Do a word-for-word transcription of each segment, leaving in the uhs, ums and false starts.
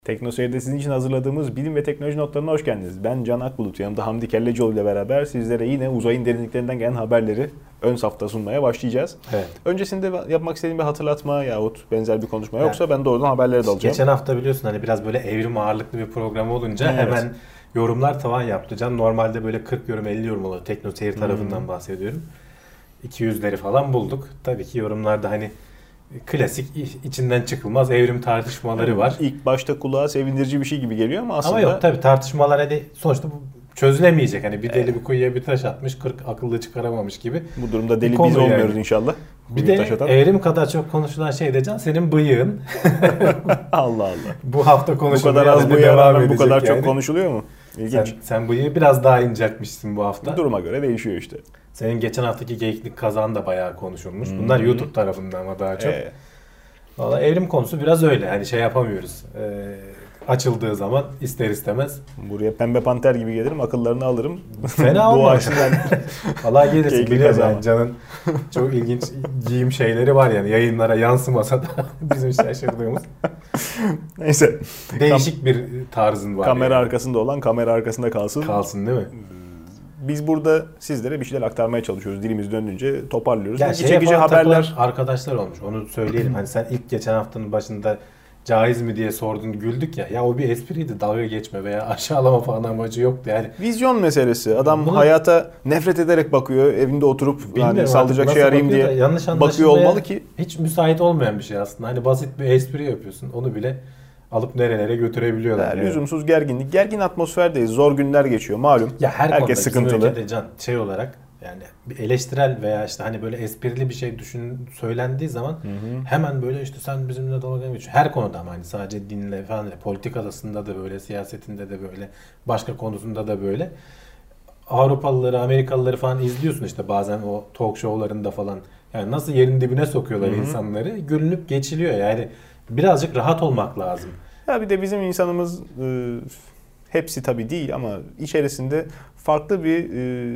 Teknoseyir'de sizin için hazırladığımız bilim ve teknoloji notlarına hoş geldiniz. Ben Can Akbulut, yanımda Hamdi Kellecioğlu ile beraber sizlere yine uzayın derinliklerinden gelen haberleri ön safta sunmaya başlayacağız. Evet. Öncesinde yapmak istediğim bir hatırlatma yahut benzer bir konuşma yoksa yani, ben doğrudan haberleri de alacağım. Geçen hafta biliyorsun hani biraz böyle evrim ağırlıklı bir program olunca evet. hemen yorumlar tavan yaptı. Can normalde böyle kırk yorum elli yorum oluyor. Teknoseyir tarafından hmm. bahsediyorum. iki yüzleri falan bulduk. Tabii ki yorumlarda hani klasik içinden çıkılmaz evrim tartışmaları var. İlk başta kulağa sevindirici bir şey gibi geliyor ama aslında... Ama yok tabii tartışmalar hani sonuçta çözülemeyecek. Hani bir deli bir kuyuya bir taş atmış, kırk akıllı çıkaramamış gibi. Bu durumda deli biz olmuyoruz yani. İnşallah. Bir de evrim kadar çok konuşulan şey de Can senin bıyığın. Allah Allah. Bu hafta konuşulmaya bu kadar az bıyığa rağmen bu kadar yani. Çok konuşuluyor mu? İlginç. Sen, sen bıyığı biraz daha inceltmişsin bu hafta. Duruma göre değişiyor işte. Senin geçen haftaki geyiklik kazan da bayağı konuşulmuş. Hmm. Bunlar YouTube tarafından ama daha çok. Ee. Valla evrim konusu biraz öyle. Hani şey yapamıyoruz. Ee, açıldığı zaman ister istemez. Buraya pembe panter gibi gelirim, akıllarını alırım. Fena olmaz. Valla gelirsin biliyorum yani Can'ın çok ilginç giyim şeyleri var yani yayınlara yansımasa da bizim şaşırdığımız. Neyse. Değişik Kam- bir tarzın var. Kamera yani. arkasında olan kamera arkasında kalsın. Kalsın değil mi? Biz burada sizlere bir şeyler aktarmaya çalışıyoruz. Dilimiz döndüğünce toparlıyoruz. Yani şey çekici haberler arkadaşlar olmuş. Onu söyleyelim. Hani sen ilk geçen haftanın başında caiz mi diye sordun, güldük ya. Ya o bir espriydi. Dalga geçme veya aşağılama falan amacı yoktu yani. Vizyon meselesi. Adam bunu hayata nefret ederek bakıyor. Evinde oturup yani sallayacak şey arayayım diye bakıyor olmalı ki. Hiç müsait olmayan bir şey aslında. Hani basit bir espri yapıyorsun. Onu bile alıp nerelere götürebiliyorlar. Yani lüzumsuz gerginlik. Gergin atmosferdeyiz. Zor günler geçiyor malum. Ya her herkes sıkıntılı. Can şey olarak yani bir eleştirel veya işte hani böyle esprili bir şey düşün söylendiği zaman hı hı. hemen böyle işte sen bizimle dalga mı geçiyorsun? Her konuda ama hani sadece dinle falan değil. Politikasında da böyle, siyasetinde de böyle, başka konusunda da böyle. Avrupalıları, Amerikalıları falan izliyorsun işte bazen o talk show'larında falan. Yani nasıl yerin dibine sokuyorlar hı hı. insanları. Gülünüp geçiliyor yani. Birazcık rahat olmak lazım. Ya bir de bizim insanımız e, hepsi tabii değil ama içerisinde farklı bir e,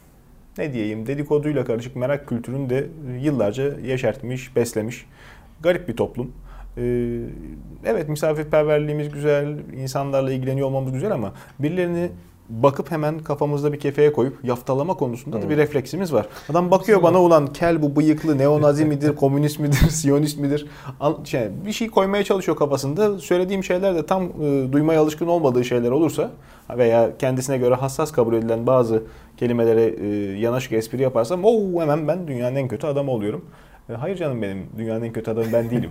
ne diyeyim dedikoduyla karışık merak kültürünü de yıllarca yeşertmiş, beslemiş. Garip bir toplum. E, evet misafirperverliğimiz güzel, insanlarla ilgileniyor olmamız güzel ama birilerini bakıp hemen kafamızda bir kefeye koyup yaftalama konusunda hmm. da bir refleksimiz var. Adam bakıyor bana ulan kel bu bıyıklı neonazi midir, komünist midir, siyonist midir? Şey, bir şey koymaya çalışıyor kafasında. Söylediğim şeyler de tam e, duymaya alışkın olmadığı şeyler olursa veya kendisine göre hassas kabul edilen bazı kelimelere e, yanaşık espri yaparsam o hemen ben dünyanın en kötü adamı oluyorum. E, hayır canım benim dünyanın en kötü adamı ben değilim.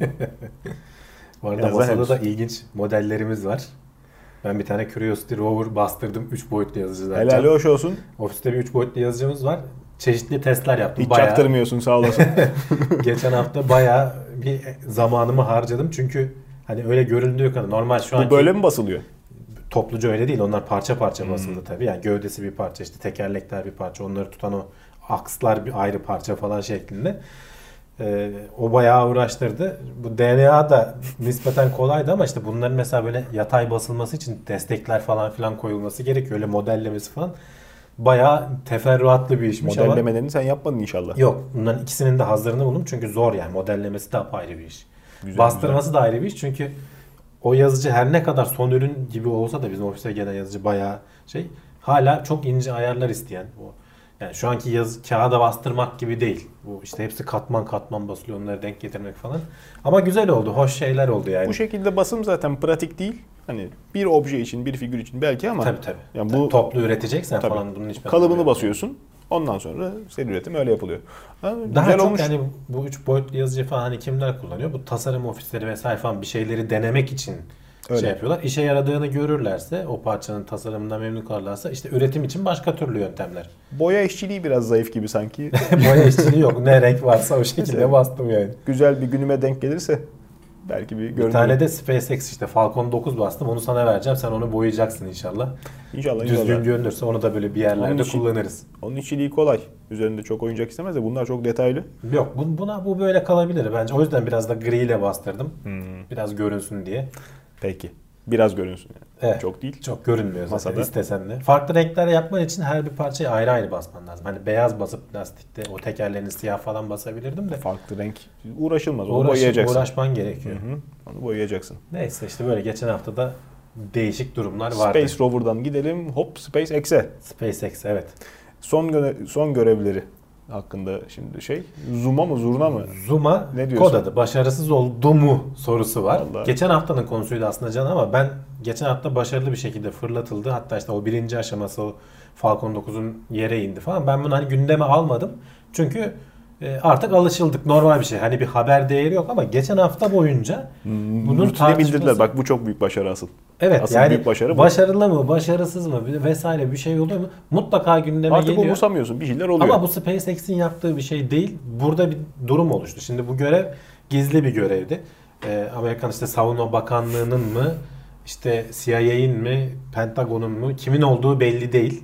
Bu arada masada da ilginç modellerimiz var. Ben bir tane Curiosity Rover bastırdım. üç boyutlu yazıcı zaten. Helal hoş olsun. Ofiste bir üç boyutlu yazıcımız var. Çeşitli testler yaptım. Hiç bayağı... çaktırmıyorsun sağ olasın. Geçen hafta bayağı bir zamanımı harcadım. Çünkü hani öyle göründüğü kadar normal şu an. Bu böyle mi basılıyor? Topluca öyle değil. Onlar parça parça hmm. basıldı tabii. Yani gövdesi bir parça, işte tekerlekler bir parça, onları tutan o akslar bir ayrı parça falan şeklinde. Ee, o bayağı uğraştırdı. Bu D N A da nispeten kolaydı ama işte bunların mesela böyle yatay basılması için destekler falan filan koyulması gerekiyor. Öyle modellemesi falan. Bayağı teferruatlı bir işmiş. Modellemelerini ama... sen yapmadın inşallah. Yok. Bunların ikisinin de hazırını buldum. Çünkü zor yani. Modellemesi de apayrı bir iş. Güzel, bastırması güzel. Da ayrı bir iş. Çünkü o yazıcı her ne kadar son ürün gibi olsa da bizim ofise gelen yazıcı bayağı şey. Hala çok ince ayarlar isteyen. O yani şu anki yazı kağıda bastırmak gibi değil. Bu işte hepsi katman katman basılıyor, onları denk getirmek falan. Ama güzel oldu, hoş şeyler oldu yani. Bu şekilde basım zaten pratik değil. Hani bir obje için, bir figür için belki ama tabii tabii. Yani tabii bu toplu üreteceksen tabii. Falan bunun hiçbir kalıbını basıyorsun. Ondan sonra seri üretim öyle yapılıyor. Ha, daha güzel çok olmuş. Yani bu üç boyutlu yazıcı falan hani kimler kullanıyor? Bu tasarım ofisleri vesaire falan bir şeyleri denemek için öyle. Şey yapıyorlar. İşe yaradığını görürlerse, o parçanın tasarımından memnun kalırlarsa işte üretim için başka türlü yöntemler. Boya işçiliği biraz zayıf gibi sanki. Boya işçiliği yok. Ne renk varsa o şekilde bastım yani. Güzel bir günüme denk gelirse belki bir görünür. Bir tane de SpaceX işte Falcon dokuz bastım. Onu sana vereceğim. Sen onu boyayacaksın inşallah. İnşallah. Düzgün inşallah. görünürse onu da böyle bir yerlerde onun için, kullanırız. Onun işçiliği kolay. Üzerinde çok oyuncak istemez de bunlar çok detaylı. Yok buna bu böyle kalabilir bence. O yüzden biraz da gri ile bastırdım. Hmm. Biraz görünsün diye. Peki. Biraz görünsün yani. Evet. Çok değil. Çok görünmüyor zaten Masada. istesen de. Farklı renkler yapman için her bir parçayı ayrı ayrı basman lazım. Hani beyaz basıp plastikte o tekerlerini siyah falan basabilirdim de. Farklı renk uğraşılmaz. Onu Uğraş, boyayacaksın. uğraşman gerekiyor. Hı hı. Onu boyayacaksın. Neyse işte böyle geçen hafta da değişik durumlar vardı. Space Rover'dan gidelim. Hop SpaceX'e. SpaceX evet. Son göre- son görevleri hakkında şimdi şey. Zuma mı Zurna mı? Zuma Ne diyorsun? kod adı. Başarısız oldu mu sorusu var. Vallahi. Geçen haftanın konusuydu aslında Can ama ben geçen hafta başarılı bir şekilde fırlatıldı. Hatta işte o birinci aşaması o Falcon dokuzun yere indi falan. Ben bunu hani gündeme almadım. Çünkü e, artık alışıldık. Normal bir şey. Hani bir haber değeri yok ama geçen hafta boyunca bunun Rutine tartışması... bildirdiler. Bak bu çok büyük başarı asıl. Evet Asıl yani büyük başarı bu. başarılı mı, başarısız mı vesaire bir şey oluyor mu? Mutlaka gündeme Artık geliyor. umursamıyorsun. Bir şeyler oluyor. Ama bu SpaceX'in yaptığı bir şey değil. Burada bir durum oluştu. Şimdi bu görev gizli bir görevdi. Ee, Amerikan işte Savunma Bakanlığı'nın mı, işte C I A'in mi, Pentagon'un mu, kimin olduğu belli değil.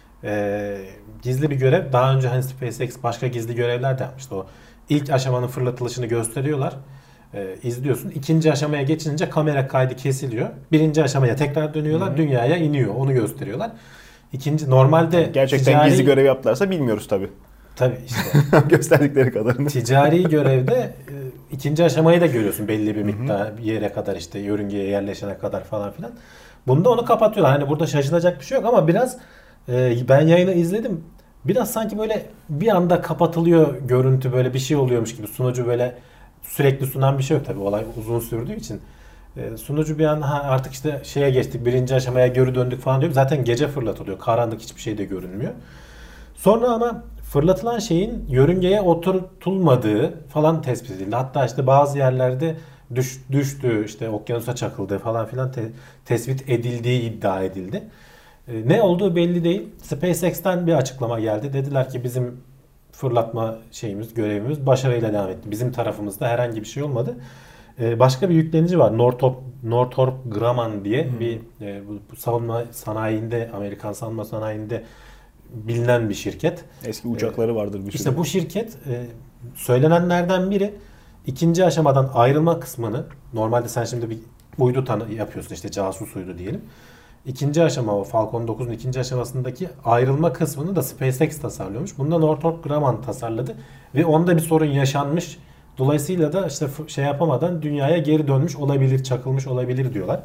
Ee, gizli bir görev. Daha önce hani SpaceX başka gizli görevler de yapmıştı. O ilk aşamanın fırlatılışını gösteriyorlar. Ee, izliyorsun. İkinci aşamaya geçince kamera kaydı kesiliyor. Birinci aşamaya tekrar dönüyorlar. Hı-hı. Dünyaya iniyor. Onu gösteriyorlar. İkinci normalde gerçekten ticari, gizli görev yaptılarsa bilmiyoruz tabii. Tabii işte. Gösterdikleri kadarını. Ticari görevde e, ikinci aşamayı da görüyorsun belli bir miktar bir yere kadar işte yörüngeye yerleşene kadar falan filan. Bunda onu kapatıyorlar. Hani burada şaşılacak bir şey yok ama biraz e, ben yayını izledim. Biraz sanki böyle bir anda kapatılıyor görüntü böyle bir şey oluyormuş gibi. Sunucu böyle sürekli sunan bir şey yok tabii. Olay uzun sürdüğü için. E, sunucu bir an ha, artık işte şeye geçtik birinci aşamaya geri döndük falan diyor. Zaten gece fırlatılıyor. Karanlık hiçbir şey de görünmüyor. Sonra ama fırlatılan şeyin yörüngeye oturtulmadığı falan tespit edildi. Hatta işte bazı yerlerde düş, düştü, işte okyanusa çakıldığı falan filan te, tespit edildiği iddia edildi. E, ne olduğu belli değil. SpaceX'ten bir açıklama geldi. Dediler ki bizim fırlatma şeyimiz, görevimiz başarıyla devam etti. Bizim tarafımızda herhangi bir şey olmadı. E, başka bir yüklenici var. Northrop, Northrop Grumman diye hmm. bir e, bu, bu savunma sanayinde, Amerikan savunma sanayinde bilinen bir şirket. Eski uçakları vardır bir sürü. İşte bu şirket e, söylenenlerden biri ikinci aşamadan ayrılma kısmını normalde sen şimdi bir uydu tanı yapıyorsun işte casus uydu diyelim. İkinci aşama o Falcon dokuzun ikinci aşamasındaki ayrılma kısmını da SpaceX tasarlıyormuş. Bunu da Northrop Grumman tasarladı ve onda bir sorun yaşanmış. Dolayısıyla da işte şey yapamadan dünyaya geri dönmüş olabilir, çakılmış olabilir diyorlar.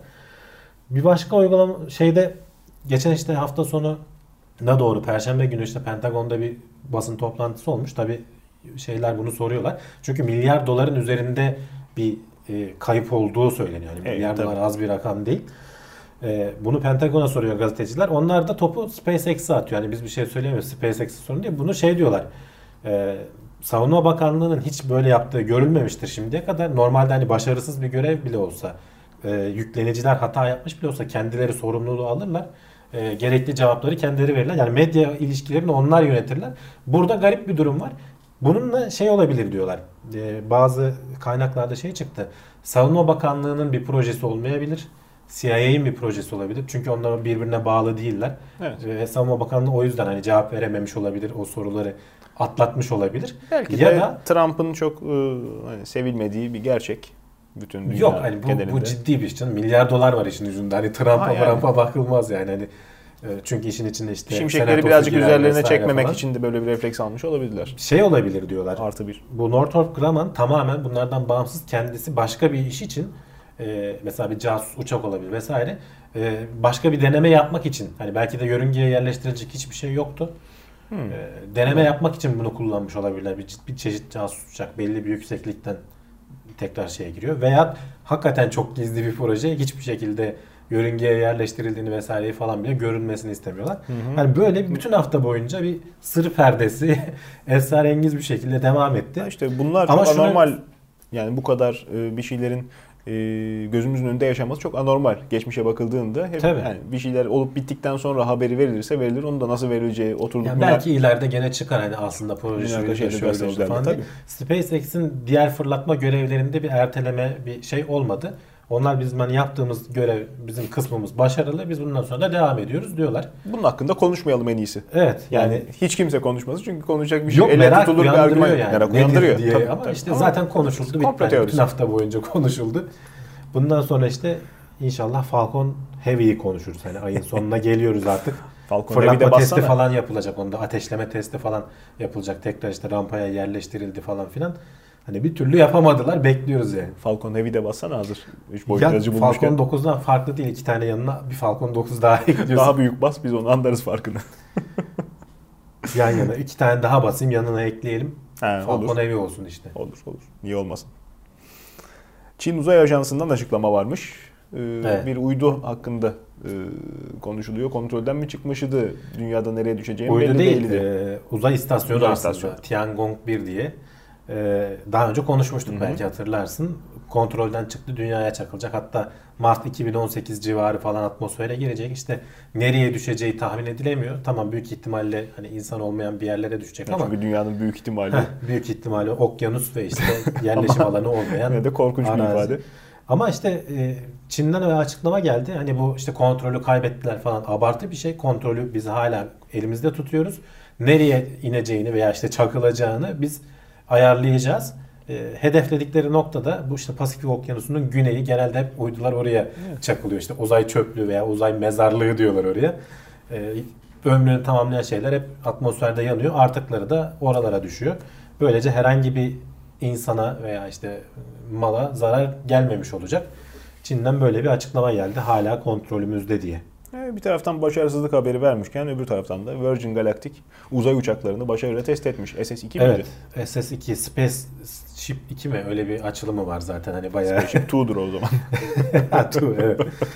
Bir başka uygulama şeyde geçen işte hafta sonu ne doğru Perşembe günü işte Pentagon'da bir basın toplantısı olmuş. Tabii şeyler bunu soruyorlar. Çünkü milyar doların üzerinde bir e, kayıp olduğu söyleniyor. Yani milyar evet, dolar az bir rakam değil. E, bunu Pentagon'a soruyor gazeteciler. Onlar da topu SpaceX'e atıyor. Yani biz bir şey söyleyemiyoruz. SpaceX'e sorun diye. Bunu şey diyorlar. E, Savunma Bakanlığı'nın hiç böyle yaptığı görülmemiştir şimdiye kadar. Normalde hani başarısız bir görev bile olsa, e, yükleniciler hata yapmış bile olsa kendileri sorumluluğu alırlar. E, gerekli cevapları kendileri verirler. Yani medya ilişkilerini onlar yönetirler. Burada garip bir durum var. Bununla şey olabilir diyorlar. E, bazı kaynaklarda şey çıktı. Savunma Bakanlığı'nın bir projesi olmayabilir. C I A'in bir projesi olabilir. Çünkü onlar birbirine bağlı değiller. Evet. Ve Savunma Bakanlığı o yüzden hani cevap verememiş olabilir. O soruları atlatmış olabilir. Belki ya de da Trump'ın çok hani sevilmediği bir gerçek. Bütün dünya yok hani bu, bu ciddi bir iş canım. Milyar dolar var işin yüzünde. Hani Trump'a yani. bakılmaz yani. Hani çünkü işin içinde işte şimşekleri birazcık üzerlerine çekmemek falan için de böyle bir refleks almış olabilirler. Şey olabilir diyorlar. Artı bir. Bu Northrop Grumman tamamen bunlardan bağımsız kendisi başka bir iş için e, mesela bir casus uçak olabilir vesaire. E, başka bir deneme yapmak için hani belki de yörüngeye yerleştirilecek hiçbir şey yoktu. Hmm. E, deneme hmm. yapmak için bunu kullanmış olabilirler. Bir, bir çeşit casus uçak belli bir yükseklikten tekrar şeye giriyor. Veya hakikaten çok gizli bir proje hiçbir şekilde yörüngeye yerleştirildiğini vesaireyi falan bile görünmesini istemiyorlar. Hı hı. Yani böyle bütün hafta boyunca bir sır perdesi esrarengiz bir şekilde devam etti. İşte bunlar çok Ama anormal. Şunu... Yani bu kadar bir şeylerin gözümüzün önünde yaşaması çok anormal. Geçmişe bakıldığında hep yani bir şeyler olup bittikten sonra haberi verilirse verilir. Onu da nasıl verileceği oturduk. Yani belki bunlar... ileride gene çıkar hani aslında proje şöyle şöyle, şöyle oldu falan. Tabii. SpaceX'in diğer fırlatma görevlerinde bir erteleme bir şey olmadı. Onlar bizim hani yaptığımız görev, bizim kısmımız başarılı. Biz bundan sonra da devam ediyoruz diyorlar. Bunun hakkında konuşmayalım en iyisi. Evet. Yani, yani hiç kimse konuşmasın çünkü konuşacak bir şey. Yok, Elle merak tutulur bir argüman. Yani. Merak uyandırıyor. Diye. Tabii, ama tabii. işte Ama zaten konuşuldu. Bitti. Yani bütün hafta boyunca konuşuldu. Bundan sonra işte inşallah Falcon Heavy'yi konuşuruz. Hani ayın sonuna geliyoruz artık. Falcon Fırlatma Heavy'de testi bassana. falan yapılacak onda. Ateşleme testi falan yapılacak. Tekrar işte rampaya yerleştirildi falan filan. Hani bir türlü yapamadılar. Bekliyoruz yani. Falcon Heavy'de bassana hazır. üç boyutlu Ya aracı bulmuşken. Falcon dokuzdan farklı değil. İki tane yanına bir Falcon dokuz daha ekliyorsun. Daha büyük bas, biz onu anlarız farkını. Yan yana iki tane daha basayım, yanına ekleyelim. He, Falcon olur. Heavy olsun işte. Olur olur. Niye olmasın? Çin Uzay Ajansı'ndan açıklama varmış. Ee, Evet. Bir uydu hakkında e, konuşuluyor. Kontrolden mi çıkmışydı? Dünyada nereye düşeceği Uydu belli değil, değildi. e, uzay istasyonu Uzay aslında. istasyonu. Tiangong bir diye. E, daha önce konuşmuştuk, Hı-hı. belki hatırlarsın. Kontrolden çıktı, dünyaya çakılacak. Hatta Mart iki bin on sekiz civarı falan atmosfere girecek. İşte nereye düşeceği tahmin edilemiyor. Tamam, büyük ihtimalle hani insan olmayan bir yerlere düşecek Yani ama çünkü dünyanın büyük ihtimali. heh, büyük ihtimalle okyanus ve işte yerleşim alanı olmayan Yine de korkunç bir arazi. ifade. Ama işte e, Çin'den öyle açıklama geldi. Hani bu işte kontrolü kaybettiler falan, abartı bir şey. Kontrolü biz hala elimizde tutuyoruz. Nereye ineceğini veya işte çakılacağını biz ayarlayacağız. E, hedefledikleri noktada bu işte Pasifik Okyanusu'nun güneyi, genelde hep uydular oraya Evet. çakılıyor. İşte uzay çöplüğü veya uzay mezarlığı diyorlar oraya. E, ömrünü tamamlayan şeyler hep atmosferde yanıyor. Artıkları da oralara düşüyor. Böylece herhangi bir insana veya işte mala zarar gelmemiş olacak. Çin'den böyle bir açıklama geldi. Hala kontrolümüzde diye. Evet, bir taraftan başarısızlık haberi vermişken öbür taraftan da Virgin Galactic uzay uçaklarını başarıyla test etmiş. S S iki miydi? Evet. S S iki, Spaceship iki mi? Öyle bir açılımı var zaten. Hani bayağı. Spaceship iki'dur o zaman. Ha, two, evet.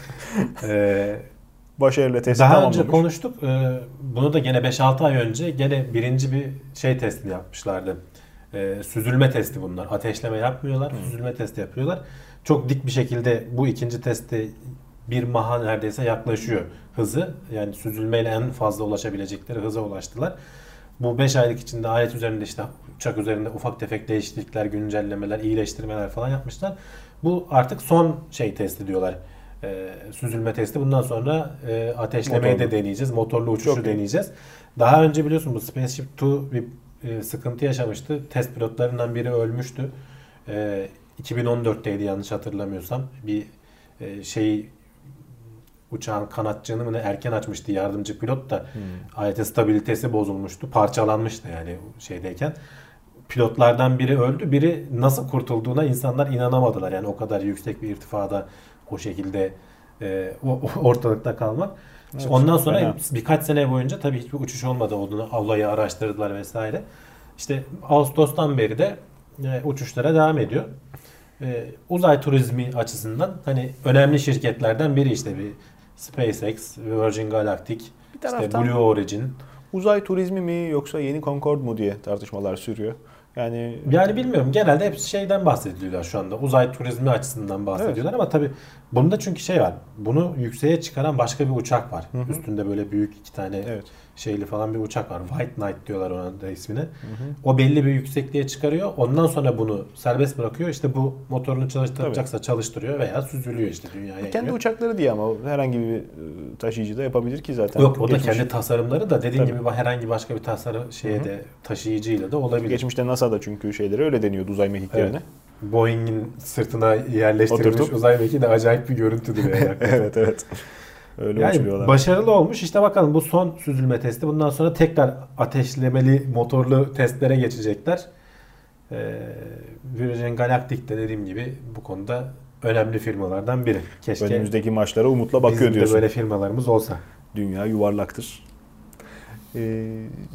Ee, Başarıyla testi Daha tamamlamış. önce konuştuk. Ee, bunu da gene beş altı ay önce gene birinci bir şey testini yapmışlardı. Ee, süzülme testi bunlar. Ateşleme yapmıyorlar. Hmm. Süzülme testi yapıyorlar. Çok dik bir şekilde bu ikinci testte bir maha neredeyse yaklaşıyor hızı. Yani süzülmeyle en fazla ulaşabilecekleri hıza ulaştılar. Bu beş aylık içinde alet üzerinde, işte uçak üzerinde ufak tefek değişiklikler, güncellemeler, iyileştirmeler falan yapmışlar. Bu artık son şey testi diyorlar. Ee, süzülme testi. Bundan sonra e, ateşlemeyi Motorlu. de deneyeceğiz. Motorlu uçuşu Çok iyi. deneyeceğiz. Daha önce biliyorsun bu Spaceship iki bir e, sıkıntı yaşamıştı. Test pilotlarından biri ölmüştü. E, iki bin on dörtteydi yanlış hatırlamıyorsam. Bir e, şey uçağın kanatçığını mı ne erken açmıştı yardımcı pilot da. Hmm. Aletin stabilitesi bozulmuştu. Parçalanmıştı yani şeydeyken. Pilotlardan biri öldü. Biri nasıl kurtulduğuna insanlar inanamadılar. Yani o kadar yüksek bir irtifada o şekilde e, o- ortalıkta kalmak. İşte Evet, ondan sonra fena. birkaç sene boyunca tabii hiçbir uçuş olmadı. Onu olayı araştırdılar vesaire. İşte Ağustos'tan beri de e, uçuşlara devam ediyor. E, uzay turizmi açısından hani önemli şirketlerden biri işte bir SpaceX, Virgin Galactic, Bir işte taraftan Blue Origin. uzay turizmi mi yoksa yeni Concorde mu diye tartışmalar sürüyor. Yani Yani bilmiyorum. Genelde hepsi şeyden bahsediyorlar şu anda. Uzay turizmi açısından bahsediyorlar ama tabii bunda çünkü şey var. Bunu yükseğe çıkaran başka bir uçak var. Hı hı. Üstünde böyle büyük iki tane evet. şeyli falan bir uçak var. White Knight diyorlar ona da ismine. Hı hı. O belli bir yüksekliğe çıkarıyor. Ondan sonra bunu serbest bırakıyor. İşte bu motorunu çalıştıracaksa çalıştırıyor veya süzülüyor işte dünyaya. Kendi iniyor. uçakları diye ama herhangi bir e, taşıyıcı da yapabilir ki zaten. Yok, o da Geçmiş- kendi tasarımları da dediğin Tabii. gibi herhangi başka bir tasarım şeye Hı hı. de taşıyıcıyla da olabilir. Geçmişte NASA'da çünkü şeyleri öyle deniyordu uzay mekiklerine. Evet. Boeing'in sırtına yerleştirilmiş Oturtup- uzay mekiği de acayip bir görüntüdür yani. evet evet. Öyle Yani uçuruyorlar. başarılı olmuş. İşte bakalım bu son süzülme testi. Bundan sonra tekrar ateşlemeli motorlu testlere geçecekler. Ee, Virgin Galactic de dediğim gibi bu konuda önemli firmalardan biri. Keşke Önümüzdeki maçlara umutla bakıyor bizim de diyorsun. böyle firmalarımız olsa. Dünya yuvarlaktır. Ee,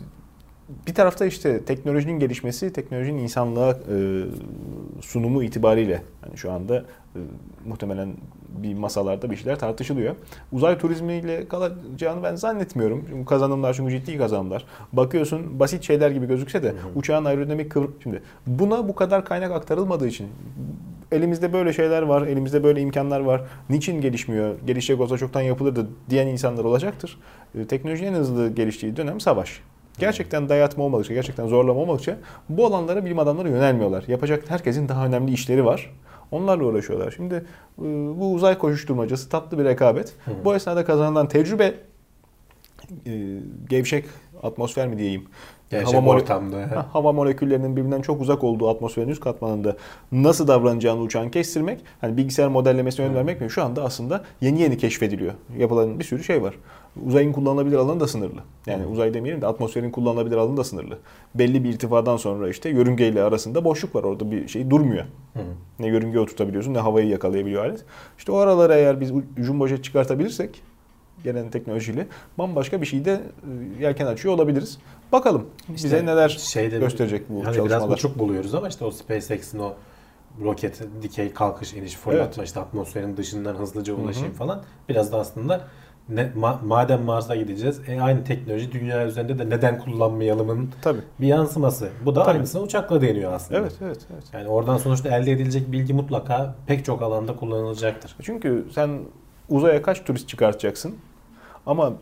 bir tarafta işte teknolojinin gelişmesi, teknolojinin insanlığa e, sunumu itibariyle yani şu anda e, muhtemelen bir masalarda bir şeyler tartışılıyor. Uzay turizmiyle kalacağını ben zannetmiyorum. Çünkü kazanımlar çünkü ciddi kazanımlar. Bakıyorsun basit şeyler gibi gözükse de Hı hı. uçağın aerodinamik kıvır... Şimdi buna bu kadar kaynak aktarılmadığı için elimizde böyle şeyler var, elimizde böyle imkanlar var. Niçin gelişmiyor? Gelişecek olsa çoktan yapılırdı diyen insanlar olacaktır. E, teknolojinin en hızlı geliştiği dönem savaş. Gerçekten dayatma olmadıkça, gerçekten zorlama olmadıkça bu alanlara bilim adamları yönelmiyorlar. Yapacak herkesin daha önemli işleri var. Onlarla uğraşıyorlar. Şimdi e, bu uzay koşuşturmacası tatlı bir rekabet. Hı hı. Bu esnada kazanılan tecrübe e, gevşek atmosfer mi diyeyim? Gevşek hava ortamda. Ha, hava moleküllerinin birbirinden çok uzak olduğu atmosferin üst katmanında nasıl davranacağını uçağın kestirmek, hani bilgisayar modellemesine yön vermek mi? Şu anda aslında yeni yeni keşfediliyor. Yapılan bir sürü şey var. Uzayın kullanılabilir alanı da sınırlı. Yani hmm. uzay demeyelim de atmosferin kullanılabilir alanı da sınırlı. Belli bir irtifadan sonra işte yörüngeyle arasında boşluk var. Orada bir şey durmuyor. Hmm. Ne yörüngeye oturtabiliyorsun ne havayı yakalayabiliyor alet. İşte o aralara eğer biz jumbo jet çıkartabilirsek gelen teknolojiyle bambaşka bir şeyde yelken açıyor olabiliriz. Bakalım işte bize neler şeyde gösterecek bu hani çalışmalar. Biraz buçuk buluyoruz ama işte o SpaceX'in o roket dikey kalkış iniş fırlatma evet. işte atmosferin dışından hızlıca ulaşayım Hı-hı. falan biraz da aslında ne, ma, madem Mars'a gideceğiz e, aynı teknoloji dünya üzerinde de neden kullanmayalımın Tabii. bir yansıması. Bu da Tabii. aynısını uçakla deniyor aslında. Evet, evet, evet. Yani oradan sonuçta elde edilecek bilgi mutlaka pek çok alanda kullanılacaktır. Çünkü sen uzaya kaç turist çıkartacaksın? Ama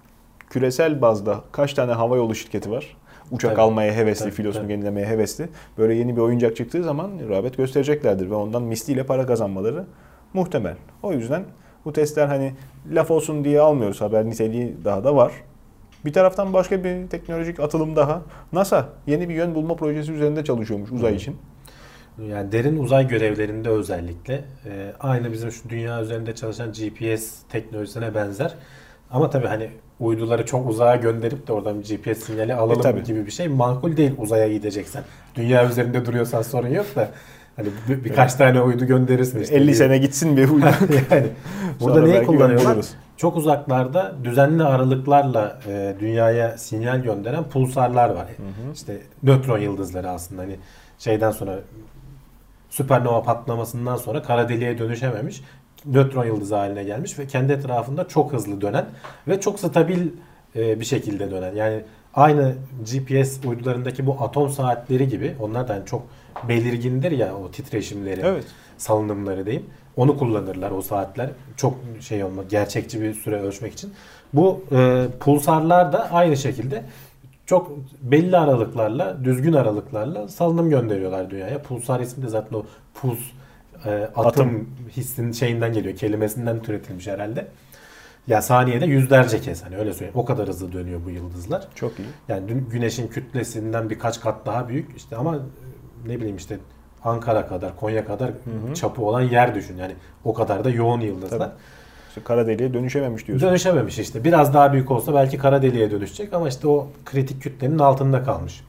küresel bazda kaç tane havayolu şirketi var? Uçak tabii, almaya hevesli, tabii, filosunu tabii. yenilemeye hevesli. Böyle yeni bir oyuncak çıktığı zaman rağbet göstereceklerdir ve ondan misliyle para kazanmaları muhtemel. O yüzden bu testler hani laf olsun diye almıyoruz. Haber niteliği daha da var. Bir taraftan başka bir teknolojik atılım daha. NASA yeni bir yön bulma projesi üzerinde çalışıyormuş uzay için. Yani derin uzay görevlerinde özellikle e, aynı bizim şu dünya üzerinde çalışan G P S teknolojisine benzer. Ama tabii hani uyduları çok uzağa gönderip de oradan bir G P S sinyali alalım e, gibi bir şey makul değil uzaya gideceksen. Dünya üzerinde duruyorsan sorun yok da hani bir, birkaç evet. tane uydu gönderirsin işte. elli sene gitsin bir uydu. Yani burada neyi kullanıyorlar? Çok uzaklarda düzenli aralıklarla e, dünyaya sinyal gönderen pulsarlar var. Hı hı. İşte nötron yıldızları aslında hani şeyden sonra süpernova patlamasından sonra kara deliğe dönüşememiş nötron yıldızı haline gelmiş ve kendi etrafında çok hızlı dönen ve çok stabil bir şekilde dönen. Yani aynı G P S uydularındaki bu atom saatleri gibi onlar da yani çok belirgindir ya o titreşimleri, evet. salınımları diyeyim. Onu kullanırlar o saatler. Çok şey olmak, gerçekçi bir süre ölçmek için. Bu e, pulsarlar da aynı şekilde çok belli aralıklarla, düzgün aralıklarla salınım gönderiyorlar dünyaya. Pulsar ismi de zaten o puls e, atom, atom hissinin şeyinden geliyor. Kelimesinden türetilmiş herhalde. Ya saniyede yüzlerce kez hani öyle söyleyeyim. O kadar hızlı dönüyor bu yıldızlar. Çok iyi. Yani güneşin kütlesinden birkaç kat daha büyük. İşte ama ne bileyim işte Ankara kadar, Konya kadar hı hı. çapı olan yer düşün. Yani o kadar da yoğun yıldızlar. Tabii. İşte kara deliğe dönüşememiş diyorsun. Dönüşememiş işte. Biraz daha büyük olsa belki kara deliğe dönüşecek ama işte o kritik kütlenin altında kalmış.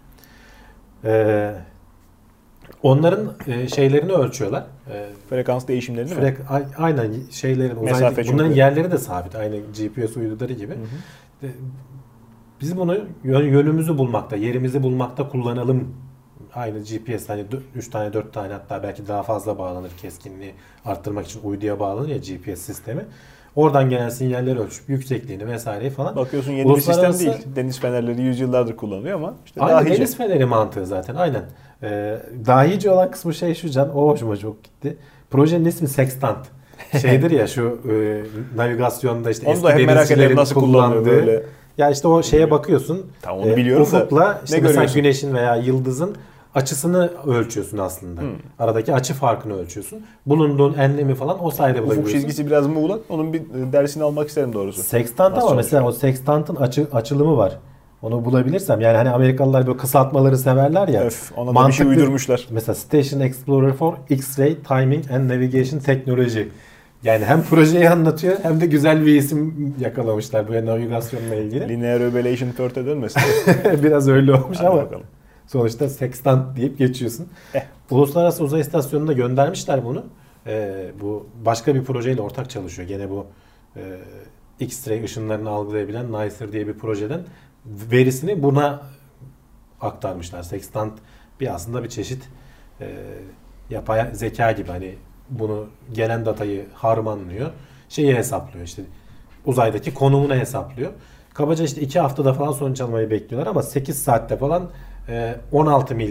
Ee, onların e, şeylerini ölçüyorlar. Ee, Frekans değişimlerini frek, mi? A, aynen şeylerin uzay, bunların yerleri de sabit. Aynı G P S uyduları gibi. Hı hı. Ee, biz bunu yönümüzü bulmakta, yerimizi bulmakta kullanalım. Aynı G P S hani üç tane dört tane hatta belki daha fazla bağlanır keskinliği arttırmak için uyduya bağlanır ya G P S sistemi. Oradan gelen sinyalleri ölçüp yüksekliğini vesaireyi falan. Bakıyorsun yeni bir sistem değil. Deniz fenerleri yüzyıllardır kullanılıyor ama işte aynen dahice. Deniz feneri mantığı zaten aynen. Ee, dahice olan kısmı şey şu can o hoşuma çok gitti. Projenin ismi Sextant. Şeydir ya şu e, navigasyonda işte eski denizcilerin nasıl kullandığı. Böyle. Ya işte o şeye bakıyorsun. Tamam onu biliyorum e, ufukla da işte mesela güneşin veya yıldızın açısını ölçüyorsun aslında. Hmm. Aradaki açı farkını ölçüyorsun. Bulunduğun enlemi falan o sayede bulabiliyorsun. Ufuk çizgisi biraz muğlak. Onun bir dersini almak isterim doğrusu. Sextant ama mesela o sextant'ın açı, açılımı var. Onu bulabilirsem yani hani Amerikalılar böyle kısaltmaları severler ya. Öf, ona da bir şey uydurmuşlar. Mesela Station Explorer for X-Ray Timing and Navigation Technology. Yani hem projeyi anlatıyor hem de güzel bir isim yakalamışlar bu navigasyonla ilgili. Linear Revelation Perth'e dönmesin. Biraz öyle olmuş Hadi ama bakalım. Sonuçta Sextant deyip geçiyorsun. Eh. Uluslararası Uzay İstasyonu'na göndermişler bunu. Ee, bu başka bir projeyle ortak çalışıyor. Gene bu e, X-ray ışınlarını algılayabilen NICER diye bir projeden verisini buna aktarmışlar. Sextant bir aslında bir çeşit e, yapay zeka gibi hani bunu gelen datayı harmanlıyor. Şeyi hesaplıyor işte uzaydaki konumunu hesaplıyor. Kabaca işte iki haftada falan sonuç almayı bekliyorlar ama sekiz saatte falan on altı mil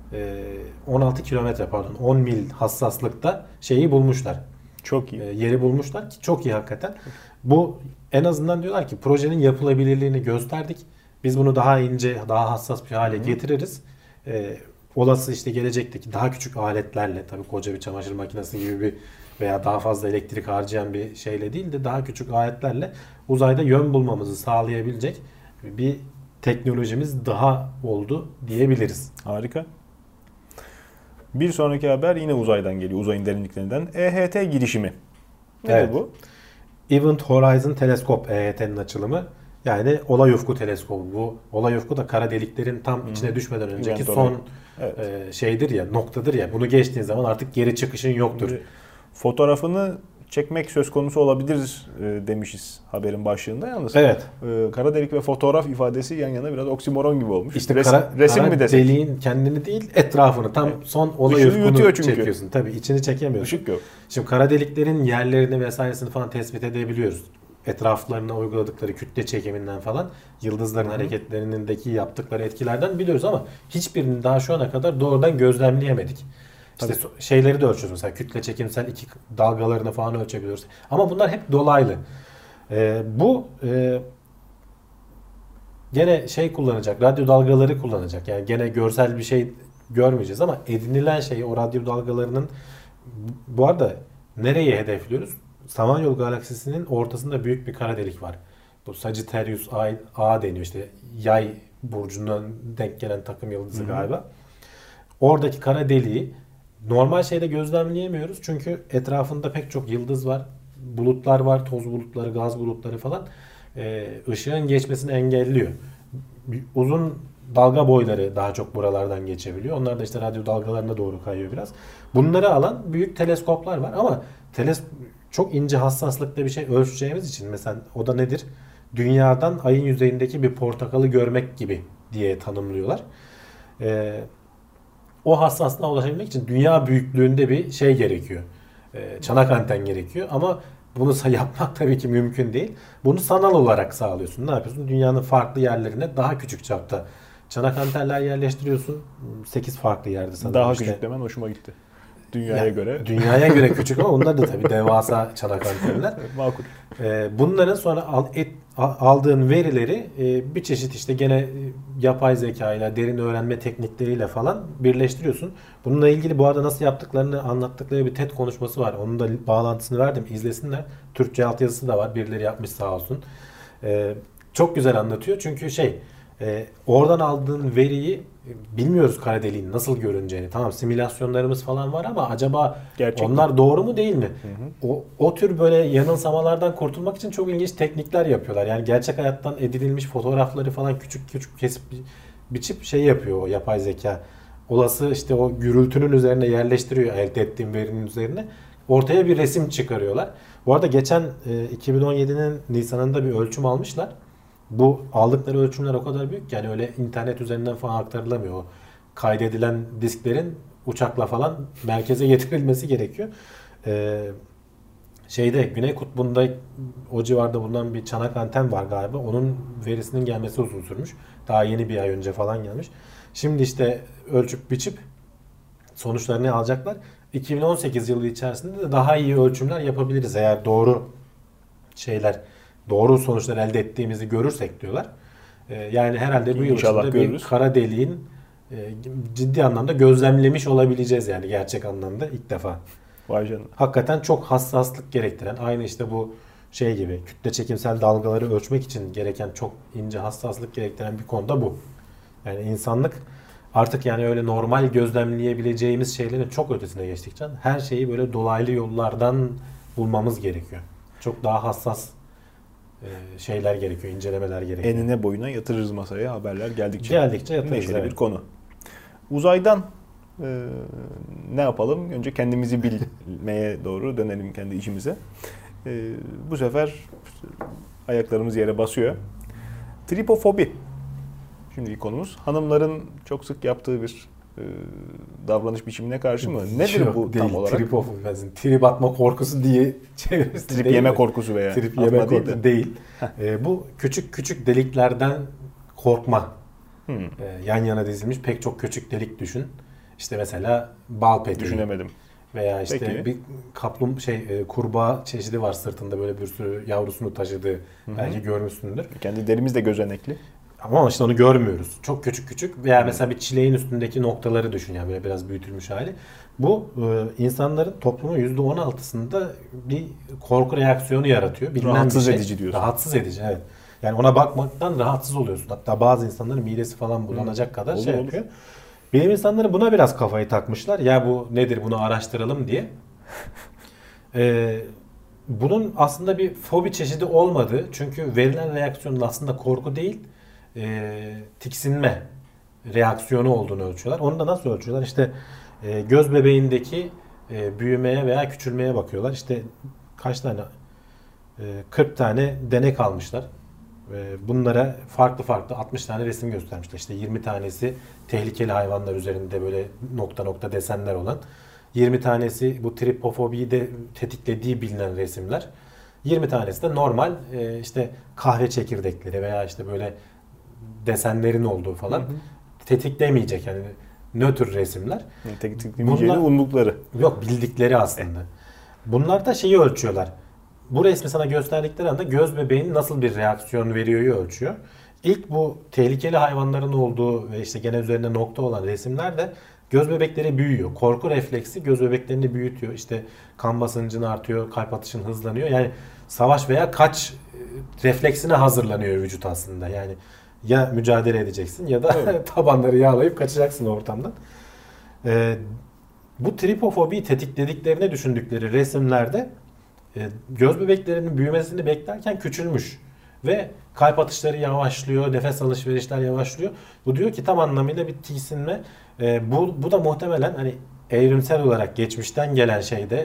on altı kilometre pardon on mil hassaslıkta şeyi bulmuşlar. Çok iyi. Yeri bulmuşlar ki çok iyi hakikaten. Bu en azından diyorlar ki projenin yapılabilirliğini gösterdik. Biz bunu daha ince, daha hassas bir hale Hı-hı. getiririz. Ee, olası işte gelecekteki daha küçük aletlerle tabii koca bir çamaşır makinesi gibi bir veya daha fazla elektrik harcayan bir şeyle değil de daha küçük aletlerle uzayda yön bulmamızı sağlayabilecek bir teknolojimiz daha oldu diyebiliriz. Harika. Bir sonraki haber yine uzaydan geliyor. Uzayın derinliklerinden. E H T girişimi. Nedir Evet. bu? Event Horizon Teleskop E H T'nin açılımı. Yani olay ufku teleskobu. Bu olay ufku da kara deliklerin tam içine Hı-hı. düşmeden önceki Event son evet. e, şeydir ya, noktadır ya. Bunu geçtiğin zaman artık geri çıkışın yoktur. Şimdi fotoğrafını çekmek söz konusu olabilir e, demişiz haberin başlığında yalnız. Evet. E, kara delik ve fotoğraf ifadesi yan yana biraz oksimoron gibi olmuş. İşte Res, kara, resim kara mi desek? deliğin kendini değil etrafını tam evet. son olay ufkunu çekiyorsun. Tabii içini çekemiyorsun. Işık yok. Şimdi kara deliklerin yerlerini vesairesini falan tespit edebiliyoruz. Etraflarına uyguladıkları kütle çekiminden falan yıldızların Hı-hı. hareketlerindeki yaptıkları etkilerden biliyoruz ama hiçbirini daha şu ana kadar doğrudan gözlemleyemedik. İşte Tabii. şeyleri de ölçüyoruz mesela kütle çekimsel iki dalgalarını falan ölçebiliyoruz. Ama bunlar hep dolaylı. Ee, bu e, gene şey kullanacak, radyo dalgaları kullanacak. Yani gene görsel bir şey görmeyeceğiz ama edinilen şey o radyo dalgalarının bu arada nereye hedefliyoruz? Samanyolu galaksisinin ortasında büyük bir kara delik var. Bu Sagittarius A, A deniyor işte yay burcundan denk gelen takım yıldızı Hı-hı. galiba. Oradaki kara deliği normal şeyde gözlemleyemiyoruz çünkü etrafında pek çok yıldız var, bulutlar var, toz bulutları, gaz bulutları falan. Ee, ışığın geçmesini engelliyor. Uzun dalga boyları daha çok buralardan geçebiliyor. Onlar da işte radyo dalgalarına doğru kayıyor biraz. Bunları alan büyük teleskoplar var ama teles çok ince hassaslıkta bir şey ölçeceğimiz için mesela o da nedir? Dünyadan ayın yüzeyindeki bir portakalı görmek gibi diye tanımlıyorlar. Ee, o hassaslığa ulaşabilmek için dünya büyüklüğünde bir şey gerekiyor. Ee, çanak anten gerekiyor ama bunu yapmak tabii ki mümkün değil. Bunu sanal olarak sağlıyorsun. Ne yapıyorsun? Dünyanın farklı yerlerine daha küçük çapta çanak antenler yerleştiriyorsun. sekiz farklı yerde sanırım. Daha işte. küçük demen hoşuma gitti. Dünyaya yani, göre. Dünyaya göre küçük ama onlar da tabii devasa çanak antenler. Makul. Ee, bunların sonra al, et, aldığın verileri e, bir çeşit işte gene e, yapay zeka ile derin öğrenme teknikleriyle falan birleştiriyorsun. Bununla ilgili bu arada nasıl yaptıklarını anlattıkları bir TED konuşması var. Onun da bağlantısını verdim. İzlesinler. Türkçe altyazısı da var. Birileri yapmış sağ olsun. Ee, çok güzel anlatıyor. Çünkü şey e, oradan aldığın veriyi bilmiyoruz kara deliğin nasıl görüneceğini. Tamam simülasyonlarımız falan var ama acaba Gerçek onlar mi? Doğru mu değil mi? Hı hı. O, o tür böyle yanılsamalardan kurtulmak için çok ilginç teknikler yapıyorlar. Yani gerçek hayattan edinilmiş fotoğrafları falan küçük küçük kesip biçip şey yapıyor o yapay zeka. Olası işte o gürültünün üzerine yerleştiriyor elde ettiğim verinin üzerine. Ortaya bir resim çıkarıyorlar. Bu arada geçen e, iki bin on yedinin Nisan'ında bir ölçüm almışlar. Bu aldıkları ölçümler o kadar büyük ki yani öyle internet üzerinden falan aktarılamıyor. O kaydedilen disklerin uçakla falan merkeze getirilmesi gerekiyor. Ee, şeyde Güney Kutbu'nda o civarda bulunan bir çanak anten var galiba. Onun verisinin gelmesi uzun sürmüş. Daha yeni bir ay önce falan gelmiş. Şimdi işte ölçüp biçip sonuçlarını alacaklar. iki bin on sekiz yılı içerisinde de daha iyi ölçümler yapabiliriz eğer doğru şeyler doğru sonuçlar elde ettiğimizi görürsek diyorlar. Ee, yani herhalde bu yıl içinde bir kara deliğin e, ciddi anlamda gözlemlemiş olabileceğiz yani gerçek anlamda ilk defa. Vay canına. Hakikaten çok hassaslık gerektiren aynı işte bu şey gibi kütle çekimsel dalgaları ölçmek için gereken çok ince hassaslık gerektiren bir konuda bu. Yani insanlık artık yani öyle normal gözlemleyebileceğimiz şeylerin çok ötesine geçtikçe her şeyi böyle dolaylı yollardan bulmamız gerekiyor. Çok daha hassas şeyler gerekiyor, incelemeler gerekiyor. Enine boyuna yatırırız masaya haberler geldikçe. Geldikçe yatırırız. Neşeli evet. bir konu. Uzaydan e, ne yapalım? Önce kendimizi bilmeye doğru dönelim kendi işimize. E, bu sefer ayaklarımız yere basıyor. Tripofobi. Şimdiki konumuz. Hanımların çok sık yaptığı bir e, davranış biçimine karşı mı? Nedir Yok, bu değil, tam olarak? Tripofobi. Trip atma korkusu diye çevirisi Trip yeme mi? korkusu veya trip yeme korkusu değil. değil. e, bu küçük küçük deliklerden korkma. Hmm. E, yan yana dizilmiş pek çok küçük delik düşün. İşte mesela bal peteği. Düşünemedim. Veya işte Peki. bir kaplum şey e, kurbağa çeşidi var sırtında böyle bir sürü yavrusunu taşıdığı. Hı-hı. Belki görmüşsündür. Kendi derimiz de gözenekli. Ama işte onu görmüyoruz. Çok küçük küçük veya mesela bir çileğin üstündeki noktaları düşün yani böyle biraz büyütülmüş hali. Bu e, insanların toplumun yüzde on altısında bir korku reaksiyonu yaratıyor. Bilinen Rahatsız bir şey. edici diyorsun. Rahatsız edici, evet. Yani ona bakmaktan rahatsız oluyorsun. Hatta bazı insanların midesi falan bulanacak hmm. kadar olur, şey olur. yapıyor. Bilim insanları buna biraz kafayı takmışlar. Ya bu nedir, bunu araştıralım diye. Ee, bunun aslında bir fobi çeşidi olmadığı, çünkü verilen reaksiyonun aslında korku değil, e, tiksinme reaksiyonu olduğunu ölçüyorlar. Onu da nasıl ölçüyorlar? İşte e, göz bebeğindeki e, büyümeye veya küçülmeye bakıyorlar. İşte kaç tane? E, kırk tane denek almışlar. E, bunlara farklı farklı altmış tane resim göstermişler. İşte yirmi tanesi tehlikeli hayvanlar üzerinde böyle nokta nokta desenler olan. yirmi tanesi bu tripofobiyi de tetiklediği bilinen resimler. yirmi tanesi de normal e, işte kahve çekirdekleri veya işte böyle desenlerin olduğu falan. Hı hı. Tetiklemeyecek yani nötr resimler. Tetiklemeyeceğini umdukları. Yok, bildikleri aslında. Bunlar da şeyi ölçüyorlar. Bu resmi sana gösterdikleri anda göz bebeğin nasıl bir reaksiyon veriyor'yu ölçüyor. İlk bu tehlikeli hayvanların olduğu ve işte gene üzerinde nokta olan resimlerde göz bebekleri büyüyor. Korku refleksi göz bebeklerini büyütüyor. İşte kan basıncın artıyor, kalp atışın hızlanıyor. Yani savaş veya kaç refleksine hazırlanıyor vücut aslında. Yani ya mücadele edeceksin ya da tabanları yağlayıp kaçacaksın ortamdan. Ee, bu tripofobiyi tetiklediklerini düşündükleri resimlerde e, göz bebeklerinin büyümesini beklerken küçülmüş. Ve kalp atışları yavaşlıyor, nefes alışverişler yavaşlıyor. Bu diyor ki tam anlamıyla bir tiksinme. E, bu, bu da muhtemelen hani evrimsel olarak geçmişten gelen şeyde,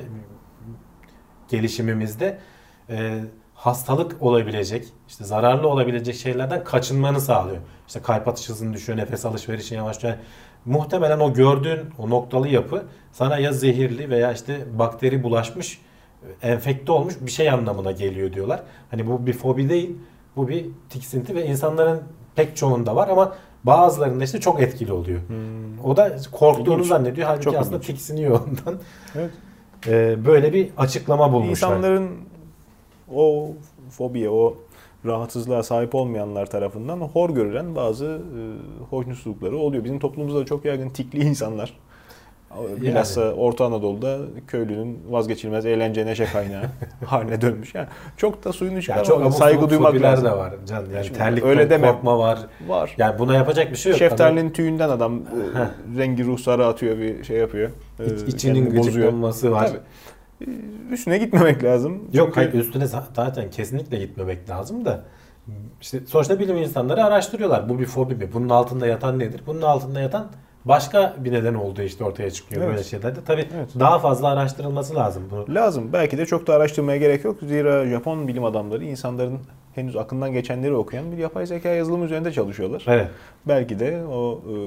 gelişimimizde e, hastalık olabilecek, işte zararlı olabilecek şeylerden kaçınmanı sağlıyor. İşte kalp atış hızın düşüyor, nefes alışverişin yavaşlıyor. Yani muhtemelen o gördüğün o noktalı yapı sana ya zehirli veya işte bakteri bulaşmış, enfekte olmuş bir şey anlamına geliyor diyorlar. Hani bu bir fobi değil, bu bir tiksinti ve insanların pek çoğunda var ama bazılarında işte çok etkili oluyor. Hmm. O da korktuğunu İlginç. zannediyor. Halbuki çok aslında ilginç. Tiksiniyor ondan. Evet. Ee, böyle bir açıklama bulmuşlar. İnsanların o fobiye, o rahatsızlığa sahip olmayanlar tarafından hor görülen bazı e, hoşnutsuzlukları oluyor. Bizim toplumumuzda çok yaygın tikli insanlar. Bilhassa yani. Orta Anadolu'da köylünün vazgeçilmez eğlence neşe kaynağı haline dönmüş. Yani çok da suyunu çıkar. Yani çok saygı duymak lazım. De var can. Yani terlikten öyle deme. Korkma var. Var. Yani buna yapacak bir şey yok. Şeftalinin tüyünden adam e, rengi ruhsarı atıyor, bir şey yapıyor. E, İçinin gıcıklanması var. Tabii. Üstüne gitmemek lazım. Yok Çünkü... hayır, üstüne zaten kesinlikle gitmemek lazım da işte sonuçta bilim insanları araştırıyorlar. Bu bir fobi mi? Bunun altında yatan nedir? Bunun altında yatan başka bir neden olduğu işte ortaya çıkıyor evet. böyle şeylerde. Tabii evet. daha fazla araştırılması lazım. Bu. Lazım. Belki de çok da araştırmaya gerek yok. Zira Japon bilim adamları insanların henüz aklından geçenleri okuyan bir yapay zeka yazılımı üzerinde çalışıyorlar. Evet. Belki de o e,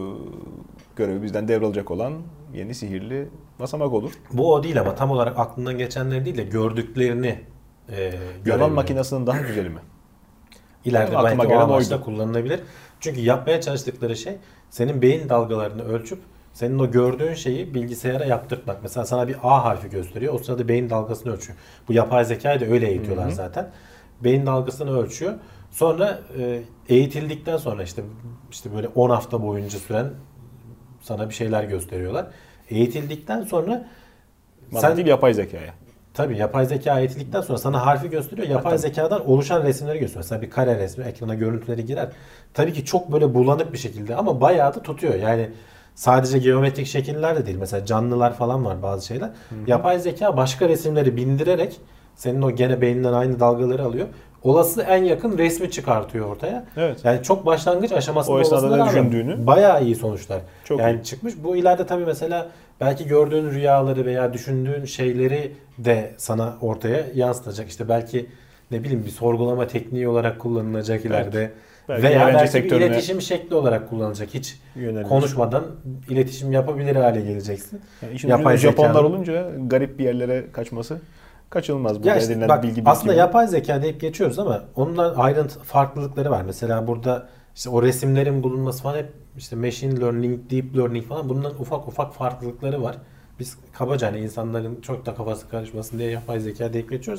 görevi bizden devralacak olan yeni sihirli basamak olur. Bu o değil ama tam olarak aklından geçenleri değil de gördüklerini e, yalan makinesinin daha güzeli mi? İleride yani belki o amaçla kullanılabilir. Çünkü yapmaya çalıştıkları şey senin beyin dalgalarını ölçüp senin o gördüğün şeyi bilgisayara yaptırtmak. Mesela sana bir A harfi gösteriyor. O sırada beyin dalgasını ölçüyor. Bu yapay zekayı da öyle eğitiyorlar Hı-hı. zaten. Beyin dalgasını ölçüyor. Sonra e, eğitildikten sonra işte işte böyle on hafta boyunca süren sana bir şeyler gösteriyorlar. Eğitildikten sonra Bana sen değil yapay zekaya. Tabii yapay zeka eğitildikten sonra sana harfi gösteriyor. Yapay Hatta. zekadan oluşan resimleri gösteriyor. Mesela bir kare resmi, ekrana görüntüleri girer. Tabii ki çok böyle bulanık bir şekilde ama bayağı da tutuyor. Yani sadece geometrik şekiller de değil. Mesela canlılar falan var bazı şeyler. Hı-hı. Yapay zeka başka resimleri bindirerek senin o gene beyninden aynı dalgaları alıyor. Olası en yakın resmi çıkartıyor ortaya. Evet. Yani çok başlangıç aşamasında olmasına rağmen bayağı iyi sonuçlar. Çok yani iyi. çıkmış. Bu ileride tabii mesela belki gördüğün rüyaları veya düşündüğün şeyleri de sana ortaya yansıtacak. İşte belki ne bileyim bir sorgulama tekniği olarak kullanılacak ileride. Evet. Belki veya belki sektörüne... bir iletişim şekli olarak kullanılacak. Hiç yönelmiş. Konuşmadan iletişim yapabilir hale geleceksin. Yani yapay Japonlar zekanın... olunca garip bir yerlere kaçması kaçınılmaz. Ya işte bak, bilgi aslında gibi. Yapay zeka deyip geçiyoruz ama onların ayrıntı farklılıkları var. Mesela burada işte o resimlerin bulunması falan hep işte machine learning, deep learning falan, bunların ufak ufak farklılıkları var. Biz kabaca hani insanların çok da kafası karışmasın diye yapay zeka deyip geçiyoruz da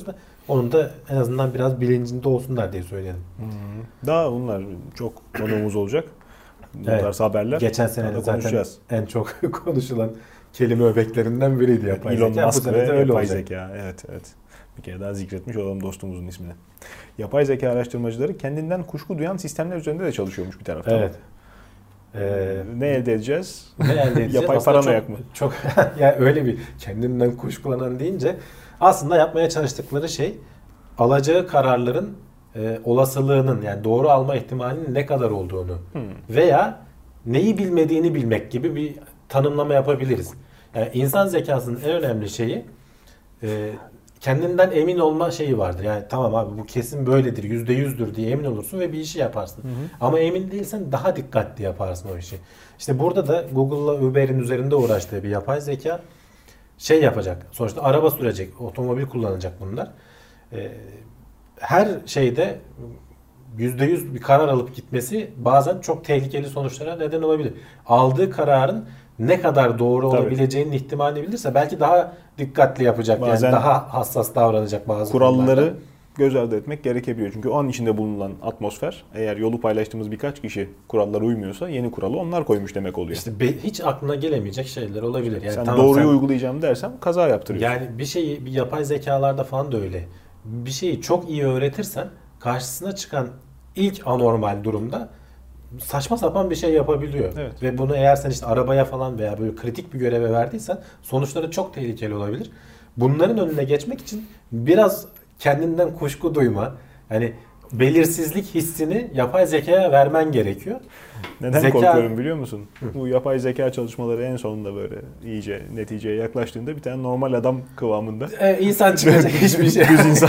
Onun da en azından biraz bilincinde olsunlar diye söyledim. Hmm. Daha bunlar çok konuğumuz olacak. Bu Evet. tarz haberler. Geçen sene zaten en çok konuşulan kelime öbeklerinden biriydi yapay Elon zeka. Musk Bu ve sene de öyle yapay olacak. zeka. Evet, evet. Bir kere daha zikretmiş olalım dostumuzun ismini. Yapay zeka araştırmacıları kendinden kuşku duyan sistemler üzerinde de çalışıyormuş bir taraftan. Evet. Ee, ne elde edeceğiz? Ne elde edeceğiz? Yapay Aslında paranoyak çok, mı? Çok yani öyle bir kendinden kuşkulanan deyince aslında yapmaya çalıştıkları şey alacağı kararların e, olasılığının yani doğru alma ihtimalinin ne kadar olduğunu hmm. veya neyi bilmediğini bilmek gibi bir tanımlama yapabiliriz. Yani insan zekasının en önemli şeyi e, kendinden emin olma şeyi vardır. Yani tamam abi bu kesin böyledir, yüzde yüzdür diye emin olursun ve bir işi yaparsın. Hı hı. Ama emin değilsen daha dikkatli yaparsın o işi. İşte burada da Google'la Uber'in üzerinde uğraştığı bir yapay zeka şey yapacak. Sonuçta araba sürecek, otomobil kullanacak bunlar. Ee, her şeyde yüzde yüz bir karar alıp gitmesi bazen çok tehlikeli sonuçlara neden olabilir. Aldığı kararın ne kadar doğru Tabii. olabileceğinin ihtimalini bilirse belki daha dikkatli yapacak. Bazen yani daha hassas davranacak bazı kuralları konularda. Göz ardı etmek gerekebiliyor. Çünkü o an içinde bulunan atmosfer eğer yolu paylaştığımız birkaç kişi kurallara uymuyorsa yeni kuralı onlar koymuş demek oluyor. İşte be, hiç aklına gelemeyecek şeyler olabilir. Yani sen tamam, doğruyu sen, uygulayacağım dersen kaza yaptırıyorsun. Yani bir şeyi bir yapay zekalarda falan da öyle. Bir şeyi çok iyi öğretirsen karşısına çıkan ilk anormal durumda saçma sapan bir şey yapabiliyor. Evet. Ve bunu eğer sen işte arabaya falan veya böyle kritik bir göreve verdiysen sonuçları çok tehlikeli olabilir. Bunların önüne geçmek için biraz kendinden kuşku duyma, yani belirsizlik hissini yapay zekaya vermen gerekiyor. Neden zeka... korkuyorum biliyor musun? Hı. Bu yapay zeka çalışmaları en sonunda böyle iyice neticeye yaklaştığında bir tane normal adam kıvamında. Ee, insan çıkacak hiçbir şey. Düz insan.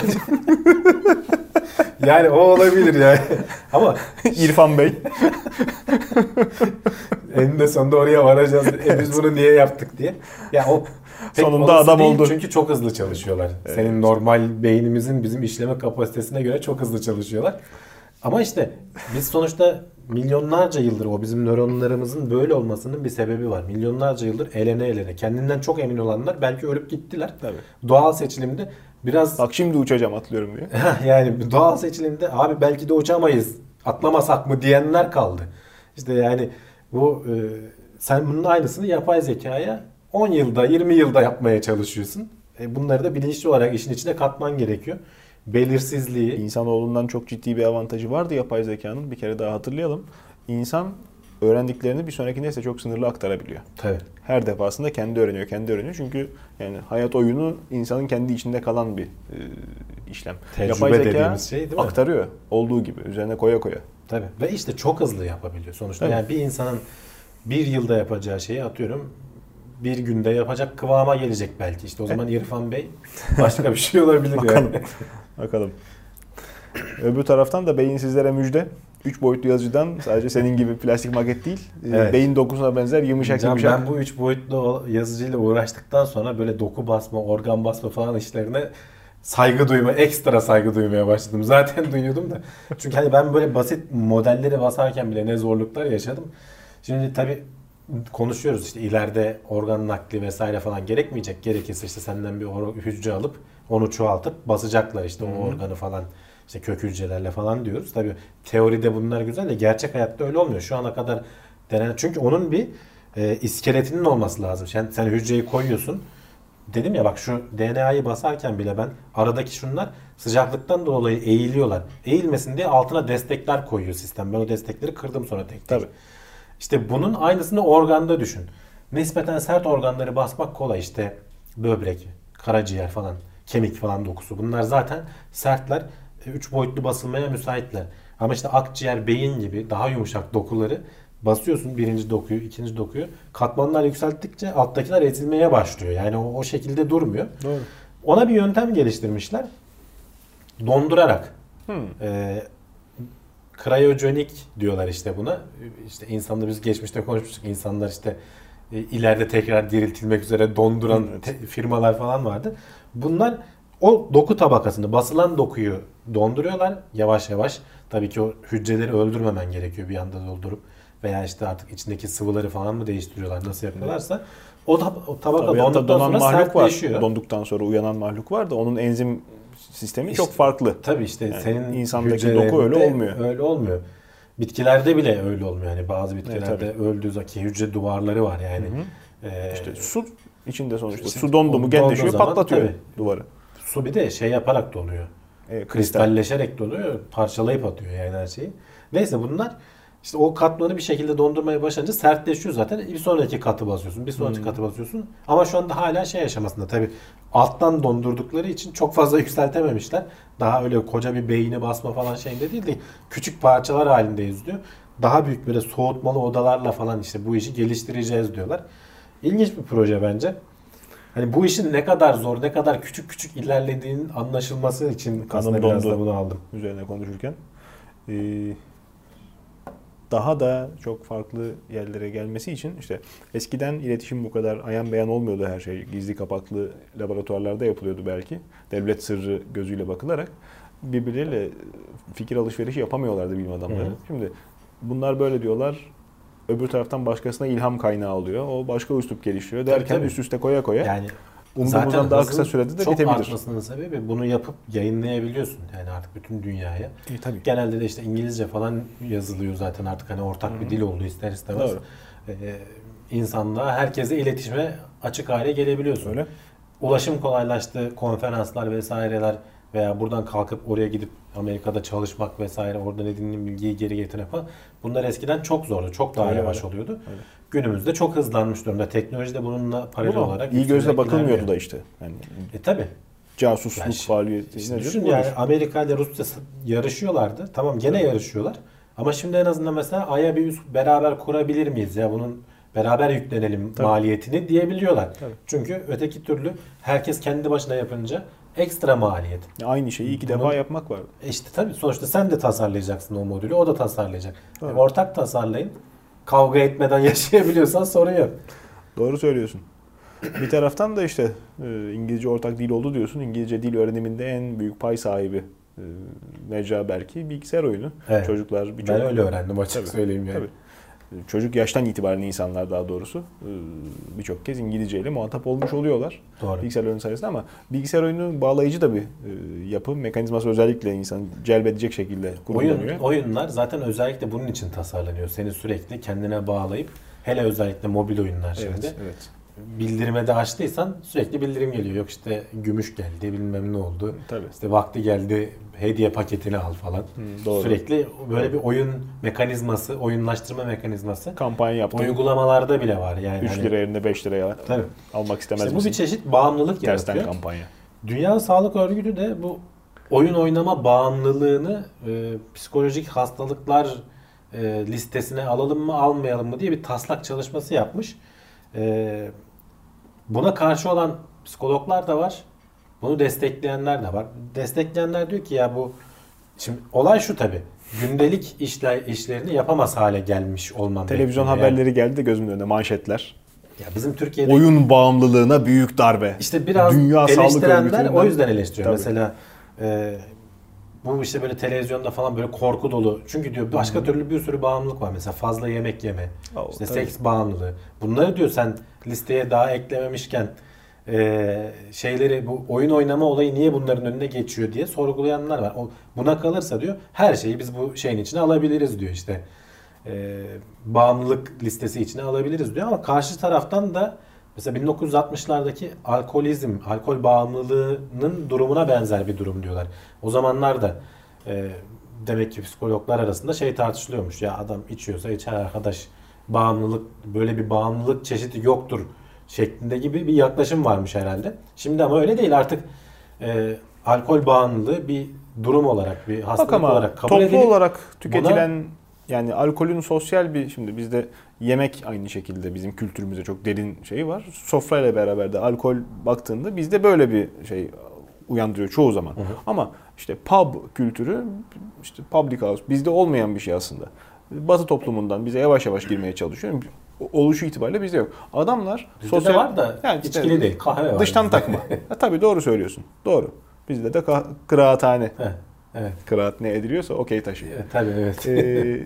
Yani o olabilir yani. Ama İrfan Bey. Eninde sonunda oraya varacağız. E biz bunu niye yaptık diye. Ya o sonunda adam değil, oldu. Çünkü çok hızlı çalışıyorlar. Evet. Senin normal beynimizin bizim işleme kapasitesine göre çok hızlı çalışıyorlar. Ama işte biz sonuçta milyonlarca yıldır o bizim nöronlarımızın böyle olmasının bir sebebi var. Milyonlarca yıldır elene elene. Kendinden çok emin olanlar belki ölüp gittiler. Tabii. Doğal seçilimde biraz... Bak şimdi uçacağım atlıyorum diye. Yani doğal seçilimde abi belki de uçamayız. Atlamasak mı diyenler kaldı. İşte yani bu e, sen bunun aynısını yapay zekaya on yılda yirmi yılda yapmaya çalışıyorsun. E, bunları da bilinçli olarak işin içine katman gerekiyor. Belirsizliği. İnsanoğlundan çok ciddi bir avantajı vardı yapay zekanın. Bir kere daha hatırlayalım. İnsan öğrendiklerini bir sonraki nesle çok sınırlı aktarabiliyor. Tabii. Her defasında kendi öğreniyor, kendi öğreniyor. Çünkü yani hayat oyunu insanın kendi içinde kalan bir e, işlem. Tecrübe yapay zeka dediğimiz şey değil mi? aktarıyor olduğu gibi, üzerine koya koya. Tabii. Ve işte çok hızlı yapabiliyor sonuçta. Tabii. Yani bir insanın bir yılda yapacağı şeyi atıyorum bir günde yapacak kıvama gelecek belki. İşte o zaman İrfan Bey başka bir şey olabilir. Bakalım. Yani. Bakalım. Öbür taraftan da beyinsizlere müjde. Üç boyutlu yazıcıdan sadece senin gibi plastik maket değil, evet. beyin dokusuna benzer yumuşak Can, yumuşak. Ben bu üç boyutlu yazıcıyla uğraştıktan sonra böyle doku basma, organ basma falan işlerine saygı duyma, ekstra saygı duymaya başladım. Zaten duyuyordum da. Çünkü hani ben böyle basit modelleri basarken bile ne zorluklar yaşadım. Şimdi tabii konuşuyoruz işte ileride organ nakli vesaire falan gerekmeyecek. Gerekirse işte senden bir hücre alıp onu çoğaltıp basacaklar işte o organı falan. İşte kök hücrelerle falan diyoruz. Tabii teoride bunlar güzel de gerçek hayatta öyle olmuyor. Şu ana kadar denen çünkü onun bir e, iskeletinin olması lazım. Sen, sen hücreyi koyuyorsun. Dedim ya bak şu D N A'yı basarken bile ben aradaki şunlar sıcaklıktan dolayı eğiliyorlar. Eğilmesin diye altına destekler koyuyor sistem. Ben o destekleri kırdım sonra tek tek. Tabii. İşte bunun aynısını organda düşün. Nispeten sert organları basmak kolay. İşte böbrek, karaciğer falan, kemik falan dokusu. Bunlar zaten sertler. Üç boyutlu basılmaya müsaitler. Ama işte akciğer, beyin gibi daha yumuşak dokuları basıyorsun birinci dokuyu, ikinci dokuyu. Katmanlar yükselttikçe alttakiler ezilmeye başlıyor. Yani o, o şekilde durmuyor. Doğru. Ona bir yöntem geliştirmişler. Dondurarak. Hmm. E, Kriyojenik diyorlar işte buna. İşte insanlar biz geçmişte konuşmuştuk. İnsanlar işte e, ileride tekrar diriltilmek üzere donduran evet. te, firmalar falan vardı. Bunlar o doku tabakasını, basılan dokuyu donduruyorlar yavaş yavaş. Tabii ki o hücreleri öldürmemen gerekiyor bir anda doldurup. Veya işte artık içindeki sıvıları falan mı değiştiriyorlar, nasıl yapıyorlarsa. O, tab- o tabaka Tabii donduktan sonra mahluk sertleşiyor. Var. Donduktan sonra uyanan mahluk var da onun enzim sistemi İşte, çok farklı. Tabii işte yani senin insandaki doku öyle olmuyor. Öyle olmuyor. Bitkilerde bile öyle olmuyor. Yani bazı bitkilerde evet, öldüğü zaman ki hücre duvarları var yani. Hı hı. Ee, işte su içinde sonuçta. işte Su dondu mu genleşiyor, patlatıyor tabii duvarı. Su bir de şey yaparak doluyor. Evet, kristalleşerek doluyor, parçalayıp atıyor yani her şeyi. Neyse bunlar işte o katmanı bir şekilde dondurmaya başlayınca sertleşiyor zaten. Bir sonraki katı basıyorsun, bir sonraki hmm. katı basıyorsun. Ama şu anda hala şey aşamasında tabii alttan dondurdukları için çok fazla yükseltememişler. Daha öyle koca bir beyni basma falan şeyinde değil de küçük parçalar halinde izliyor. Daha büyük böyle soğutmalı odalarla falan işte bu işi geliştireceğiz diyorlar. İlginç bir proje bence. Hani bu işin ne kadar zor, ne kadar küçük küçük ilerlediğinin anlaşılması için aslında biraz da bunu aldım. Üzerine konuşurken. Ee, daha da çok farklı yerlere gelmesi için işte eskiden iletişim bu kadar ayan beyan olmuyordu her şey. Gizli kapaklı laboratuvarlarda yapılıyordu belki. Devlet sırrı gözüyle bakılarak birbirleriyle fikir alışverişi yapamıyorlardı bilim adamları. Hı hı. Şimdi bunlar böyle diyorlar. Öbür taraftan başkasına ilham kaynağı oluyor. O başka üslup geliştiriyor derken tabii, tabii. üst üste koya koya. Yani umduğumuzdan daha kısa sürede de çok bitebilir. Çok artmasının sebebi bunu yapıp yayınlayabiliyorsun yani artık bütün dünyaya. E, tabii. Genelde de işte İngilizce falan yazılıyor zaten artık hani ortak Hı-hı. bir dil oldu ister istemez. Doğru. Ee, insanla herkese iletişime açık hale gelebiliyorsun. Öyle. Ulaşım kolaylaştı, konferanslar vesaireler veya buradan kalkıp oraya gidip Amerika'da çalışmak vesaire oradan edinilen bilgiyi geri getirmek falan. Bunlar eskiden çok zordu, çok daha öyle yavaş öyle. oluyordu. Öyle. Günümüzde çok hızlanmış durumda. Teknoloji de bununla paralel Bunu olarak iyi gözle bakılmıyordu ilerliyor. Da işte. Yani e tabi. Casusluk yani faaliyeti. Işte düşün yani Amerika ile Rusya yarışıyorlardı. Tamam gene evet. yarışıyorlar. Ama şimdi en azından mesela Ay'a bir üs beraber kurabilir miyiz ya bunun beraber yüklenelim tabii. maliyetini diyebiliyorlar. Tabii. Çünkü öteki türlü herkes kendi başına yapınca ekstra maliyet. Aynı şeyi iki Bunun, defa yapmak var. İşte tabii sonuçta sen de tasarlayacaksın o modülü, o da tasarlayacak. Yani ortak tasarlayın. Kavga etmeden yaşayabiliyorsan sorun yok. Doğru söylüyorsun. Bir taraftan da işte İngilizce ortak dil oldu diyorsun. İngilizce dil öğreniminde en büyük pay sahibi mecra belki bilgisayar oyunu. Evet. Çocuklar birçok... Ben öyle öğrendim açık tabii, söyleyeyim yani. Tabii. Çocuk yaştan itibaren insanlar daha doğrusu birçok kez İngilizce ile muhatap olmuş oluyorlar. Doğru. Bilgisayar oyunu sayesinde ama bilgisayar oyunu bağlayıcı da bir yapı. Mekanizması özellikle insan celbedecek şekilde kuruluyor. Oyun, oyunlar zaten özellikle bunun için tasarlanıyor. Seni sürekli kendine bağlayıp hele özellikle mobil oyunlar şimdi. Evet, evet. Bildirime de açtıysan sürekli bildirim geliyor. Yok işte gümüş geldi bilmem ne oldu. Tabii. İşte vakti geldi hediye paketini al falan. Hı, doğru. Sürekli böyle bir oyun mekanizması, oyunlaştırma mekanizması. Kampanya yaptım. Uygulamalarda bile var yani. üç lira yerine beş liraya Tabii. almak istemez işte misin? Bu bir çeşit bağımlılık Tersten yaratıyor. kampanya. Dünya Sağlık Örgütü de bu oyun oynama bağımlılığını e, psikolojik hastalıklar e, listesine alalım mı almayalım mı diye bir taslak çalışması yapmış. E, buna karşı olan psikologlar da var. Bunu destekleyenler de var. Destekleyenler diyor ki ya bu şimdi olay şu tabii. Gündelik işler işlerini yapamaz hale gelmiş olman. Televizyon haberleri yani. Geldi de gözümün önüne manşetler. Ya bizim Türkiye'de oyun bağımlılığına büyük darbe. İşte biraz Dünya eleştirenler o yüzden eleştiriyor. Tabii. Mesela e, bu işte böyle televizyonda falan böyle korku dolu. Çünkü diyor başka hmm. türlü bir sürü bağımlılık var. Mesela fazla yemek yeme. Oh, işte tabii. Seks bağımlılığı. Bunları diyor sen listeye daha eklememişken Ee, şeyleri bu oyun oynama olayı niye bunların önüne geçiyor diye sorgulayanlar var. O, buna kalırsa diyor her şeyi biz bu şeyin içine alabiliriz diyor işte. Ee, bağımlılık listesi içine alabiliriz diyor ama karşı taraftan da mesela bin dokuz yüz altmışlardaki alkolizm, alkol bağımlılığının durumuna benzer bir durum diyorlar. O zamanlar da e, demek ki psikologlar arasında şey tartışılıyormuş. Ya adam içiyorsa içer arkadaş. Bağımlılık böyle bir bağımlılık çeşidi yoktur şeklinde gibi bir yaklaşım varmış herhalde. Şimdi ama öyle değil artık e, alkol bağımlılığı bir durum olarak, bir hastalık ama olarak kabul toplu edilip olarak tüketilen buna, yani alkolün sosyal bir şimdi bizde yemek aynı şekilde bizim kültürümüzde çok derin şeyi var. Sofrayla beraber de alkol baktığında bizde böyle bir şey uyandırıyor çoğu zaman. Hı hı. Ama işte pub kültürü işte public house bizde olmayan bir şey aslında. Batı toplumundan bize yavaş yavaş girmeye çalışıyor. Oluşu itibariyle bizde yok. Adamlar bizde sosyal de var da yani işte, içkili değil, kahve var. Dıştan takma. Ha, tabii doğru söylüyorsun. Doğru. Bizde de kah- kıraathane. Heh, evet. Kıraat ne ediliyorsa okey taşıyor. Evet, tabii evet. Ee,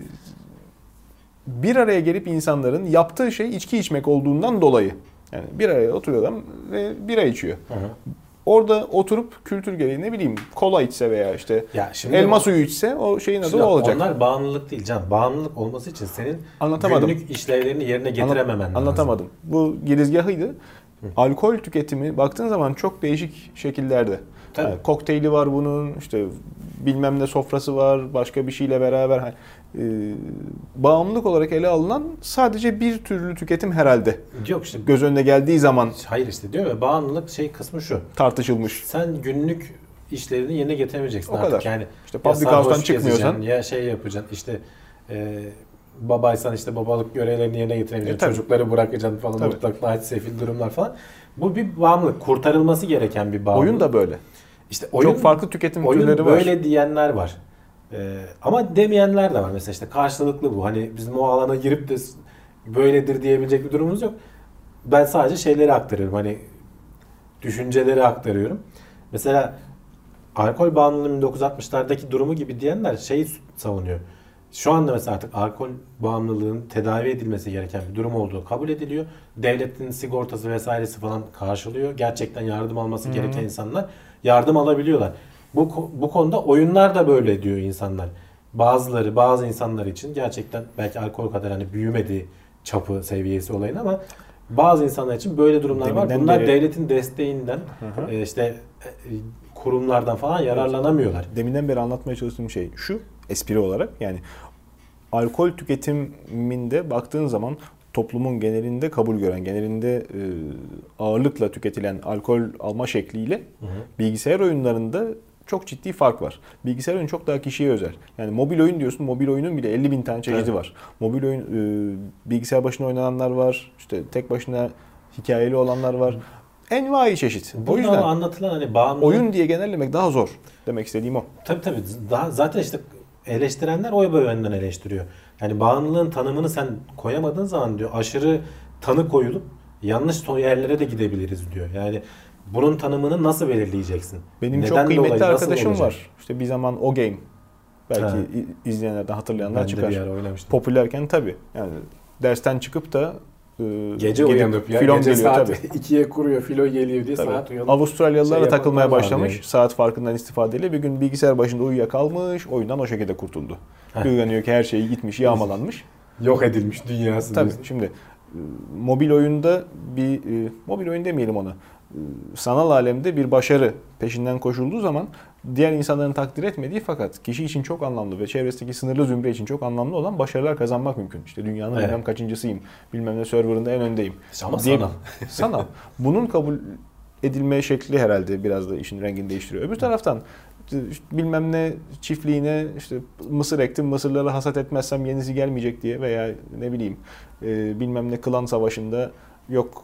bir araya gelip insanların yaptığı şey içki içmek olduğundan dolayı. Yani bir araya oturuyor adam ve bira içiyor. Hı hı. orada oturup kültür gereği ne bileyim kola içse veya işte Ya şimdi elma o- suyu içse o şeyin adı Şimdi o olacak. Onlar bağımlılık değil can. Bağımlılık olması için senin Anlatamadım. günlük işlevlerini yerine getirememen lazım. Anlatamadım. Bu girizgahıydı. Alkol tüketimi baktığın zaman çok değişik şekillerde. Tabii. Yani kokteyli var bunun, işte bilmem ne sofrası var, başka bir şeyle beraber. Hani, e, bağımlılık olarak ele alınan sadece bir türlü tüketim herhalde. Yok işte Göz önüne geldiği zaman hayır işte diyor ya bağımlılık şey kısmı şu. tartışılmış. Sen günlük işlerini yerine getiremeyeceksin O artık. kadar. Yani İşte ya public sarhoş house'tan çıkmıyorsan gezeceksin, ya şey yapacaksın işte e, babaysan işte babalık görevlerini yerine getiremeyeceksin. E, tabii. Çocukları bırakacaksın falan Tabii. ortalıkta ait sefil durumlar falan. Bu bir bağımlılık. Kurtarılması gereken bir bağımlılık. oyun da böyle. İşte oyun, Çok farklı tüketim oyun türleri var. böyle diyenler var. Ee, ama demeyenler de var. Mesela işte karşılıklı bu. Hani bizim o alana girip de böyledir diyebilecek bir durumumuz yok. Ben sadece şeyleri aktarıyorum. Hani düşünceleri aktarıyorum. Mesela alkol bağımlılığının bin dokuz yüz altmışlardaki durumu gibi diyenler şeyi savunuyor. Şu anda mesela artık alkol bağımlılığının tedavi edilmesi gereken bir durum olduğu kabul ediliyor. Devletin sigortası vesairesi falan karşılıyor. Gerçekten yardım alması gereken insanlar yardım alabiliyorlar. Bu bu konuda oyunlar da böyle diyor insanlar. Bazıları bazı insanlar için gerçekten belki alkol kadar hani büyümedi çapı seviyesi olayın ama bazı insanlar için böyle durumlar var. Deminden Bunlar beri- devletin desteğinden Hı hı. e, işte e, kurumlardan falan yararlanamıyorlar. Deminden beri anlatmaya çalıştığım şey şu, espri olarak yani alkol tüketiminde baktığın zaman toplumun genelinde kabul gören, genelinde e, ağırlıkla tüketilen alkol alma şekliyle Hı hı. bilgisayar oyunlarında çok ciddi fark var. Bilgisayar oyunu çok daha kişiye özel. Yani mobil oyun diyorsun, mobil oyunun bile elli bin tane çeşidi Evet. var. Mobil oyun, e, bilgisayar başına oynananlar var, işte tek başına hikayeli olanlar var. Envai çeşit. O Burada yüzden ama anlatılan hani bağımlılık oyun diye genellemek daha zor. Demek istediğim o. tabii tabii daha zaten işte eleştirenler o yönden eleştiriyor. Yani bağımlılığın tanımını sen koyamadığın zaman diyor aşırı tanı koyulup yanlış son yerlere de gidebiliriz diyor. Yani bunun tanımını nasıl belirleyeceksin? Benim Neden çok kıymetli dolayı, nasıl arkadaşım olacak? var. İşte bir zaman O Game. Belki Ha. i- izleyenlerden hatırlayanlar Ben de çıkar. bir ara oynamıştım. Popülerken tabii. Yani dersten çıkıp da e, Gece gidip uyanıp ya filon gece geliyor saat tabii. ikiye kuruyor filo geliyor diye Tabii. saat uyanıp Avustralyalılarla şey takılmaya yapanlar var başlamış. yani. Saat farkından istifadeyle bir gün bilgisayar başında uyuyakalmış. Oyundan o şekilde kurtuldu. Heh. Bir uyanıyor ki her şey gitmiş, yağmalanmış. yok edilmiş dünyası. Tabii diyorsun. şimdi e, mobil oyunda bir e, mobil oyun demeyelim ona. E, Sanal alemde bir başarı peşinden koşulduğu zaman diğer insanların takdir etmediği fakat kişi için çok anlamlı ve çevresindeki sınırlı zümre için çok anlamlı olan başarılar kazanmak mümkün. İşte dünyanın Evet. bilmem kaçıncısıyım, bilmem ne serverında en öndeyim. Ama diye- sanal. Sanal. Bunun kabul edilme şekli herhalde biraz da işin rengini değiştiriyor. Öbür taraftan işte bilmem ne çiftliğine işte mısır ektim, mısırları hasat etmezsem yenisi gelmeyecek diye veya ne bileyim e, bilmem ne klan savaşında yok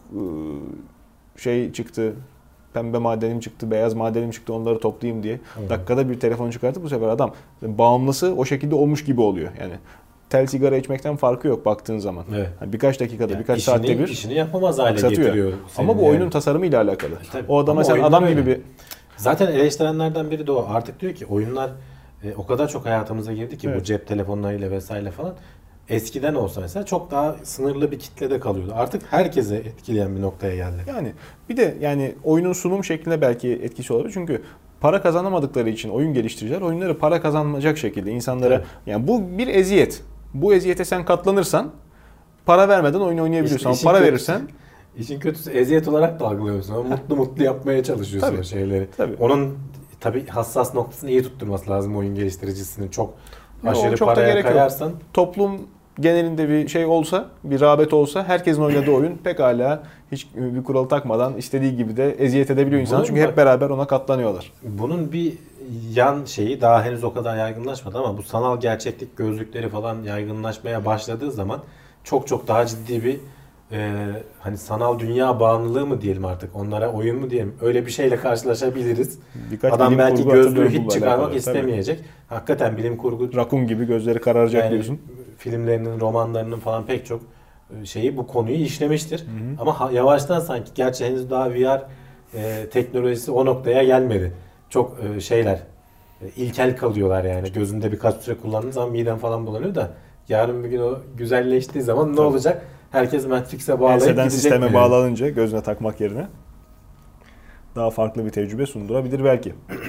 e, şey çıktı, pembe madenim çıktı, beyaz madenim çıktı onları toplayayım diye Hı. dakikada bir telefon çıkartıp bu sefer adam bağımlısı o şekilde olmuş gibi oluyor. Yani tel sigara içmekten farkı yok baktığın zaman. Evet. Yani birkaç dakikada, Yani birkaç işini, saatte bir işini yapamaz hale aksatıyor. getiriyor. Ama seni bu yani. oyunun tasarımıyla alakalı. Tabii. O adama Ama sen oyunlar adam öyle. gibi bir Zaten eleştirenlerden biri de o. Artık diyor ki oyunlar e, o kadar çok hayatımıza girdi ki Evet. bu cep telefonlarıyla vesaire falan. Eskiden olsa mesela çok daha sınırlı bir kitlede kalıyordu. Artık herkese etkileyen bir noktaya geldi. yani bir de yani oyunun sunum şekline belki etkisi olabilir. Çünkü para kazanamadıkları için oyun geliştiriciler oyunları para kazanılacak şekilde insanlara Tabii. yani bu bir eziyet. Bu eziyete sen katlanırsan para vermeden oyun oynayabiliyorsun. İşte Ama para işin verirsen İşin kötüsü eziyet olarak da algılıyorsun. Ama mutlu mutlu yapmaya çalışıyorsun Tabii. o şeyleri. Tabii. Onun tabii hassas noktasını iyi tutturması lazım oyun geliştiricisinin. Çok Yok, aşırı çok da paraya gerek yok. kayarsan toplum genelinde bir şey olsa, bir rağbet olsa herkesin oynadığı oyun pekala hiç bir kural takmadan istediği gibi de eziyet edebiliyor insan. Bunun Çünkü bak- hep beraber ona katlanıyorlar. bunun bir yan şeyi daha henüz o kadar yaygınlaşmadı ama bu sanal gerçeklik gözlükleri falan yaygınlaşmaya başladığı zaman çok çok daha ciddi bir e, hani sanal dünya bağımlılığı mı diyelim artık onlara oyun mu diyelim öyle bir şeyle karşılaşabiliriz. Birkaç Adam bilim belki kurgu gözlüğü hatırlıyorum hiç bununla çıkarmak alakalı. Tabii. istemeyecek. Hakikaten bilim kurgu Rakun gibi gözleri kararacak yani diyorsun. filmlerinin, romanlarının falan pek çok şeyi bu konuyu işlemiştir. Hı hı. Ama ha- yavaştan sanki gerçi henüz daha V R e, teknolojisi o noktaya gelmedi. Çok e, şeyler e, ilkel kalıyorlar yani. Gözünde birkaç süre kullandığın zaman miden falan bulanıyor da yarın bir gün o güzelleştiği zaman ne Tabii. olacak? Herkes Matrix'e bağlayıp Enseden gidecek sisteme mi? bağlanınca gözüne takmak yerine. daha farklı bir tecrübe sundurabilir belki.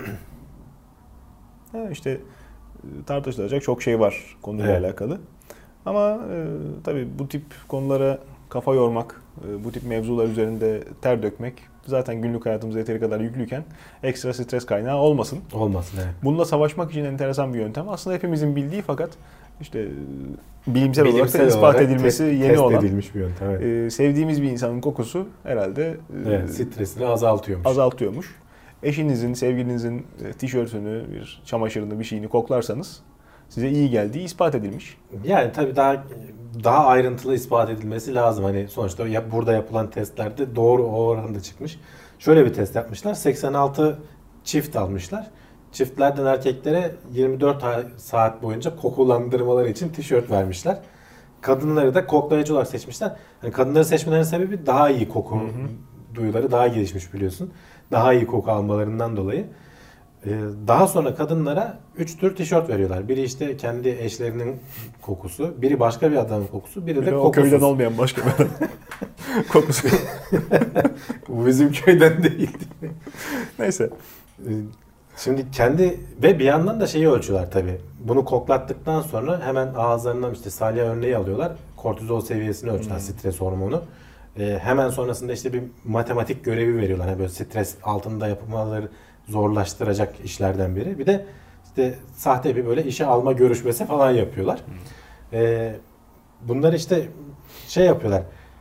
Ha, işte tartışılacak çok şey var konuyla evet. alakalı. Ama e, tabii bu tip konulara kafa yormak, e, bu tip mevzular üzerinde ter dökmek zaten günlük hayatımızda yeteri kadar yüklüyken ekstra stres kaynağı olmasın. Olmasın, evet. Bununla savaşmak için enteresan bir yöntem. Aslında hepimizin bildiği fakat işte bilimsel, bilimsel olarak da ispat edilmesi test, yeni test olan edilmiş bir yöntem. Evet. E, sevdiğimiz bir insanın kokusu herhalde evet, stresini azaltıyormuş. azaltıyormuş. Eşinizin, sevgilinizin tişörtünü, bir çamaşırını, bir şeyini koklarsanız size iyi geldiği ispat edilmiş. Yani tabii daha daha ayrıntılı ispat edilmesi lazım. Hani sonuçta ya burada yapılan testlerde doğru o oranda çıkmış. Şöyle bir test yapmışlar. seksen altı çift almışlar. Çiftlerden erkeklere yirmi dört saat boyunca kokulandırmaları için tişört vermişler. Kadınları da koklayıcı olarak seçmişler. Hani kadınları seçmelerinin sebebi daha iyi koku hı hı. duyuları daha gelişmiş biliyorsun. Daha iyi koku almalarından dolayı. Daha sonra kadınlara üç tür tişört veriyorlar. Biri işte kendi eşlerinin kokusu, biri başka bir adamın kokusu, biri de biri kokusuz. O köyden olmayan başka bir adam kokusu. Bu bizim köyden değil. Neyse. Şimdi kendi ve bir yandan da şeyi ölçüyorlar tabii. Bunu koklattıktan sonra hemen ağızlarından işte salya örneği alıyorlar. Kortizol seviyesini ölçüyorlar, hmm. stres hormonu. Ee, hemen sonrasında işte bir matematik görevi veriyorlar. Yani böyle stres altında yapılmaları zorlaştıracak işlerden biri. Bir de işte sahte bir böyle işe alma görüşmesi falan yapıyorlar. Hmm. Ee, bunlar işte şey yapıyorlar.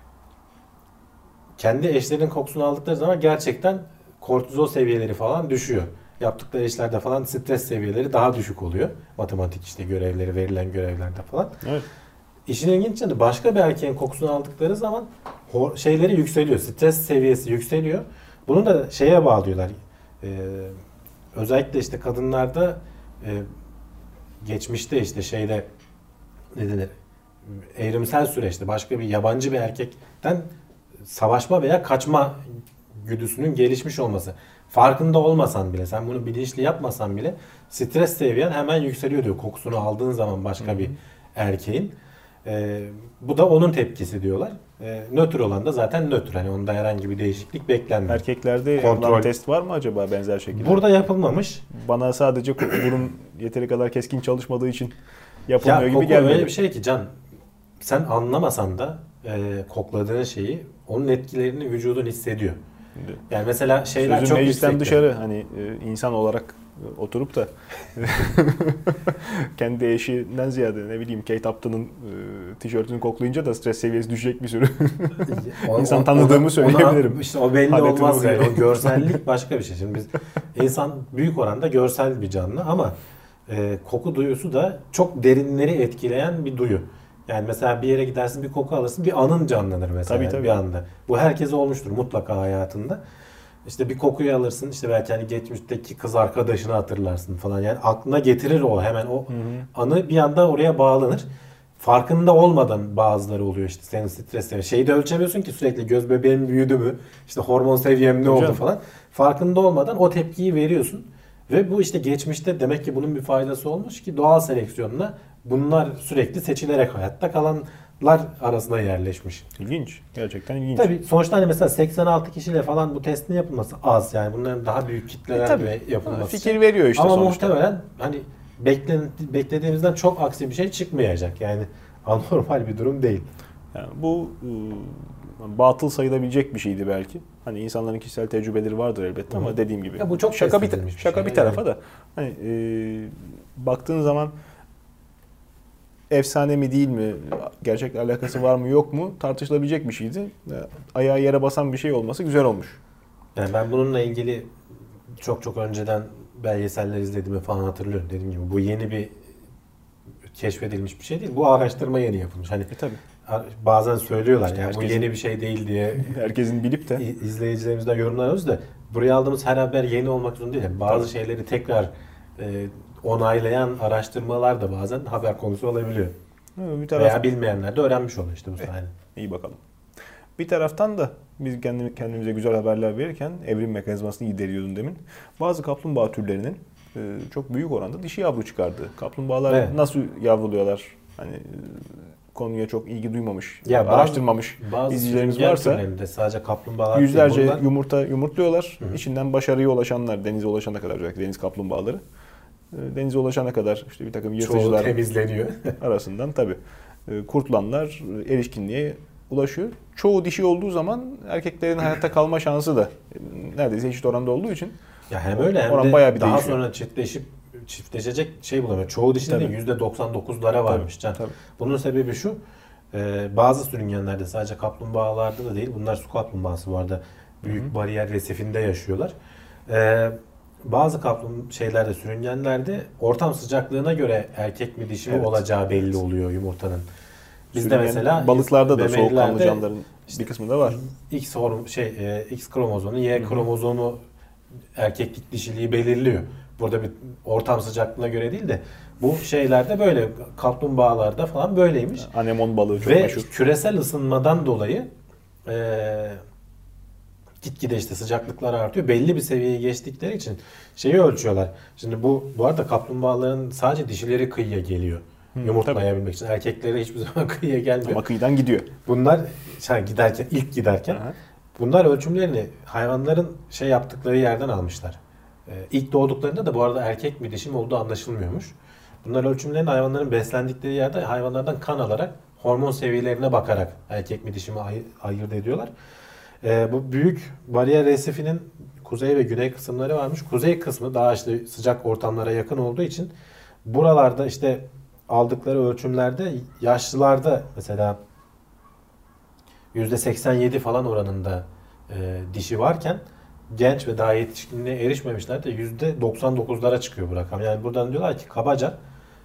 Kendi eşlerinin kokusunu aldıkları zaman gerçekten kortizol seviyeleri falan düşüyor. Yaptıkları işlerde falan stres seviyeleri daha düşük oluyor. Matematik işte görevleri, verilen görevlerde falan. Evet. İşin ilginç yanı başka bir erkeğin kokusunu aldıkları zaman şeyleri yükseliyor. Stres seviyesi yükseliyor. Bunu da şeye bağlıyorlar. Ee, özellikle işte kadınlarda e, geçmişte işte şeyde ne denir? Evrimsel süreçte başka bir yabancı bir erkekten savaşma veya kaçma güdüsünün gelişmiş olması. Farkında olmasan bile, sen bunu bilinçli yapmasan bile stres seviyen hemen yükseliyor diyor. Kokusunu aldığın zaman başka Hı-hı. bir erkeğin. Ee, bu da onun tepkisi diyorlar. Ee, nötr olan da zaten nötr. Hani onda herhangi bir değişiklik beklenmiyor. Erkeklerde kontrol test var mı acaba benzer şekilde? Burada yapılmamış. Bana sadece burun yeteri kadar keskin çalışmadığı için yapılmıyor ya, gibi gelmiyor. Öyle bir şey ki Can, sen anlamasan da e, kokladığın şeyi, onun etkilerini vücudun hissediyor. Yani mesela şeyler Sözün çok meclisten yüksekte. dışarı hani e, insan olarak oturup da kendi eşinden ziyade ne bileyim Kate Upton'un e, tişörtünü koklayınca da stres seviyesi düşecek bir sürü o, insan o, tanıdığımı ona, söyleyebilirim. Ona, işte o belli Haletini olmaz yani. O görsellik başka bir şey. Şimdi biz insan büyük oranda görsel bir canlı ama e, koku duyusu da çok derinleri etkileyen bir duyu. Yani mesela bir yere gidersin, bir koku alırsın, bir anın canlanır mesela tabii, tabii. bir anda. Bu herkese olmuştur mutlaka hayatında. İşte bir kokuyu alırsın, işte belki hani geçmişteki kız arkadaşını hatırlarsın falan. Yani aklına getirir o hemen o hı hı. anı bir anda oraya bağlanır. Farkında olmadan bazıları oluyor işte senin stres seviyesi. Şeyi de ölçemiyorsun ki sürekli göz bebeğim büyüdü mü, işte hormon seviyem ne oldu falan. Farkında olmadan o tepkiyi veriyorsun. Ve bu işte geçmişte demek ki bunun bir faydası olmuş ki doğal seleksiyonla bunlar sürekli seçilerek hayatta kalanlar arasında yerleşmiş. İlginç. Gerçekten ilginç. Tabii sonuçta hani mesela seksen altı kişiyle falan bu testin yapılması az yani. Bunların daha büyük kitlelerle e, yapılması. Fikir için. veriyor işte Ama sonuçta. muhtemelen hani beklen, beklediğimizden çok aksi bir şey çıkmayacak. Yani anormal bir durum değil. Yani bu ıı, batıl sayılabilecek bir şeydi belki. Hani insanların kişisel tecrübeleri vardır elbette Hı. ama dediğim gibi. Ya bu çok şaka bir, bir şaka şey bir tarafa yani. da hani e, baktığın zaman efsane mi değil mi, gerçekle alakası var mı yok mu tartışılabilecek bir şeydi. Ayağı yere basan bir şey olması güzel olmuş. Yani ben bununla ilgili çok çok önceden belgeseller izlediğimi falan hatırlıyorum. Dediğim gibi bu yeni bir keşfedilmiş bir şey değil. Bu araştırma yeni yapılmış. Hani e, tabii. Bazen söylüyorlar işte yani bu herkesin, yeni bir şey değil diye. Herkesin bilip de izleyicilerimizden yorumlar alıyoruz da buraya aldığımız her haber yeni olmak zorunda değil. Yani bazı tabii. şeyleri tekrar e, onaylayan araştırmalar da bazen haber konusu olabiliyor. Bir taraf... Veya bilmeyenler de öğrenmiş oluyor işte bu sayede. Eh, iyi bakalım. Bir taraftan da biz kendimize güzel haberler verirken evrim mekanizmasını gideriyordun demin. Bazı kaplumbağa türlerinin çok büyük oranda dişi yavru çıkardığı. Kaplumbağalar evet. nasıl yavruluyorlar? Hani konuya çok ilgi duymamış, ya araştırmamış bazı izleyicilerimiz sürüngen varsa türlerinde sadece kaplumbağalar yüzlerce değil, bunlar... yumurta yumurtluyorlar. Hı hı. İçinden başarıya ulaşanlar, denize ulaşana kadar, özellikle deniz kaplumbağaları. Denize ulaşana kadar işte bir takım yırtıcılar çoğu temizleniyor. arasından tabii kurtulanlar erişkinliğe ulaşıyor. Çoğu dişi olduğu zaman erkeklerin hayatta kalma şansı da neredeyse eşit oranda olduğu için ya hem öyle hem oran de bayağı bir daha değişiyor. sonra çiftleşip çiftleşecek şey bulamıyor. Çoğu dişinin de yüzde doksan dokuzlara varmış can. Tabii. Bunun sebebi şu. E, bazı sürüngenlerde, sadece kaplumbağalarda da değil. Bunlar su kaplumbağası bu arada. Büyük Hı-hı. bariyer resifinde yaşıyorlar. E, bazı kaplum şeylerde, sürüngenlerde ortam sıcaklığına göre erkek mi dişi mi evet. olacağı belli oluyor yumurtanın. Bizde mesela balıklarda da soğukkanlı canlıların işte bir kısmında var. X horm şey e, X kromozomu, Y Hı-hı. kromozomu erkeklik dişiliği belirliyor. Burada bir ortam sıcaklığına göre değil de bu şeylerde böyle, kaplumbağalarda falan böyleymiş. Anemon balığı çok ve meşhur. Ve küresel ısınmadan dolayı e, gitgide işte sıcaklıklar artıyor. Belli bir seviyeyi geçtikleri için şeyi ölçüyorlar. Şimdi bu bu arada kaplumbağaların sadece dişileri kıyıya geliyor. Hmm, yumurtlayabilmek için. Erkekleri hiçbir zaman kıyıya gelmiyor. Ama kıyıdan gidiyor. Bunlar yani giderken, ilk giderken Aha. bunlar ölçümlerini hayvanların şey yaptıkları yerden almışlar. Ee, ilk doğduklarında da bu arada erkek mi dişi mi olduğu anlaşılmıyormuş. Bunlar ölçümlerini hayvanların beslendikleri yerde hayvanlardan kan alarak, hormon seviyelerine bakarak erkek mi dişi mi ay- ayırt ediyorlar. Ee, bu büyük bariyer resifinin kuzey ve güney kısımları varmış. Kuzey kısmı daha işte sıcak ortamlara yakın olduğu için buralarda işte aldıkları ölçümlerde yaşlılarda mesela yüzde seksen yedi falan oranında e, dişi varken genç ve daha yetişkinliğe erişmemişler de yüzde doksan dokuzlara çıkıyor bu rakam. Yani buradan diyorlar ki kabaca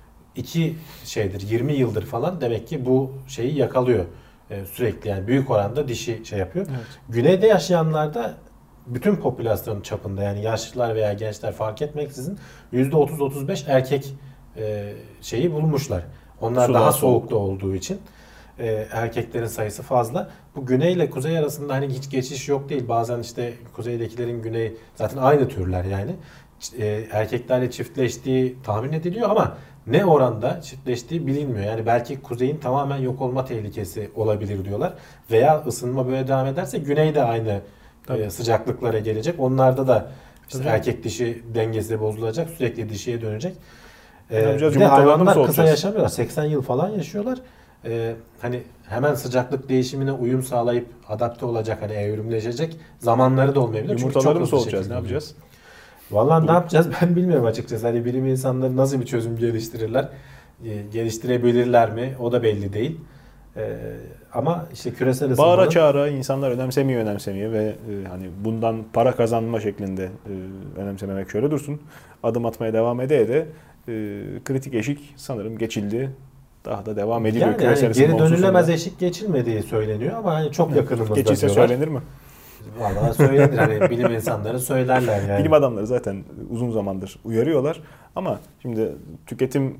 iki şeydir, yirmi yıldır falan demek ki bu şeyi yakalıyor. Ee, sürekli yani büyük oranda dişi şey yapıyor. Evet. Güneyde yaşayanlarda bütün popülasyon çapında, yani yaşlılar veya gençler fark etmeksizin yüzde otuz otuz beş erkek e, şeyi bulmuşlar. Onlar Su daha soğukta soğuk. olduğu için e, erkeklerin sayısı fazla. Bu güney ile kuzey arasında hani hiç geçiş yok değil. Bazen işte kuzeydekilerin güney zaten aynı türler yani. E, erkeklerle çiftleştiği tahmin ediliyor ama ne oranda çiftleştiği bilinmiyor. Yani belki kuzeyin tamamen yok olma tehlikesi olabilir diyorlar. Veya ısınma böyle devam ederse güney de aynı e, sıcaklıklara gelecek. Onlarda da işte erkek dişi dengesi bozulacak. Sürekli dişiye dönecek. Ee, bir de hayvanlar kısa yaşamıyorlar. seksen yıl falan yaşıyorlar. Ee, hani hemen sıcaklık değişimine uyum sağlayıp adapte olacak, hani evrimleşecek zamanları da olmayabilir. Yumurtaları mı soğutacağız? Ne yapacağız? Vallahi ne yapacağız ben bilmiyorum açıkçası. Hani bilim insanları nasıl bir çözüm geliştirirler? E, geliştirebilirler mi? O da belli değil. E, ama işte küresel ısınmanın... Bağıra çağıra insanlar önemsemiyor önemsemiyor ve e, hani bundan para kazanma şeklinde e, önemsememek şöyle dursun. Adım atmaya devam ede de e, kritik eşik sanırım geçildi. Daha da devam ediliyor. Yani, yani geri dönülemez eşik geçilmediği söyleniyor ama hani çok yakınımızda Geçilse diyorlar. söylenir mi? Vallahi söylenir. Hani bilim insanları söylerler yani. Bilim adamları zaten uzun zamandır uyarıyorlar. Ama şimdi tüketim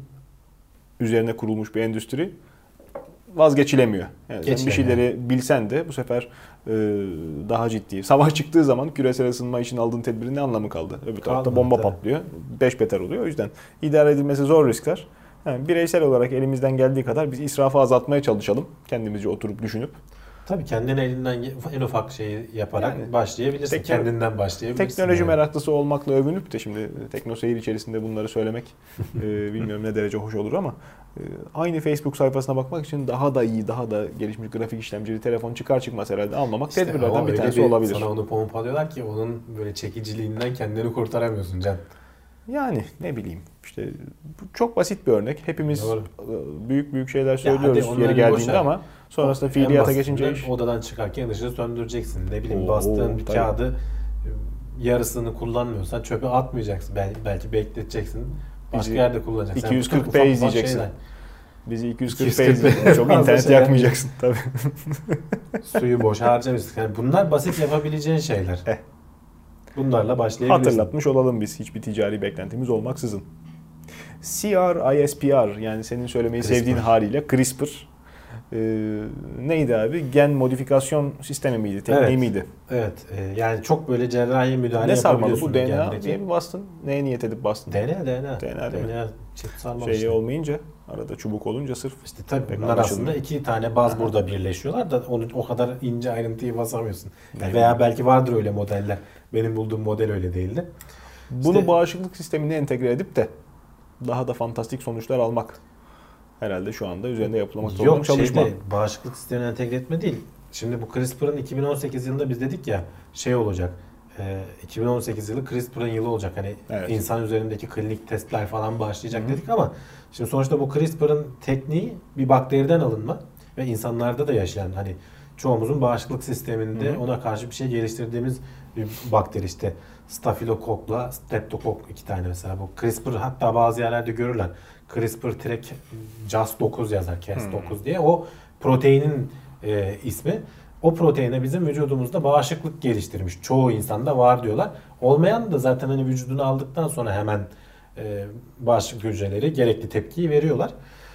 üzerine kurulmuş bir endüstri vazgeçilemiyor. Yani sen bir şeyleri yani. bilsen de bu sefer e, daha ciddi. Savaş çıktığı zaman küresel ısınma için aldığın tedbirin ne anlamı kaldı? Öbür tarafta bomba tabii. patlıyor. Beş beter oluyor. O yüzden idare edilmesi zor riskler. Yani bireysel olarak elimizden geldiği kadar biz israfı azaltmaya çalışalım. Kendimizce oturup düşünüp. Tabii kendin elinden en ufak şeyi yaparak yani, başlayabilirsin. Tekno- kendinden başlayabilirsin. Teknoloji yani. meraklısı olmakla övünüp de şimdi teknoseyir içerisinde bunları söylemek e, bilmiyorum ne derece hoş olur ama e, aynı Facebook sayfasına bakmak için daha da iyi, daha da gelişmiş grafik işlemcili telefon çıkar çıkmaz herhalde almamak işte tedbirlerden bir tanesi bir, olabilir. Sana onu pompalıyorlar ki onun böyle çekiciliğinden kendini kurtaramıyorsun can. Yani ne bileyim işte çok basit bir örnek. Hepimiz Doğru. büyük büyük şeyler söylüyoruz yeri geldiğinde ama sonrasında fiiliyata geçince iş. Odadan çıkarken ışığı söndüreceksin. Ne bileyim Oo, bastığın bir tabii. kağıdı yarısını kullanmıyorsan çöpe atmayacaksın. Belki, belki bekleteceksin. Başka Bizi yerde kullanacaksın. iki yüz kırk p izleyeceksin. Bizi iki yüz kırk p izleyeceksin. Çok internet yakmayacaksın tabii. Suyu boşa harcamışsın. Yani bunlar basit yapabileceğin şeyler. Eh. Bunlarla başlayabilirsin. Hatırlatmış olalım biz hiçbir ticari beklentimiz olmaksızın. C R I S P R yani senin söylemeyi CRISPR. sevdiğin haliyle CRISPR Ee, neydi abi? Gen modifikasyon sistemi miydi? Tekniği Evet. miydi? Evet. E, yani çok böyle cerrahi müdahale Ne sarmalı yapabiliyorsun. bu? D N A gendeki. diye mi bastın? Neye niyet edip bastın? D N A, D N A. D N A değil mi? D N A çift sarmal Şey işte. olmayınca, arada çubuk olunca sırf. İşte tabii pek bunlar anlaşılmıyor. aslında iki tane baz Aha. burada birleşiyorlar da onu o kadar ince ayrıntıyı basamıyorsun. Yani Evet. veya belki vardır öyle modeller. Benim bulduğum model öyle değildi. Bunu İşte- bağışıklık sistemine entegre edip de daha da fantastik sonuçlar almak herhalde şu anda üzerinde yapılmakta olan Yok çalışma. şeyde bağışıklık sistemine entegre etme değil. Şimdi bu CRISPR'ın iki bin on sekiz yılında biz dedik ya şey olacak. E, iki bin on sekiz yılı CRISPR'ın yılı olacak. Hani Evet. insan üzerindeki klinik testler falan başlayacak Hı-hı. dedik ama şimdi sonuçta bu CRISPR'ın tekniği bir bakteriden alınma ve insanlarda da yaşayan hani çoğumuzun bağışıklık sisteminde Hı-hı. ona karşı bir şey geliştirdiğimiz bir bakteri işte Staphylococcus'la Streptococcus iki tane mesela bu CRISPR hatta bazı yerlerde görürler. CRISPR-Cas dokuz yazar, Cas dokuz diye. O proteinin e, ismi. O proteine bizim vücudumuzda bağışıklık geliştirmiş. Çoğu insanda var diyorlar. Olmayan da zaten hani vücudunu aldıktan sonra hemen e, bağışıklık hücreleri gerekli tepkiyi veriyorlar.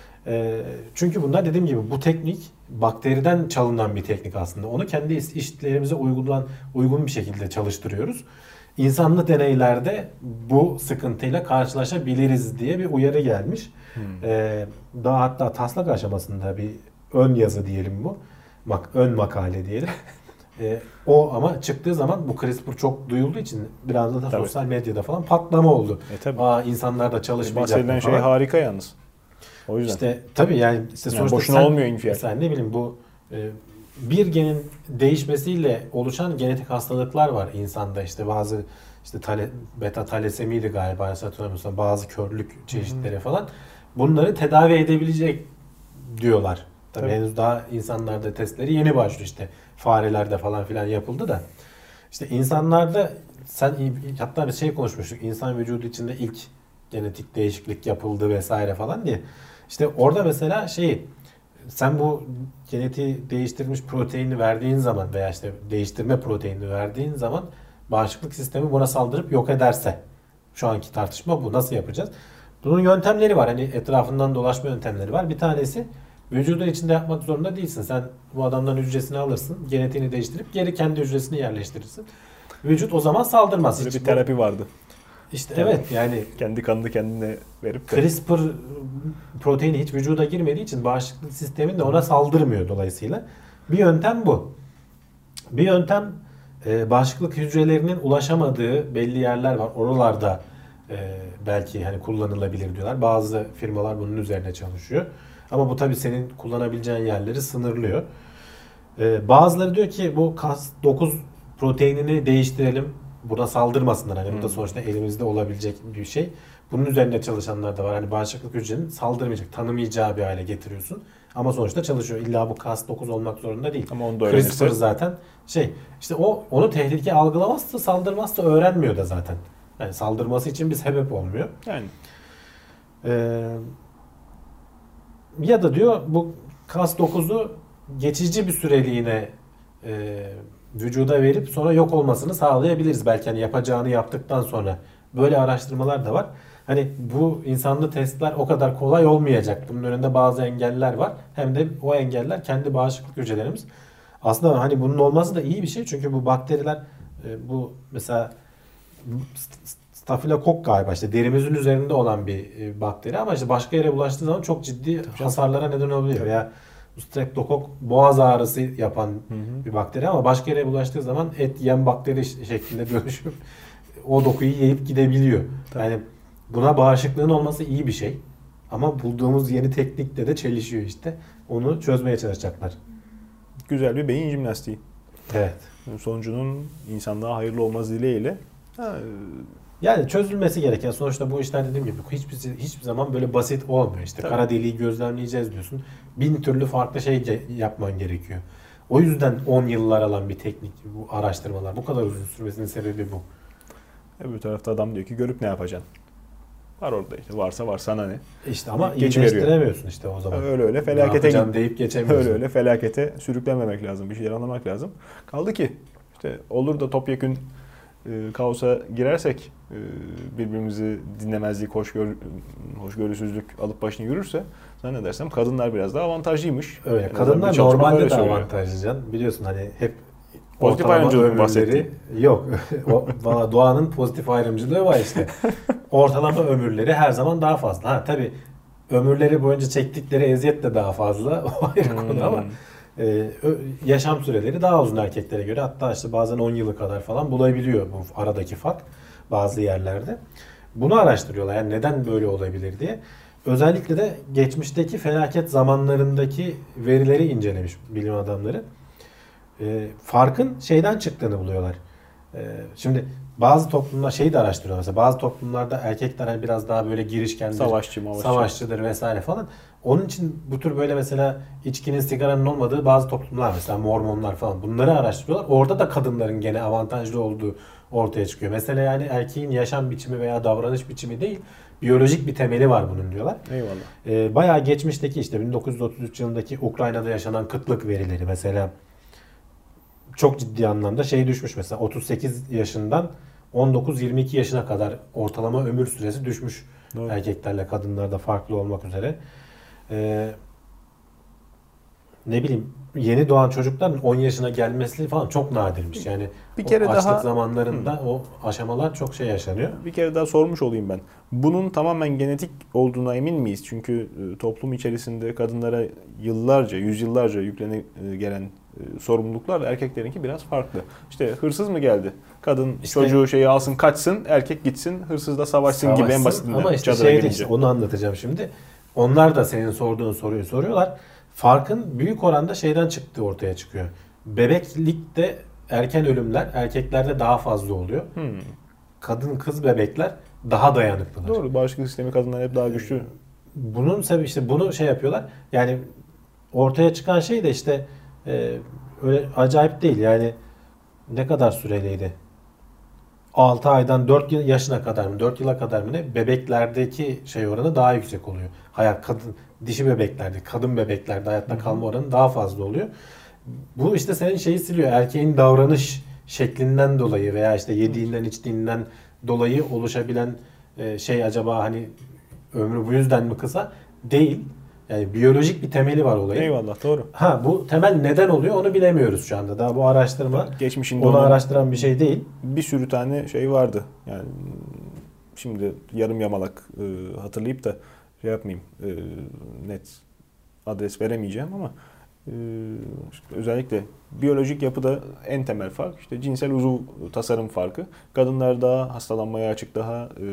E, çünkü bunlar dediğim gibi bu teknik bakteriden çalınan bir teknik aslında. Onu kendi işlerimize uygulan, uygun bir şekilde çalıştırıyoruz. İnsanlı deneylerde bu sıkıntıyla karşılaşabiliriz diye bir uyarı gelmiş. Hmm. Ee, daha hatta taslak aşamasında bir ön yazı diyelim bu. Bak ön makale diyelim. Ee, o ama çıktığı zaman bu CRISPR çok duyulduğu için biraz da Tabii. sosyal medyada falan patlama oldu. E tabii. Aa insanlar da çalışmayacak Bahsedilen mı şey falan. harika yalnız. O yüzden. İşte tabii yani işte Yani sonuçta boşuna sen, olmuyor infial. mesela ne bileyim bu e, bir genin değişmesiyle oluşan genetik hastalıklar var insanda işte bazı işte tale, beta talasemiydi galiba hatırlamıyorsam bazı körlük çeşitleri falan. Bunları tedavi edebilecek diyorlar. Tabii, Tabii. henüz daha insanlarda testleri yeni başlıyor işte farelerde falan filan yapıldı da. İşte insanlarda sen hatta bir şey konuşmuştuk. İnsan vücudu içinde ilk genetik değişiklik yapıldı vesaire falan diye. İşte orada mesela şey sen bu genetiği değiştirilmiş proteini verdiğin zaman veya işte değiştirme proteinini verdiğin zaman bağışıklık sistemi buna saldırıp yok ederse şu anki tartışma bu. Nasıl yapacağız? Bunun yöntemleri var. Hani etrafından dolaşma yöntemleri var. Bir tanesi vücudun içinde yapmak zorunda değilsin. Sen bu adamdan hücresini alırsın. Genetiğini değiştirip geri kendi hücresini yerleştirirsin. Vücut o zaman saldırmaz. Böyle Hiç bir bu- terapi vardı. İşte evet yani Kendi kanını kendine verip de. CRISPR proteini hiç vücuda girmediği için bağışıklık sistemin de ona saldırmıyor dolayısıyla. Bir yöntem bu. Bir yöntem e, bağışıklık hücrelerinin ulaşamadığı belli yerler var. Oralarda e, belki hani kullanılabilir diyorlar. Bazı firmalar bunun üzerine çalışıyor. Ama bu tabii senin kullanabileceğin yerleri sınırlıyor. E, bazıları diyor ki bu Cas dokuz proteinini değiştirelim. Buna saldırmasınlar. Hani bu da sonuçta elimizde olabilecek bir şey. Bunun üzerinde çalışanlar da var. Hani bağışıklık hücrenin saldırmayacak, tanımayacağı bir hale getiriyorsun. Ama sonuçta çalışıyor. İlla bu Cas dokuz olmak zorunda değil. Ama onu da CRISPR öğrenirse. zaten şey işte o onu tehlike algılamazsa saldırmazsa öğrenmiyor da zaten. Yani saldırması için bir sebep olmuyor. Yani Ee, ya da diyor bu Cas dokuzu geçici bir süreliğine e, vücuda verip sonra yok olmasını sağlayabiliriz. Belki hani yapacağını yaptıktan sonra böyle araştırmalar da var. Hani bu insanlı testler o kadar kolay olmayacak. Bunun önünde bazı engeller var. Hem de o engeller kendi bağışıklık hücrelerimiz. Aslında hani bunun olması da iyi bir şey. Çünkü bu bakteriler e, bu mesela Staphylococcus galiba işte derimizin üzerinde olan bir e, bakteri ama işte başka yere bulaştığı zaman çok ciddi hasarlara neden olabiliyor. Veya Streptococcus boğaz ağrısı yapan hı hı. bir bakteri ama başka yere bulaştığı zaman et yiyen bakteri şeklinde dönüşüp o dokuyu yiyip gidebiliyor. Yani buna bağışıklığın olması iyi bir şey. Ama bulduğumuz yeni teknikle de çelişiyor işte. Onu çözmeye çalışacaklar. güzel bir beyin jimnastiği. Evet. Sonucunun insanlığa hayırlı olması dileğiyle. Ha, Yani çözülmesi gereken sonuçta bu işler dediğim gibi hiçbir hiçbir zaman böyle basit olmuyor. İşte Tabii. kara deliği gözlemleyeceğiz diyorsun. Bin türlü farklı şey ge- yapman gerekiyor. O yüzden on yıllar alan bir teknik bu araştırmalar. Bu kadar uzun sürmesinin sebebi bu. öbür tarafta adam diyor ki görüp ne yapacaksın? Var orada işte. Varsa var sana ne? İşte ama Geçiveriyor. iyileştiremiyorsun işte o zaman. Öyle öyle Ne felakete yapacağım git. deyip geçemiyorsun. Öyle öyle felakete sürüklememek lazım. Bir şeyler anlamak lazım. Kaldı ki işte olur da topyekün e, kaosa girersek, e, birbirimizi dinlemezlik, hoşgör, hoşgörüsüzlük alıp başını yürürse zannedersem kadınlar biraz daha avantajlıymış. Öyle. Yani Kadınlar normalde de avantajlı can. Biliyorsun hani hep pozitif ayrımcılık bahsetti. Yok. O, valla doğanın pozitif ayrımcılığı var işte. Ortalama ömürleri her zaman daha fazla. Ha tabii ömürleri boyunca çektikleri eziyet de daha fazla. O ayrı hmm. konu ama e, yaşam süreleri daha uzun erkeklere göre. Hatta işte bazen on yılı kadar falan bulabiliyor bu aradaki fark bazı yerlerde. Bunu araştırıyorlar. Yani neden böyle olabilir diye. Özellikle de geçmişteki felaket zamanlarındaki verileri incelemiş bilim adamları. E, farkın şeyden çıktığını buluyorlar. E, şimdi bazı toplumlar şeyi de araştırıyorlar. Mesela bazı toplumlarda erkekler hani biraz daha böyle girişkendir, savaşçı, savaşçıdır vesaire falan. Onun için bu tür böyle mesela içkinin, sigaranın olmadığı bazı toplumlar, mesela Mormonlar falan, bunları araştırıyorlar. Orada da kadınların gene avantajlı olduğu ortaya çıkıyor. Mesela yani erkeğin yaşam biçimi veya davranış biçimi değil, biyolojik bir temeli var bunun diyorlar. Eyvallah. Ee, bayağı geçmişteki işte bin dokuz yüz otuz üç yılındaki Ukrayna'da yaşanan kıtlık verileri mesela çok ciddi anlamda şey düşmüş, mesela otuz sekiz yaşından on dokuz yirmi iki yaşına kadar ortalama ömür süresi düşmüş. Doğru. Erkeklerle kadınlarda farklı olmak üzere. Ee, ne bileyim yeni doğan çocukların on yaşına gelmesi falan çok nadirmiş. Yani bir kere açlık daha zamanlarında hı. o aşamalar çok şey yaşanıyor. Bir kere daha sormuş olayım ben. Bunun tamamen genetik olduğuna emin miyiz? Çünkü toplum içerisinde kadınlara yıllarca, yüzyıllarca yüklene gelen sorumluluklarla erkeklerinki biraz farklı. İşte hırsız mı geldi? Kadın işte, çocuğu şeyi alsın kaçsın, erkek gitsin hırsızla savaşsın, savaşsın gibi en basitinden. Ama işte şeyde işte onu anlatacağım şimdi. Onlar da senin sorduğun soruyu soruyorlar. Farkın büyük oranda şeyden çıktığı ortaya çıkıyor. Bebeklikte erken ölümler erkeklerde daha fazla oluyor. Hmm. Kadın kız bebekler daha dayanıklılar. Doğru. Bağışıklık sistemi kadınlar hep daha güçlü. Bunun sebebi işte bunu şey yapıyorlar. Yani ortaya çıkan şey de işte e, öyle acayip değil. Yani ne kadar süreliydi? altı aydan dört yaşına kadar mı? dört yıla kadar mı ne? Bebeklerdeki şey oranı daha yüksek oluyor. Hayat kadın dişi bebeklerde, kadın bebeklerde hayatta kalma oranı daha fazla oluyor. Bu işte senin şeyi siliyor. Erkeğin davranış şeklinden dolayı veya işte yediğinden içtiğinden dolayı oluşabilen şey acaba hani ömrü bu yüzden mi kısa? Değil. Yani biyolojik bir temeli var olayın. Eyvallah, doğru. Ha bu temel neden oluyor onu bilemiyoruz şu anda. Daha bu araştırma geçmişinde onu araştıran bir şey değil. Bir sürü tane şey vardı. Yani şimdi yarım yamalak e, hatırlayıp da şey yapmayayım. E, net adres veremeyeceğim ama e, işte özellikle biyolojik yapıda en temel fark işte cinsel uzuv tasarım farkı. Kadınlar daha hastalanmaya açık, daha e,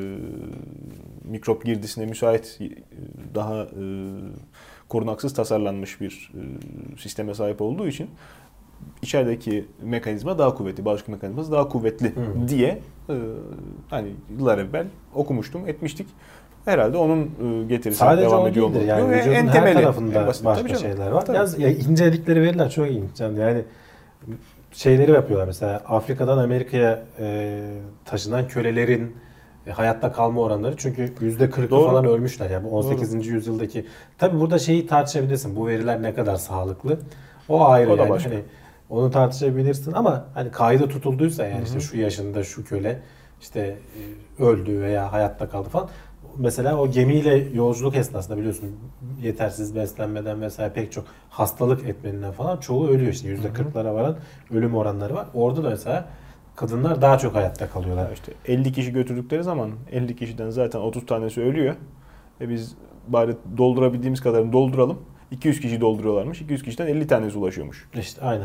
mikrop girdisine müsait, daha e, korunaksız tasarlanmış bir e, sisteme sahip olduğu için içerideki mekanizma daha kuvvetli, bağışıklık mekanizması daha kuvvetli hmm. diye e, hani yıllar evvel okumuştum, etmiştik. Herhalde onun getirisi sadece devam ediyor. Sadece o değildir. Yani vücudun en her temeli, tarafında basit, başka şeyler var. Yalnız ya, inceledikleri veriler çok iyi. Yani şeyleri yapıyorlar mesela Afrika'dan Amerika'ya e, taşınan kölelerin e, hayatta kalma oranları, çünkü yüzde kırkı falan ölmüşler. Yani bu on sekizinci Doğru. yüzyıldaki. Tabii burada şeyi tartışabilirsin. Bu veriler ne kadar sağlıklı? O ayrı o yani. Hani onu tartışabilirsin ama hani kayda tutulduysa yani Hı-hı. işte şu yaşında şu köle işte e, öldü veya hayatta kaldı falan. Mesela o gemiyle yolculuk esnasında biliyorsun yetersiz beslenmeden vesaire pek çok hastalık etmeninden falan çoğu ölüyor, işte yüzde kırklara varan ölüm oranları var. Orada da mesela kadınlar daha çok hayatta kalıyorlar. Ya işte elli kişi götürdükleri zaman elli kişiden zaten otuz tanesi ölüyor. E biz bari doldurabildiğimiz kadarını dolduralım. iki yüz kişi dolduruyorlarmış. iki yüz kişiden elli tanesi ulaşıyormuş. İşte aynen.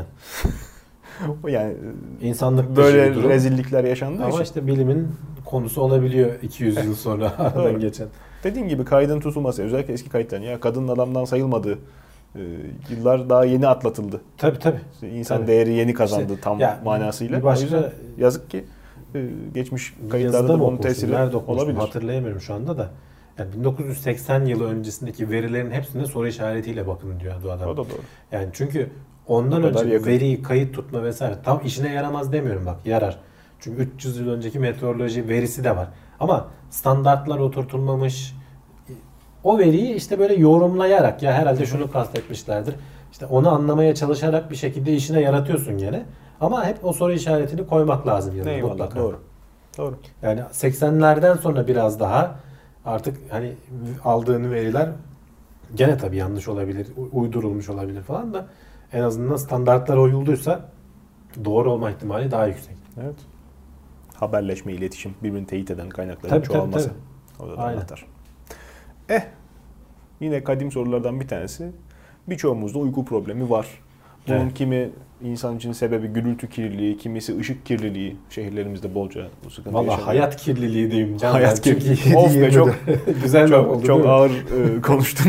Yani insanlık böyle rezillikler yaşandığı Ama için. Ama işte bilimin konusu olabiliyor iki yüz yıl sonra aradan geçen. Dediğin gibi kaydın tutulması, özellikle eski kayıtların ya kadının adamdan sayılmadığı e, yıllar daha yeni atlatıldı. Tabii tabii. İşte insan tabii. değeri yeni kazandı işte, tam ya, manasıyla. Başka, yazık ki e, geçmiş kayıtlarda da bunun tesiri olabilir. Hatırlayamıyorum şu anda da. Yani bin dokuz yüz seksen yılı öncesindeki verilerin hepsinde soru işaretiyle bakın diyor bu adam. O da doğru. Yani çünkü ondan önce yakın. veriyi kayıt tutma vesaire tam işine yaramaz demiyorum, bak yarar. Çünkü üç yüz yıl önceki meteoroloji verisi de var. Ama standartlar oturtulmamış. O veriyi işte böyle yorumlayarak ya herhalde şunu kastetmişlerdir. İşte onu anlamaya çalışarak bir şekilde işine yaratıyorsun gene. Ama hep o soru işaretini koymak lazım yanına Eyvallah, mutlaka. doğru. Doğru. Yani seksenlerden sonra biraz daha artık hani aldığın veriler gene tabii yanlış olabilir, uydurulmuş olabilir falan da en azından standartlara uyulduysa doğru olma ihtimali daha yüksek. Evet. Haberleşme, iletişim, birbirini teyit eden kaynakların Tabii, çoğalması. tabii, O da Aynen. anahtar. Eh, yine kadim sorulardan bir tanesi. Birçoğumuzda uyku problemi var. Bunun Evet. kimi insan için sebebi gürültü kirliliği, kimisi ışık kirliliği. Şehirlerimizde bolca bu sıkıntı Valla yaşanıyor. hayat kirliliği diyeyim. Can. Hayat Yani çünkü kirliliği. Of be, çok güzel çok, oldu, çok değil mi? ağır e, konuştun.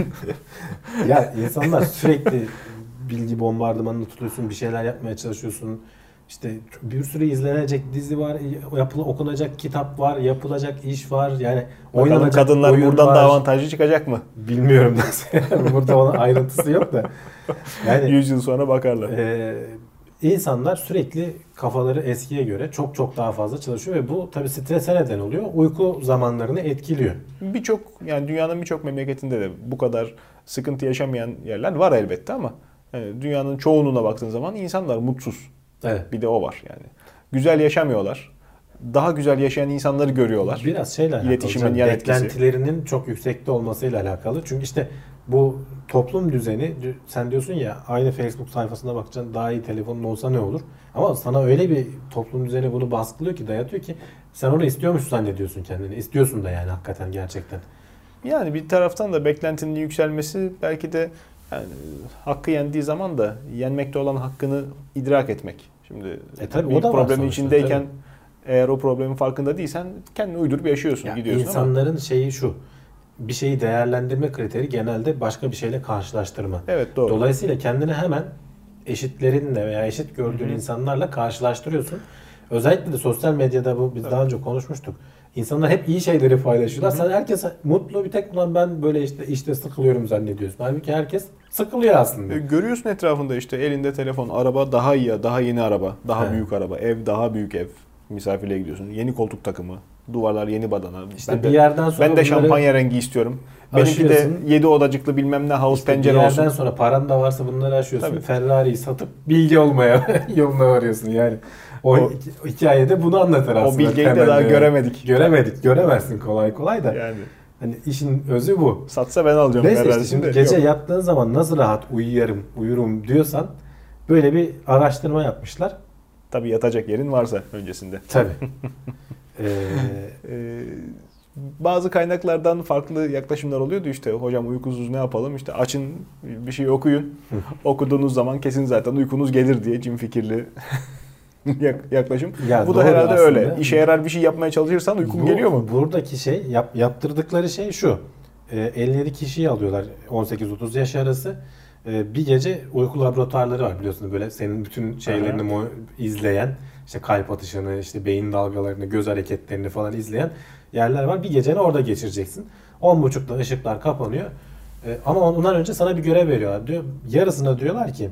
Ya insanlar sürekli bilgi bombardımanını tutuyorsun, bir şeyler yapmaya çalışıyorsun. İşte bir sürü izlenecek dizi var, yapılı okunacak kitap var, yapılacak iş var. Yani Bakalım oynanacak kadınlar oyun buradan var. da avantajlı çıkacak mı? Bilmiyorum nasıl. Burada onun ayrıntısı yok da. Yani yüz yıl sonra bakarlar. e, insanlar sürekli kafaları eskiye göre çok çok daha fazla çalışıyor ve bu tabii strese neden oluyor. Uyku zamanlarını etkiliyor. Birçok, yani dünyanın birçok memleketinde de bu kadar sıkıntı yaşamayan yerler var elbette ama yani dünyanın çoğunluğuna baktığın zaman insanlar mutsuz. Evet. Bir de o var yani. Güzel yaşamıyorlar. Daha güzel yaşayan insanları görüyorlar. Biraz şeyle alakalı. İletişimin Canım, yan etkisi. beklentilerinin çok yüksekte olmasıyla alakalı. Çünkü işte bu toplum düzeni, sen diyorsun ya aynı Facebook sayfasına bakacaksın, daha iyi telefonun olsa ne olur? Ama sana öyle bir toplum düzeni bunu baskılıyor ki, dayatıyor ki sen onu istiyormuş zannediyorsun kendini. İstiyorsun da yani hakikaten gerçekten. Yani bir taraftan da beklentinin yükselmesi belki de yani hakkı yendiği zaman da yenmekte olan hakkını idrak etmek. Şimdi E tabii, bir o da var problemin sonuçta, içindeyken tabii. eğer o problemin farkında değilsen kendini uydurup yaşıyorsun, Ya gidiyorsun ama insanların şeyi şu. Bir şeyi değerlendirme kriteri genelde başka bir şeyle karşılaştırma. evet, doğru. Dolayısıyla kendini hemen eşitlerinle veya eşit gördüğün Hı hı. insanlarla karşılaştırıyorsun. Özellikle de sosyal medyada, bu biz daha önce konuşmuştuk. İnsanlar hep iyi şeyleri paylaşıyorlar. Hı hı. Sen herkes mutlu, bir tek ulan ben böyle işte işte sıkılıyorum zannediyorsun. Halbuki herkes sıkılıyor aslında. E, Görüyorsun etrafında işte elinde telefon, araba daha iyi, daha yeni araba, daha He. büyük araba, ev daha büyük ev. Misafirliğe gidiyorsun. Yeni koltuk takımı, duvarlar yeni badana. İşte ben bir de, yerden sonra ben de bunları şampanya rengi istiyorum. Benimki de aşıyorsun. yedi odacıklı bilmem ne havuz İşte pencere bir yerden olsun. sonra paran da varsa bunları aşıyorsun. Tabii. Ferrari'yi satıp bilgi olmaya yoluna varıyorsun yani. O, O- hikayede bunu anlatır aslında. O bilgeyi de temelde. daha göremedik. Göremedik. Göremezsin kolay kolay da. Yani Hani işin özü bu. satsa ben alacağım Neyse işte Ferrari'sini şimdi de. gece Yok. yattığın zaman nasıl rahat uyuyarım, uyurum diyorsan böyle bir araştırma yapmışlar. Tabii yatacak yerin varsa öncesinde. Tabii. ee, Ee, bazı kaynaklardan farklı yaklaşımlar oluyordu işte. Hocam uykusuz ne yapalım? İşte açın bir şey okuyun. Okuduğunuz zaman kesin zaten uykunuz gelir diye cin fikirli yak- yaklaşım. Ya Bu da doğru herhalde aslında. öyle. İşe yarar bir şey yapmaya çalışırsan uykun bu- geliyor mu? Buradaki şey, yap, yaptırdıkları şey şu. Ee, elli yedi kişiyi alıyorlar on sekiz otuz yaş arası. Ee, bir gece uyku laboratuvarları var biliyorsunuz, böyle senin bütün şeylerini Aha. mo- izleyen, işte kalp atışını, işte beyin dalgalarını, göz hareketlerini falan izleyen yerler var. Bir geceni orada geçireceksin. on buçukta ışıklar kapanıyor. Ee, ama ondan önce sana bir görev veriyorlar. Diyor, yarısına diyorlar ki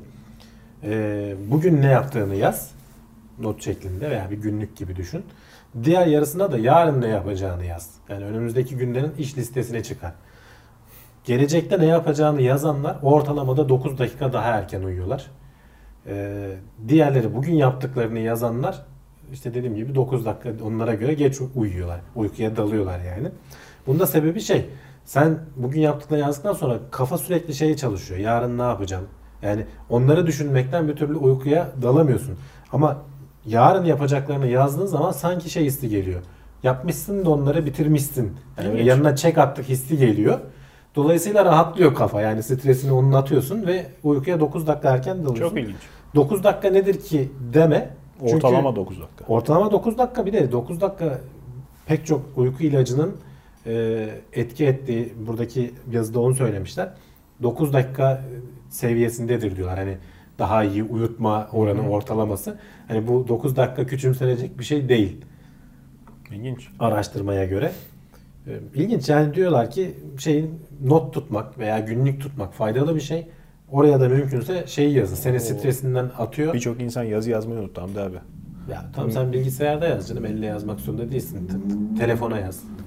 e, bugün ne yaptığını yaz. Not şeklinde veya bir günlük gibi düşün. Diğer yarısına da yarın ne yapacağını yaz. Yani önümüzdeki günlerin iş listesine çıkar. Gelecekte ne yapacağını yazanlar ortalamada dokuz dakika daha erken uyuyorlar. Ee, diğerleri bugün yaptıklarını yazanlar işte dediğim gibi dokuz dakika onlara göre geç uyuyorlar. Uykuya dalıyorlar yani. Bunda sebebi şey, sen bugün yaptıklarını yazdıktan sonra kafa sürekli şey çalışıyor. Yarın ne yapacağım? Yani onları düşünmekten bir türlü uykuya dalamıyorsun. Ama yarın yapacaklarını yazdığın zaman sanki şey hissi geliyor. Yapmışsın da onları bitirmişsin. Yani İlginç. yanına çek attık hissi geliyor. Dolayısıyla rahatlıyor kafa. Yani stresini onunla atıyorsun ve uykuya dokuz dakika erken dalıyorsun. Çok ilginç. dokuz dakika nedir ki deme. Çünkü Ortalama dokuz dakika. Ortalama dokuz dakika, bir de dokuz dakika pek çok uyku ilacının e, etki ettiği, buradaki yazıda onu söylemişler. dokuz dakika seviyesindedir diyorlar. Hani daha iyi uyutma oranı, Hı hı. ortalaması. Hani bu dokuz dakika küçümsenecek bir şey değil İlginç. araştırmaya göre. E, İlginç yani, diyorlar ki şeyin not tutmak veya günlük tutmak faydalı bir şey. Oraya da mümkünse şeyi yazın. Seni Oo. stresinden atıyor. Birçok insan yazı yazmayı unuttu Hamdi abi. Ya tam sen bilgisayarda yaz canım, elle yazmak zorunda değilsin. Tık tık, telefona yaz.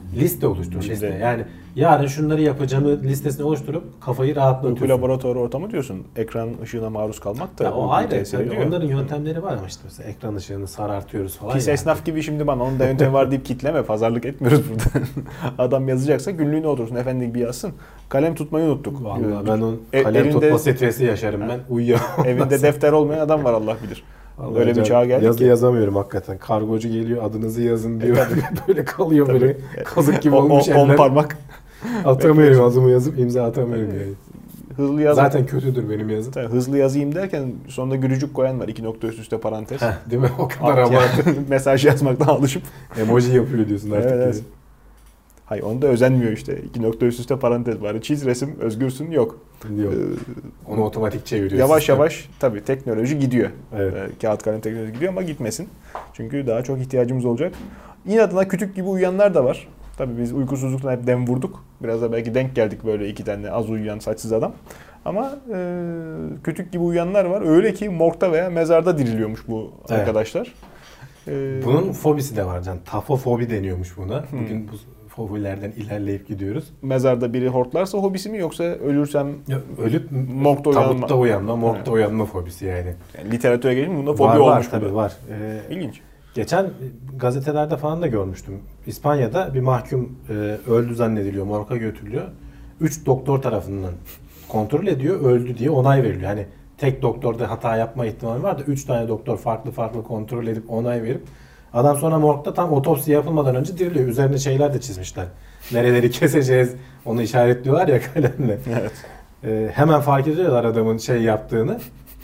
Liste oluştur. Şimdi- Liste. Yani yarın şunları yapacağımı listesini oluşturup kafayı rahatlatıyorsun. Uyku laboratuvarı ortamı diyorsun. Ekran ışığına maruz kalmak da Ya o uykuyu ayrı. tesir Tabii ediyor. onların yöntemleri var ama işte mesela ekran ışığını sarartıyoruz falan. Pis yani. esnaf gibi şimdi bana onun da yöntemi var deyip kitleme. Pazarlık etmiyoruz burada. Adam yazacaksa günlüğüne otursun. Efendi gibi yazsın. Kalem tutmayı unuttuk. Vallahi ben onun E- kalem elinde- tutma stresi yaşarım ben. Uyuyamam. Evinde defter olmayan adam var Allah bilir. Vallahi Öyle bir hocam, çağa geldik yazı ki. yazamıyorum hakikaten. Kargocu geliyor adınızı yazın diyor. böyle kalıyor Tabii. böyle kazık gibi O- olmuş o- on eller. parmak. Atamıyorum adımı yazıp imza atamıyorum yani. Hızlı yaz. Zaten kötüdür benim yazım. Tabii hızlı yazayım derken sonunda gülücük koyan var. İki nokta üst üste parantez. Heh, değil mi? O kadar Alt- abartı. Mesaj yazmaktan alışıp. Emoji yapıyor diyorsun artık. Evet, yani. evet. Hayır onda özenmiyor işte. İki nokta üst üste parantez var. Çiz resim özgürsün yok. Yok. Ee, Onu otomatik çeviriyor. Yavaş sistem. yavaş tabii teknoloji gidiyor. Evet. Ee, kağıt kalem teknolojisi gidiyor ama gitmesin. Çünkü daha çok ihtiyacımız olacak. İnadına kütük gibi uyuyanlar da var. Tabii biz uykusuzluktan hep dem vurduk. Biraz da belki denk geldik böyle iki tane az uyuyan saçsız adam. Ama e, kütük gibi uyuyanlar var. Öyle ki morgda veya mezarda diriliyormuş bu Evet. arkadaşlar. Ee, Bunun fobisi de var can. Tafofobi deniyormuş buna. Bugün bu fobilerden ilerleyip gidiyoruz. Mezarda biri hortlarsa hobisi mi yoksa ölürsem Ya, ölüp Morgda uyanma. tabutta uyanma, morgda Evet. uyanma fobisi yani. yani literatüre gelince bunda fobi var olmuş. var bu tabii da. var. Ee, İlginç. Geçen gazetelerde falan da görmüştüm. İspanya'da bir mahkum e, öldü zannediliyor, morga götürülüyor. Üç doktor tarafından kontrol ediyor, öldü diye onay veriliyor. Hani tek doktorda hata yapma ihtimali var da üç tane doktor farklı farklı kontrol edip onay verip adam sonra morgda tam otopsi yapılmadan önce diriliyor. Üzerine şeyler de çizmişler. Nereleri keseceğiz onu işaretliyorlar ya kalemle. Evet. E, hemen fark ediyorlar adamın şey yaptığını.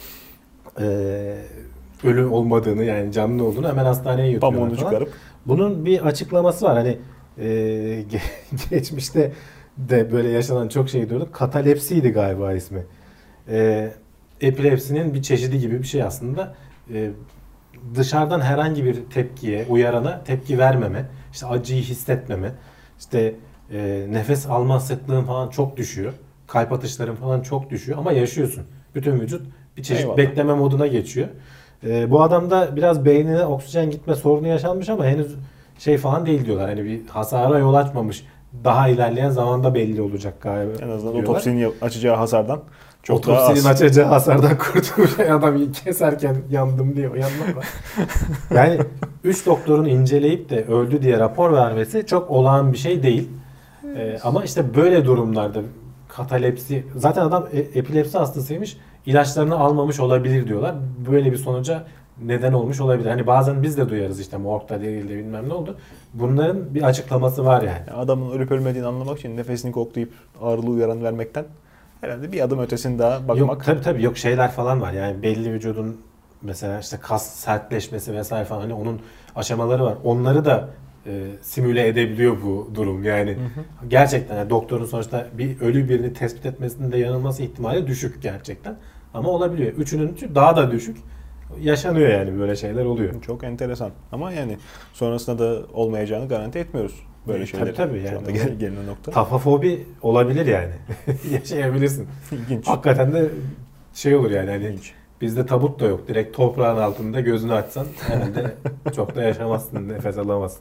Eee ölü olmadığını yani canlı olduğunu hemen hastaneye götürüyorlar Pamuğunu falan. çıkarıp. Bunun bir açıklaması var. Hani e, ge- geçmişte de böyle yaşanan çok şey diyorduk. Katalepsiydi galiba ismi. E, epilepsinin bir çeşidi gibi bir şey aslında. E, dışarıdan herhangi bir tepkiye, uyarana tepki vermeme, işte acıyı hissetmeme, işte e, nefes alma sıklığın falan çok düşüyor. Kalp atışların falan çok düşüyor ama yaşıyorsun. Bütün vücut bir çeşit Eyvallah. bekleme moduna geçiyor. Ee, bu adamda biraz beynine oksijen gitme sorunu yaşanmış ama henüz şey falan değil diyorlar. Hani bir hasara yol açmamış. Daha ilerleyen zamanda belli olacak galiba. En azından diyorlar. otopsinin açacağı hasardan çok daha Otopsinin az. açacağı hasardan kurtulmuş adam keserken yandım diyor. Yanmak var. Yani üç doktorun inceleyip de öldü diye rapor vermesi çok olağan bir şey değil. Ee, ama işte böyle durumlarda katalepsi zaten adam e- epilepsi hastasıymış. İlaçlarını almamış olabilir diyorlar. Böyle bir sonuca neden olmuş olabilir. Hani bazen biz de duyarız işte morgda değildi bilmem ne oldu. Bunların bir açıklaması var yani. Yani adamın ölüp ölmediğini anlamak için nefesini koklayıp ağırlığı uyaran vermekten herhalde bir adım ötesini daha bakmak. Yok tabii tabii yok şeyler falan var. Yani belli vücudun mesela işte kas sertleşmesi vesaire falan hani onun aşamaları var. Onları da e, simüle edebiliyor bu durum. Yani Hı hı. gerçekten yani doktorun sonuçta bir ölü birini tespit etmesinin de yanılması ihtimali düşük gerçekten. Ama olabiliyor. Üçünün üçü daha da düşük. Yaşanıyor yani böyle şeyler oluyor. Çok enteresan. Ama yani sonrasında da olmayacağını garanti etmiyoruz böyle E, şeyleri. tabii tabii Şu yani. anda gel- gelinen nokta. Tafofobi olabilir yani. Yaşayabilirsin. İlginç. Hakikaten de şey olur yani hani İlginç. bizde tabut da yok. Direkt toprağın altında gözünü açsan herhalde çok da yaşamazsın, nefes alamazsın.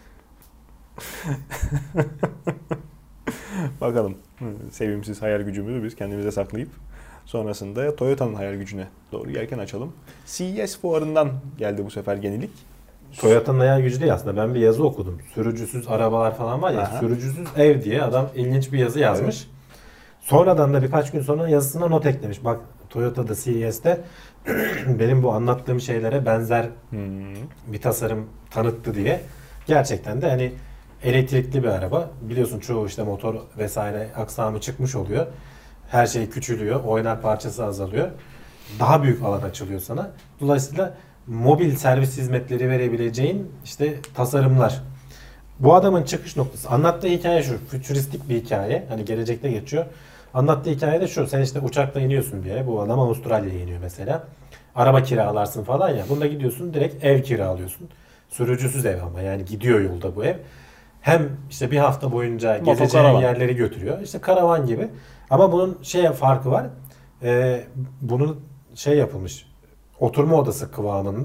Bakalım. Hı, Sevimsiz hayal gücümüzü biz kendimize saklayıp sonrasında Toyota'nın hayal gücüne doğru yelken açalım. C E S fuarından geldi bu sefer yenilik. Toyota'nın hayal gücü değil aslında. Ben bir yazı okudum. Sürücüsüz arabalar falan var ya. Aha. Sürücüsüz ev diye adam ilginç bir yazı yazmış. Sonradan da birkaç gün sonra yazısına not eklemiş. Bak Toyota'da C E S'te benim bu anlattığım şeylere benzer Hmm. bir tasarım tanıttı diye. Gerçekten de hani elektrikli bir araba. Biliyorsun çoğu işte motor vesaire aksamı çıkmış oluyor. Her şey küçülüyor. Oynar parçası azalıyor. Daha büyük alan açılıyor sana. Dolayısıyla mobil servis hizmetleri verebileceğin işte tasarımlar. Bu adamın çıkış noktası. Anlattığı hikaye şu. Fütüristik bir hikaye. Hani gelecekte geçiyor. Anlattığı hikaye de şu. Sen işte uçakla iniyorsun bir yere. Bu adam Avustralya'ya iniyor mesela. Araba kiralarsın falan ya. Bunda gidiyorsun direkt ev kiralıyorsun. Sürücüsüz ev ama yani gidiyor yolda bu ev. Hem işte bir hafta boyunca Motokaravan. gezeceğin yerleri götürüyor. İşte karavan gibi. Ama bunun şey farkı var. Ee, bunun şey yapılmış. Oturma odası kıvamında.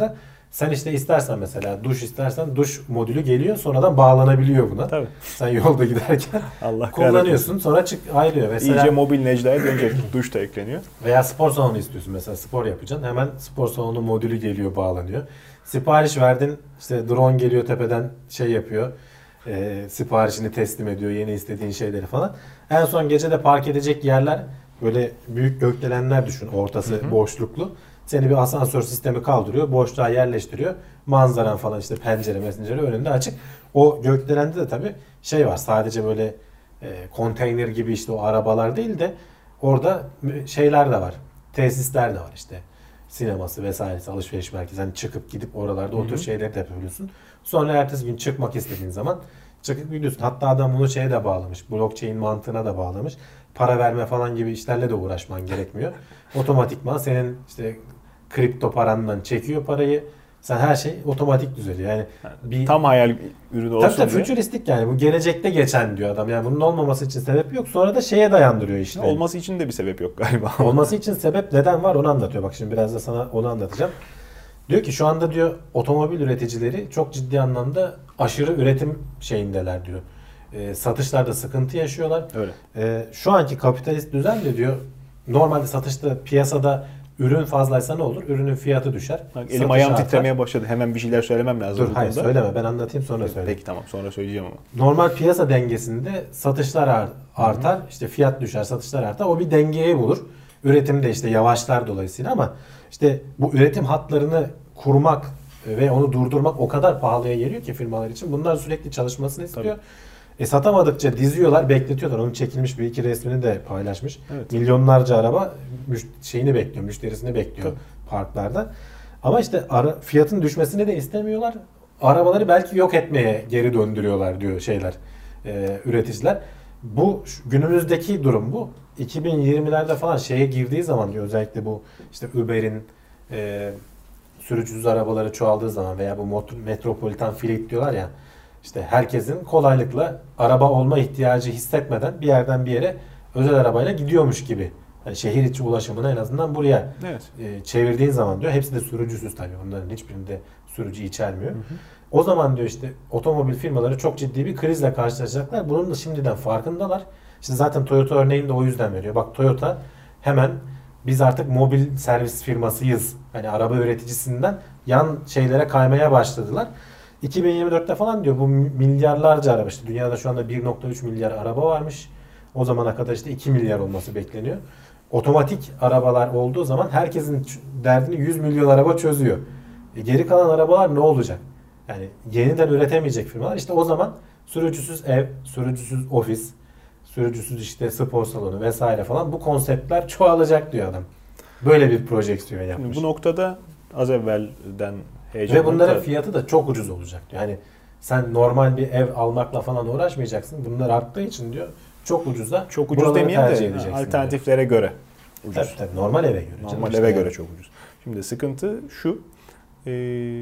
Sen işte istersen mesela duş istersen duş modülü geliyor, sonradan bağlanabiliyor buna. Tabii. Sen yolda giderken Allah kullanıyorsun, sonra çık ayrılıyor. Mesela İyice mobil Necla'ya dönecek. Duş da ekleniyor. veya spor salonu istiyorsun, mesela spor yapacaksın. Hemen spor salonu modülü geliyor, bağlanıyor. Sipariş verdin, işte drone geliyor tepeden şey yapıyor. E, siparişini teslim ediyor, yeni istediğin şeyleri falan. En son gece de park edecek yerler, böyle büyük gökdelenler düşün, ortası Hı hı. boşluklu. Seni bir asansör sistemi kaldırıyor, boşluğa yerleştiriyor. Manzaran falan, işte pencere, mesneleri önünde açık. O gökdelende de tabii şey var, sadece böyle e, konteyner gibi işte o arabalar değil de orada şeyler de var. Tesisler de var işte. Sineması vesairesi, alışveriş merkezi. Hani çıkıp gidip oralarda o tür şeyleri de yapabiliyorsun. Sonra ertesi gün çıkmak istediğin zaman çıkıp gidiyorsun. Hatta adam bunu şeye de bağlamış. Blockchain mantığına da bağlamış. Para verme falan gibi işlerle de uğraşman gerekmiyor. Otomatikman senin işte kripto parandan çekiyor parayı. Sen her şey otomatik düzeliyor. Yani bir Tam hayal ürünü olsun tabii tabii diye. fütüristik, yani bu gelecekte geçen diyor adam. Yani bunun olmaması için sebep yok. Sonra da şeye dayandırıyor işte. Olması için de bir sebep yok galiba. Olması için sebep, neden var onu anlatıyor. Bak şimdi biraz da sana onu anlatacağım. Diyor ki şu anda diyor otomobil üreticileri çok ciddi anlamda aşırı üretim şeyindeler diyor. E, satışlarda sıkıntı yaşıyorlar. Öyle. E, şu anki kapitalist düzen de diyor, normalde satışta piyasada ürün fazlaysa ne olur? Ürünün fiyatı düşer. Bak, elim Satış ayağım artar. titremeye başladı. Hemen bir şeyler söylemem lazım. Dur bu hayır konuda. söyleme, ben anlatayım sonra söyle. Peki tamam, sonra söyleyeceğim ama. Normal piyasa dengesinde satışlar ar- artar, işte fiyat düşer, satışlar artar. O bir dengeyi bulur. Üretim de işte yavaşlar dolayısıyla, ama işte bu üretim hatlarını kurmak ve onu durdurmak o kadar pahalıya geliyor ki firmalar için. Bunlar sürekli çalışmasını istiyor. Tabii. E satamadıkça diziyorlar, bekletiyorlar. Onun çekilmiş bir iki resmini de paylaşmış. Evet. Milyonlarca araba müş- şeyini bekliyor, müşterisini bekliyor Tabii. parklarda. Ama işte ara, fiyatın düşmesini de istemiyorlar. Arabaları belki yok etmeye geri döndürüyorlar diyor şeyler, e, üreticiler. Bu şu- günümüzdeki durum bu. iki bin yirmilerde falan şeye girdiği zaman diyor, özellikle bu işte Uber'in e, sürücüsüz arabaları çoğaldığı zaman veya bu mot- metropolitan fleet diyorlar ya, işte herkesin kolaylıkla araba olma ihtiyacı hissetmeden bir yerden bir yere özel arabayla gidiyormuş gibi. Yani şehir içi ulaşımını en azından buraya Evet. e, çevirdiğin zaman diyor, hepsi de sürücüsüz tabii. Onların hiçbirinde sürücü içermiyor. Hı hı. O zaman diyor işte otomobil firmaları çok ciddi bir krizle karşılaşacaklar. Bunun da şimdiden farkındalar. İşte zaten Toyota örneğini de o yüzden veriyor. Bak Toyota hemen biz artık mobil servis firmasıyız, hani araba üreticisinden yan şeylere kaymaya başladılar. iki bin yirmi dörtte falan diyor bu milyarlarca araba, işte dünyada şu anda bir nokta üç milyar araba varmış. O zamana kadar işte iki milyar olması bekleniyor. Otomatik arabalar olduğu zaman herkesin derdini yüz milyon araba çözüyor. E geri kalan arabalar ne olacak? Yani yeniden üretemeyecek firmalar. İşte o zaman sürücüsüz ev, sürücüsüz ofis, sürücüsüz işte spor salonu vesaire falan, bu konseptler çoğalacak diyor adam. Böyle bir projeksiyon yapmış. Şimdi bu noktada az evvelden heyecan. Ve bunların fiyatı da çok ucuz olacak diyor. Yani sen normal bir ev almakla falan uğraşmayacaksın. Bunlar arttığı için diyor çok ucuza. Çok ucuz demeyeyim de edeceksin alternatiflere diyor. göre ucuz. Tabii, tabii, normal eve göre. Normal eve yani. göre çok ucuz. Şimdi sıkıntı şu. E,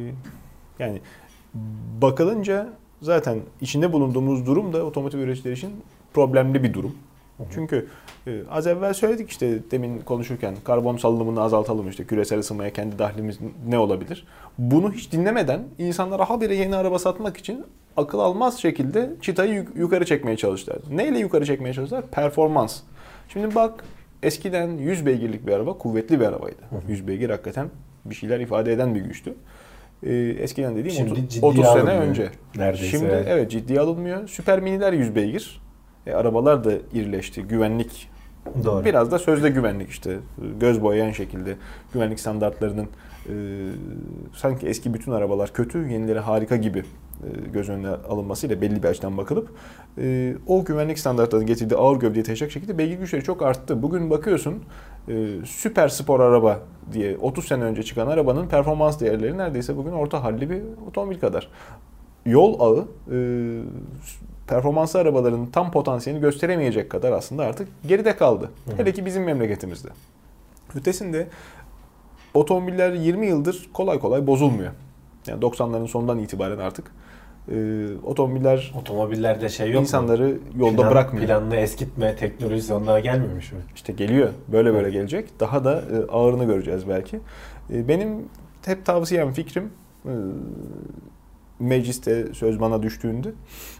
yani bakılınca zaten içinde bulunduğumuz durum da otomotiv üreticiler için problemli bir durum. Hı hı. Çünkü e, az evvel söyledik işte demin konuşurken karbon salınımını azaltalım, işte küresel ısınmaya kendi dahlimiz ne olabilir? Bunu hiç dinlemeden insanlara habire yeni araba satmak için akıl almaz şekilde çıtayı yuk- yukarı çekmeye çalıştılar. Neyle yukarı çekmeye çalıştılar? Performans. Şimdi bak, eskiden yüz beygirlik bir araba kuvvetli bir arabaydı. Hı hı. yüz beygir hakikaten bir şeyler ifade eden bir güçtü. Ee, eskiden dediğim Şimdi otuz sene önce. Neredeyse. Şimdi evet, evet ciddiye alınmıyor. Süper miniler yüz beygir. E, arabalar da irileşti. Güvenlik. Doğru. Biraz da sözde güvenlik işte. Göz boyayan şekilde güvenlik standartlarının e, sanki eski bütün arabalar kötü, yenileri harika gibi e, göz önüne alınmasıyla belli bir açıdan bakılıp e, o güvenlik standartlarının getirdiği ağır gövdeye taşıyacak şekilde beygir güçleri çok arttı. Bugün bakıyorsun e, süper spor araba diye otuz sene önce çıkan arabanın performans değerleri neredeyse bugün orta halli bir otomobil kadar. Yol ağı e, performanslı arabaların tam potansiyelini gösteremeyecek kadar aslında artık geride kaldı. Hı. Hele ki bizim memleketimizde. Ötesinde otomobiller yirmi yıldır kolay kolay bozulmuyor. Yani doksanların sonundan itibaren artık e, otomobiller otomobillerde şey yok insanları mu? yolda Plan, bırakmıyor. Planlı eskitme teknolojisi onlara gelmemiş mi? İşte geliyor. Böyle böyle gelecek. Daha da e, ağırını göreceğiz belki. E, benim hep tavsiyem, fikrim e, mecliste söz bana düştüğünde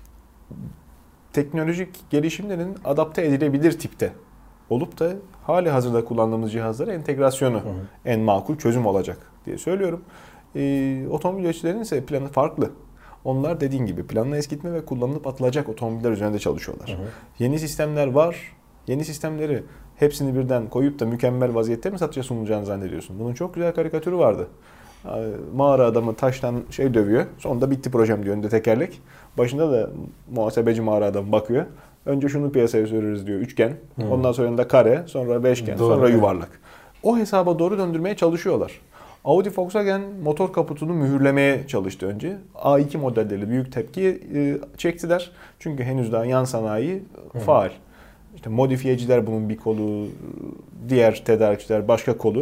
teknolojik gelişimlerin adapte edilebilir tipte olup da hali hazırda kullandığımız cihazlara entegrasyonu hı hı. en makul çözüm olacak diye söylüyorum. E, otomobil üreticilerinin ise planı farklı. Onlar dediğin gibi planını eskitme ve kullanılıp atılacak otomobiller üzerinde çalışıyorlar. Hı hı. Yeni sistemler var. Yeni sistemleri hepsini birden koyup da mükemmel vaziyette mi satışa sunulacağını zannediyorsun? Bunun çok güzel karikatürü vardı. Mağara adamı taştan şey dövüyor. Sonunda bitti projem diyor önde tekerlek. Başında da muhasebeci mağara adamı bakıyor. Önce şunu piyasaya süreriz diyor üçgen. Hmm. Ondan sonra da kare, sonra beşgen, doğru, sonra yuvarlak. O hesaba doğru döndürmeye çalışıyorlar. Audi Volkswagen motor kaputunu mühürlemeye çalıştı önce. A iki modelleri büyük tepki çektiler. Çünkü henüz daha yan sanayi hmm. faal. İşte modifiyeciler bunun bir kolu, diğer tedarikçiler başka kolu.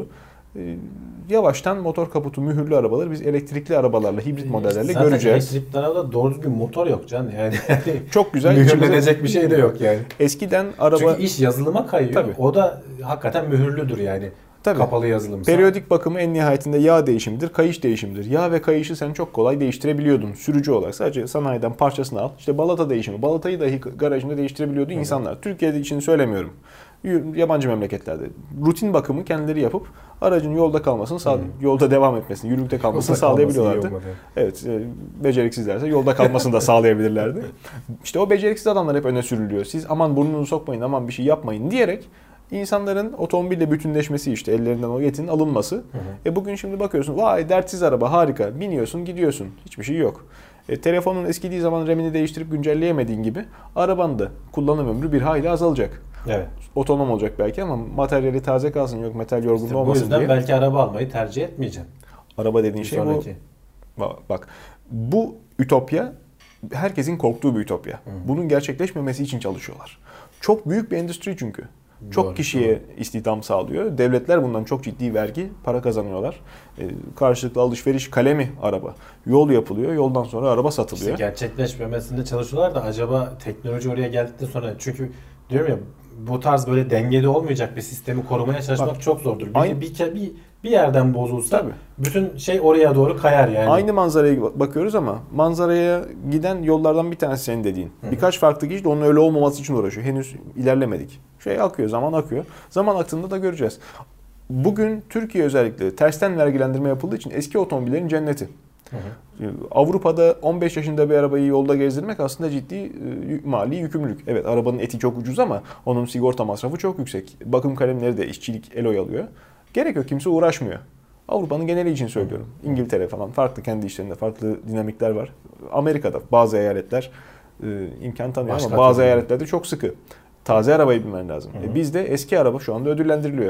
Yavaştan motor kaputu mühürlü arabaları biz elektrikli arabalarla, hibrit modellerle zaten göreceğiz. Zaten elektrikli arabada doğru düzgün motor yok canım. Yani çok güzel. Mühürlenecek bir şey de yok yani. Eskiden araba... Çünkü iş yazılıma kayıyor. Tabii. O da hakikaten mühürlüdür yani. Tabii. Kapalı yazılımsa. Periyodik bakımı en nihayetinde yağ değişimidir, kayış değişimidir. Yağ ve kayışı sen çok kolay değiştirebiliyordun sürücü olarak. Sadece sanayiden parçasını al. İşte balata değişimi. Balatayı dahi garajında değiştirebiliyordu Hı. insanlar. Türkiye'de için söylemiyorum. Yabancı memleketlerde. Rutin bakımı kendileri yapıp aracın yolda kalmasını, sağ, yolda devam etmesini, yürürlükte kalmasını yolda sağlayabiliyorlardı. Evet, e, beceriksizlerse yolda kalmasını da sağlayabilirlerdi. İşte o beceriksiz adamlar hep öne sürülüyor. Siz aman burnunuzu sokmayın, aman bir şey yapmayın diyerek İnsanların otomobille bütünleşmesi, işte ellerinden o yetin alınması. Hı hı. E bugün şimdi bakıyorsun, vay dertsiz araba harika, biniyorsun gidiyorsun, hiçbir şey yok. E, telefonun eskidiği zaman remini değiştirip güncelleyemediğin gibi arabanın da kullanım ömrü bir hayli azalacak. Evet. Otonom olacak belki ama materyali taze kalsın, yok metal yorgunluğu işte olmasın diye. Bu yüzden belki araba almayı tercih etmeyeceğim. Araba dediğin bir şey sonraki. bu. Bak, bu ütopya herkesin korktuğu bir ütopya. Hı. Bunun gerçekleşmemesi için çalışıyorlar. Çok büyük bir endüstri çünkü. Çok doğru, kişiye doğru. istihdam sağlıyor. Devletler bundan çok ciddi vergi, para kazanıyorlar. Ee, karşılıklı alışveriş, kalemi araba. Yol yapılıyor, yoldan sonra araba satılıyor. İşte gerçekleşmemesinde çalışıyorlar da acaba teknoloji oraya geldikten sonra, çünkü diyorum ya, bu tarz böyle dengeli olmayacak bir sistemi korumaya çalışmak Bak, çok zordur. Bir, aynı, bir, bir, bir yerden bozulsa tabii. bütün şey oraya doğru kayar yani. Aynı manzaraya bakıyoruz ama manzaraya giden yollardan bir tanesi senin dediğin. Hı-hı. Birkaç farklı kişi de onun öyle olmaması için uğraşıyor. Henüz ilerlemedik. Şey akıyor, zaman akıyor. Zaman aktığında da göreceğiz. Bugün Türkiye özellikle tersten vergilendirme yapıldığı için eski otomobillerin cenneti. Hı hı. Avrupa'da on beş yaşında bir arabayı yolda gezdirmek aslında ciddi mali yükümlülük. Evet, arabanın eti çok ucuz ama onun sigorta masrafı çok yüksek. Bakım kalemleri de işçilik el oyalıyor. Gerek yok, kimse uğraşmıyor. Avrupa'nın geneli için söylüyorum. İngiltere falan farklı, kendi işlerinde farklı dinamikler var. Amerika'da bazı eyaletler e, imkan tanıyor Başka ama bazı eyaletlerde çok sıkı. Taze arabayı bilmen lazım. E, bizde eski araba şu anda ödüllendiriliyor.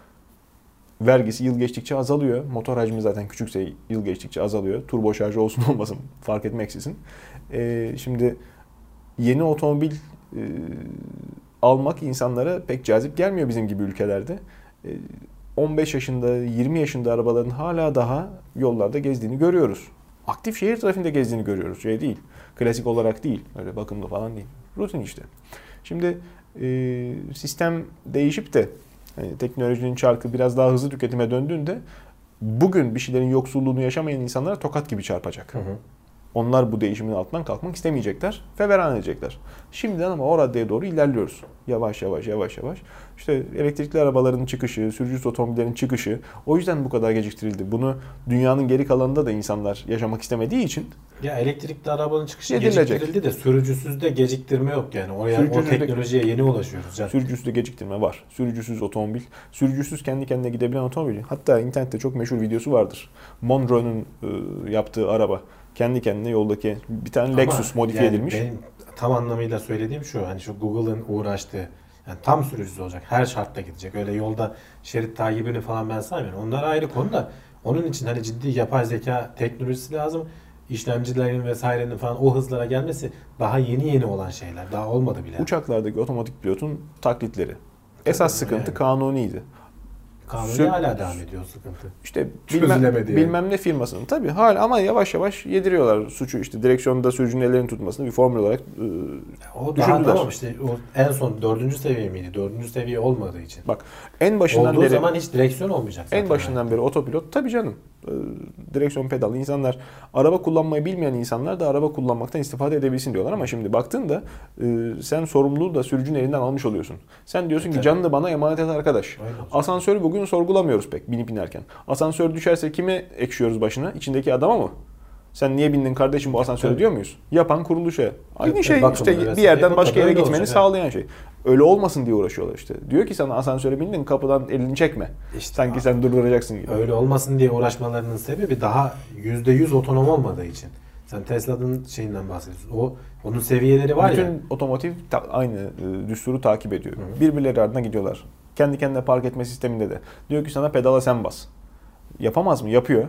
Vergisi yıl geçtikçe azalıyor. Motor hacmi zaten küçükse yıl geçtikçe azalıyor. Turbo şarjı olsun olmasın fark etmeksizin. E, şimdi yeni otomobil e, almak insanlara pek cazip gelmiyor bizim gibi ülkelerde. E, on beş yaşında, yirmi yaşında arabaların hala daha yollarda gezdiğini görüyoruz. Aktif şehir trafiğinde gezdiğini görüyoruz. Şey değil, klasik olarak değil, öyle bakımlı falan değil. Rutin işte. Şimdi e, sistem değişip de yani teknolojinin çarkı biraz daha hızlı tüketime döndüğünde bugün bir şeylerin yoksulluğunu yaşamayan insanlara tokat gibi çarpacak. Hı hı. Onlar bu değişimin altından kalkmak istemeyecekler, feveran edecekler. Şimdiden ama o raddeye doğru ilerliyoruz. Yavaş yavaş yavaş yavaş. İşte elektrikli arabaların çıkışı, sürücüsüz otomobillerin çıkışı, o yüzden bu kadar geciktirildi. Bunu dünyanın geri kalanında da insanlar yaşamak istemediği için ya elektrikli arabanın çıkışı geciktirildi de sürücüsüzde geciktirme yok yani. Oraya o teknolojiye yeni ulaşıyoruz. Yani. Sürücüsüzde geciktirme var. Sürücüsüz otomobil, sürücüsüz kendi kendine gidebilen otomobil. Hatta internette çok meşhur videosu vardır. Monroe'nun e, yaptığı araba. Kendi kendine yoldaki bir tane ama Lexus modifiye yani edilmiş. Benim tam anlamıyla söylediğim şu, hani şu Google'ın uğraştığı, yani tam sürücüsüz olacak. Her şartta gidecek. Öyle yolda şerit takibini falan ben saymıyorum. Onlar ayrı konu da onun için hani ciddi yapay zeka teknolojisi lazım. İşlemcilerin vesairenin falan o hızlara gelmesi daha yeni yeni olan şeyler. Daha olmadı bile. Uçaklardaki otomatik pilotun taklitleri. Esas sıkıntı yani. Kanuniydi. Kanuni Sür- hala devam ediyor sıkıntı. İşte bilmem, Çözülemedi yani. bilmem ne firmasının tabii hala ama yavaş yavaş yediriyorlar suçu, işte direksiyonda sürücünün ellerini tutmasını bir formül olarak e, O daha düşündüler. tamam işte o en son dördüncü seviye miydi? Dördüncü seviye olmadığı için. Bak en başından Olduğu beri zaman hiç direksiyon olmayacak zaten. en başından beri otopilot tabii canım. E, direksiyon pedalı insanlar, araba kullanmayı bilmeyen insanlar da araba kullanmaktan istifade edebilsin diyorlar ama şimdi baktığında e, sen sorumluluğu da sürücünün elinden almış oluyorsun. Sen diyorsun ki Tabii. canını bana emanet et arkadaş. Öyle olacak. Asansörü bugün sorgulamıyoruz pek binip inerken. Asansör düşerse kime ekşiyoruz başına? İçindeki adama mı? Sen niye bindin kardeşim bu asansöre Tabii. diyor muyuz? Yapan kuruluşa. Aynı Tabii, şey bakımını işte vesaire bir yerden yapın da başka yere böyle gitmeni olacak, sağlayan şey. Öyle olmasın diye uğraşıyorlar işte. Diyor ki sana asansöre bindin kapıdan elini çekme. İşte Sanki sen durduracaksın gibi. öyle olmasın diye uğraşmalarının sebebi daha yüzde yüz otonom olmadığı için. Sen Tesla'nın şeyinden bahsediyorsun. O onun seviyeleri var Bütün ya. otomotiv ta- aynı e, düsturu takip ediyor. Hı. Birbirleri ardına gidiyorlar. Kendi kendine park etme sisteminde de. Diyor ki sana pedala sen bas. Yapamaz mı? Yapıyor.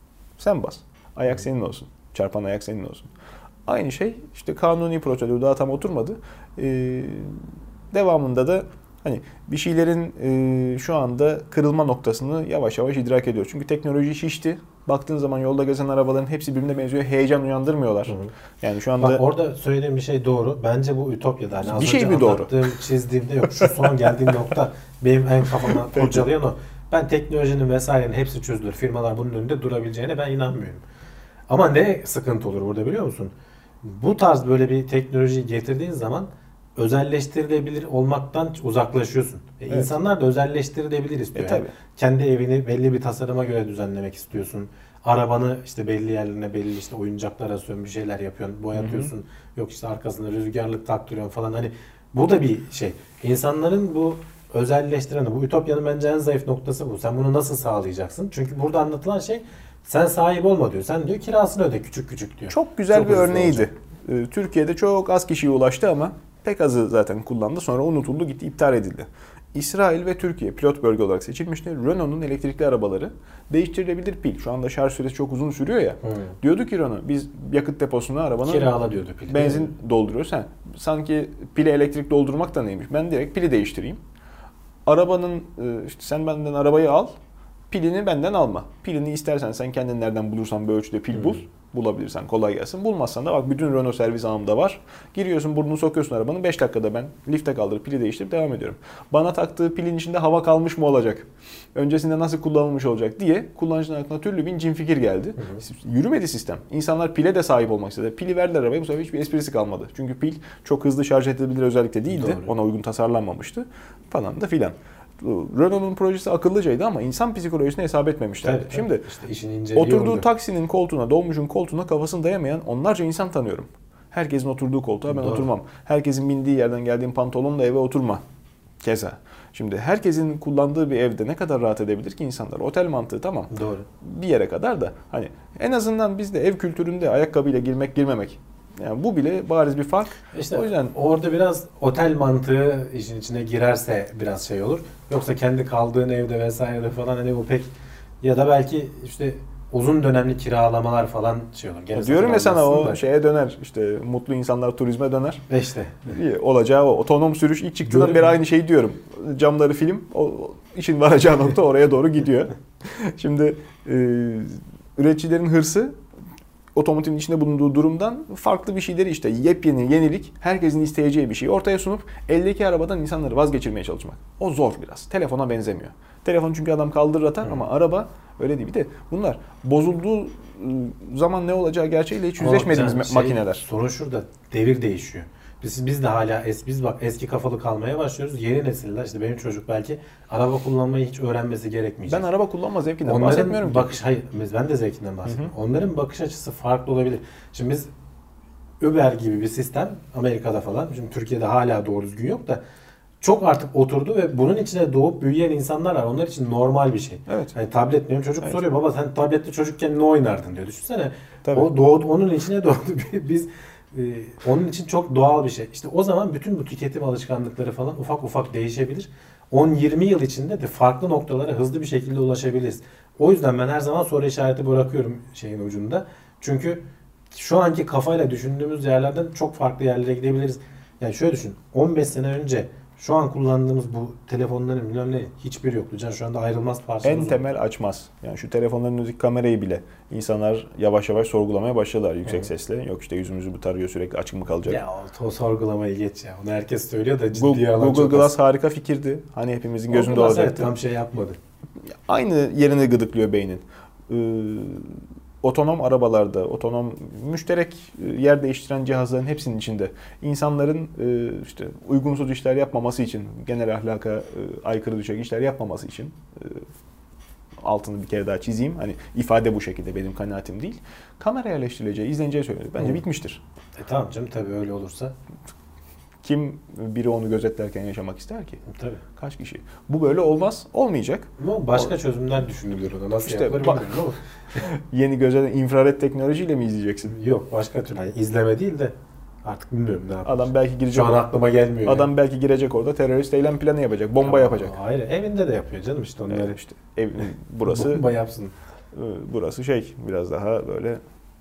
Sen bas. Ayak senin olsun. Çarpan ayak senin olsun. Aynı şey işte kanuni prosedür daha tam oturmadı. Ee, devamında da hani bir şeylerin e, şu anda kırılma noktasını yavaş yavaş idrak ediyor. Çünkü teknoloji şişti. Baktığın zaman yolda gezen arabaların hepsi birbirine benziyor. Heyecan uyandırmıyorlar. Hı hı. Yani şu anda Bak orada söylediğim bir şey doğru. Bence bu ütopyada. Hani az Bir şey önce mi doğru? anlattığım, çizdiğimde yok. Şu son geldiğim nokta benim en kafama kurcalayan o. Ben teknolojinin vesairenin hepsi çözülür. Firmalar bunun önünde durabileceğine ben inanmıyorum. Ama ne sıkıntı olur burada biliyor musun? Bu tarz böyle bir teknolojiyi getirdiğin zaman özelleştirilebilir olmaktan uzaklaşıyorsun. E Evet. İnsanlar da özelleştirilebilir istiyor. E, tabii. Yani kendi evini belli bir tasarıma göre düzenlemek istiyorsun. Arabanı işte belli yerlerine belli işte oyuncaklar asıyorsun, bir şeyler yapıyorsun, boyatıyorsun. Yok işte arkasına rüzgarlık taktırıyorsun falan. Hani bu da bir şey. İnsanların bu özelleştiren, bu ütopyanın bence en zayıf noktası bu. Sen bunu nasıl sağlayacaksın? Çünkü burada anlatılan şey sen sahip olma diyor. Sen diyor kirasını öde küçük küçük diyor. çok güzel Çok bir hızlı örneğiydi. olacak. Ee, Türkiye'de çok az kişiye ulaştı ama pek azı zaten kullandı. Sonra unutuldu, gitti, iptal edildi. İsrail ve Türkiye pilot bölge olarak seçilmişti. Renault'un elektrikli arabaları değiştirilebilir pil. Şu anda şarj süresi çok uzun sürüyor ya. Hmm. Diyordu ki Renault biz yakıt deposuna arabanın Kirala diyordu pili. benzin dolduruyoruz. Ha, sanki pile elektrik doldurmak da neymiş? Ben direkt pili değiştireyim. Arabanın e, işte sen benden arabayı al. Pilini benden alma. Pilini istersen sen kendin nereden bulursan bir ölçüde pil bul. Bulabilirsen kolay gelsin. Bulmazsan da bak bütün Renault servis ağımda var. Giriyorsun burnunu sokuyorsun arabanın. beş dakikada ben lifte kaldırıp pili değiştirip devam ediyorum. Bana taktığı pilin içinde hava kalmış mı olacak? Öncesinde nasıl kullanılmış olacak diye kullanıcının aklına türlü bin cin fikir geldi. Hı hı. Yürümedi sistem. İnsanlar pile de sahip olmak istedi. Pili verdiler arabaya, bu sefer hiçbir esprisi kalmadı. Çünkü pil çok hızlı şarj edilebilir özellikle değildi. Doğru. Ona uygun tasarlanmamıştı. Falan da filan. Renault'un projesi akıllıcaydı ama insan psikolojisine hesap etmemişlerdi. Tabii, tabii. Şimdi işte işin inceliği oturduğu orada. taksinin koltuğuna, dolmuşun koltuğuna kafasını dayamayan onlarca insan tanıyorum. Herkesin oturduğu koltuğa ben Doğru. oturmam. Herkesin bindiği yerden geldiğim pantolonla eve oturma. Keza. Şimdi herkesin kullandığı bir evde ne kadar rahat edebilir ki insanlar? Otel mantığı tamam. Doğru. Bir yere kadar da hani en azından bizde ev kültüründe ayakkabıyla girmek girmemek. Yani bu bile bariz bir fark. İşte o yüzden orada biraz otel mantığı işin içine girerse biraz şey olur. Yoksa kendi kaldığın evde vesairede falan hani o pek ya da belki işte uzun dönemli kiralamalar falan şey olur. Gene diyorum ya sana o da. şeye döner. İşte mutlu insanlar turizme döner. E işte. İyi, olacağı o. Otonom sürüş ilk çıktığından Görün- beri aynı şeyi diyorum. Camları film, o, o işin varacağı nokta oraya doğru gidiyor. Şimdi e, üreticilerin hırsı otomotivin içinde bulunduğu durumdan farklı bir şeyleri işte yepyeni, yenilik, herkesin isteyeceği bir şeyi ortaya sunup eldeki arabadan insanları vazgeçirmeye çalışmak. O zor biraz. Telefona benzemiyor. Telefon çünkü adam kaldırır atar ama araba öyle değil. Bir de bunlar bozulduğu zaman ne olacağı gerçeğiyle hiç yüzleşmediğimiz Ama şey, makineler. Sorun şurada. Devir değişiyor. Biz biz de hala es, biz bak eski kafalı kalmaya başlıyoruz. Yeni nesiller işte benim çocuk belki araba kullanmayı hiç öğrenmesi gerekmeyecek. Ben araba kullanma zevkinden bahsetmiyorum Onların ki. bakış hayır ben de zevkinden bahsediyorum. Onların bakış açısı farklı olabilir. Şimdi biz Uber gibi bir sistem Amerika'da falan, şimdi Türkiye'de hala doğru düzgün yok da çok artık oturdu ve bunun içine doğup büyüyen insanlar var. Onlar için normal bir şey. Evet. Yani tablet benim çocuk Evet. soruyor baba sen tabletli çocukken ne oynardın diyor. Düşünsene. Tabii. O doğdu onun içine doğdu. Biz e, onun için çok doğal bir şey. İşte o zaman bütün bu tüketim alışkanlıkları falan ufak ufak değişebilir. on yirmi yıl içinde de farklı noktalara hızlı bir şekilde ulaşabiliriz. O yüzden ben her zaman soru işareti bırakıyorum şeyin ucunda. Çünkü şu anki kafayla düşündüğümüz yerlerden çok farklı yerlere gidebiliriz. Yani şöyle düşün. on beş sene önce şu an kullandığımız bu telefonların bilmem ne hiçbiri yoktu. Can şu anda ayrılmaz parçamız. En temel açmaz. Yani şu telefonların önündeki kamerayı bile insanlar yavaş yavaş sorgulamaya başladılar yüksek evet. sesle. Yok işte yüzümüzü bu tarıyor, sürekli açık mı kalacak? Ya o, o sorgulamayı geç ya. Onu herkes söylüyor da ciddiye Google, alan Google Glass az. Harika fikirdi. Hani hepimizin gözünde Google olacaktı. Evet, tam şey yapmadı. Aynı yerini gıdıklıyor beynin. Ee, otonom arabalarda, otonom müşterek yer değiştiren cihazların hepsinin içinde insanların e, işte uygunsuz işler yapmaması için, genel ahlaka e, aykırı düşecek işler yapmaması için e, altını bir kere daha çizeyim. Hani ifade bu şekilde, benim kanaatim değil. Kamera yerleştirileceği, izleneceği söyleniyor. Bence hmm. bitmiştir. E tamam canım, tabii öyle olursa. Kim biri onu gözetlerken yaşamak ister ki? Tabii. Kaç kişi? Bu böyle olmaz, olmayacak. Ama başka o, çözümler düşünülür ona. Nasıl işte, yapılır bilmiyorum ama. Yeni gözden infrared teknolojiyle mi izleyeceksin? Yok, başka türlü. Yani izleme değil de artık bilmiyorum ne yapacak. Adam belki girecek. Şu an aklıma gelmiyor. Adam yani. belki girecek orada, terörist eylem planı yapacak, bomba ya, yapacak. Hayır, evinde de yapıyor canım işte onları. Evet, işte ev, burası bomba yapsın. Burası şey biraz daha böyle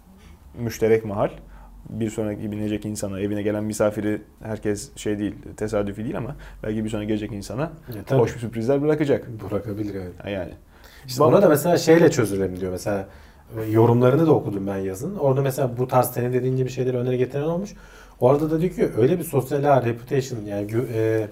müşterek mahal. Bir sonraki binecek insana, evine gelen misafiri herkes şey değil, tesadüfi değil ama belki bir sonraki gelecek insana ya, hoş bir sürprizler bırakacak. Bırakabilir evet. Yani. İşte ona da mesela şeyle çözülelim diyor. Mesela yorumlarını da okudum ben yazın. Orada mesela bu tarz senin dediğin gibi şeyleri öneri getiren olmuş. Orada da diyor ki öyle bir sosyal ağ, reputation yani e,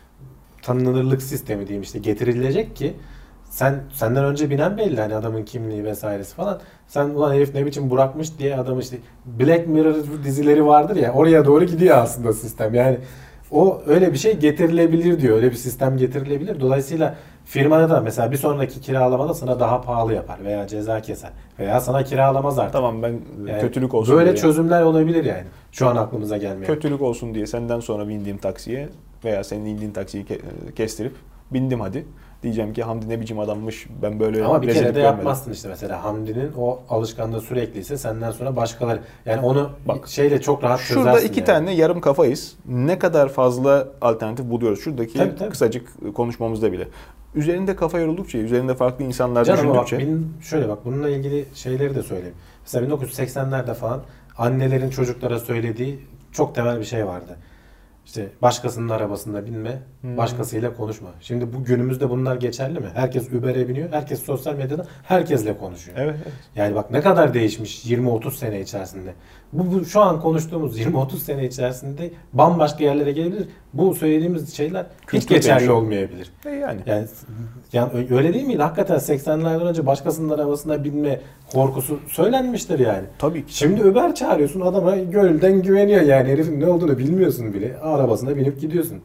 tanınırlık sistemi diyeyim işte getirilecek ki sen senden önce binen belli hani adamın kimliği vesairesi falan. Sen ulan herif ne biçim bırakmış diye adam işte Black Mirror dizileri vardır ya oraya doğru gidiyor aslında sistem. Yani o öyle bir şey getirilebilir diyor. Öyle bir sistem getirilebilir. Dolayısıyla firmana da mesela bir sonraki kiralamada sana daha pahalı yapar veya ceza keser veya sana kiralamaz artık. Tamam ben yani kötülük olsun böyle diye. Böyle çözümler olabilir yani. Şu an aklımıza gelmiyor. Kötülük olsun diye senden sonra bindiğim taksiye veya senin indiğin taksiyi kestirip bindim hadi. Diyeceğim ki Hamdi ne biçim adammış, ben böyle ama bir kere de yapmazsın işte mesela Hamdi'nin o alışkanlığı sürekliyse senden sonra başkaları yani onu bak şeyle çok rahat çözersin. Şurada iki yani. tane yarım kafayız. Ne kadar fazla alternatif buluyoruz şuradaki tabii, tabii. kısacık konuşmamızda bile. Üzerinde kafa yoruldukça, üzerinde farklı insanlar Canım düşündükçe. Bak, bin, şöyle bak bununla ilgili şeyleri de söyleyeyim. Mesela bin dokuz yüz seksenlerde falan annelerin çocuklara söylediği çok temel bir şey vardı. İşte başkasının arabasında binme, hmm. başkasıyla konuşma. Şimdi bu günümüzde bunlar geçerli mi? Herkes Uber'e biniyor, herkes sosyal medyada herkesle konuşuyor. Evet, evet. Yani bak ne kadar değişmiş yirmi otuz sene içerisinde. Bu, bu şu an konuştuğumuz yirmi otuz sene içerisinde bambaşka yerlere gelebilir. Bu söylediğimiz şeyler Kültür hiç geçerli değişiyor. olmayabilir. E yani. yani. Yani öyle değil miydi? Hakikaten seksenlerden önce başkasının arabasına binme korkusu söylenmiştir yani. Tabii ki. Şimdi Uber çağırıyorsun adama gönülden güveniyor yani herifin ne olduğunu bilmiyorsun bile. Arabasına binip gidiyorsun.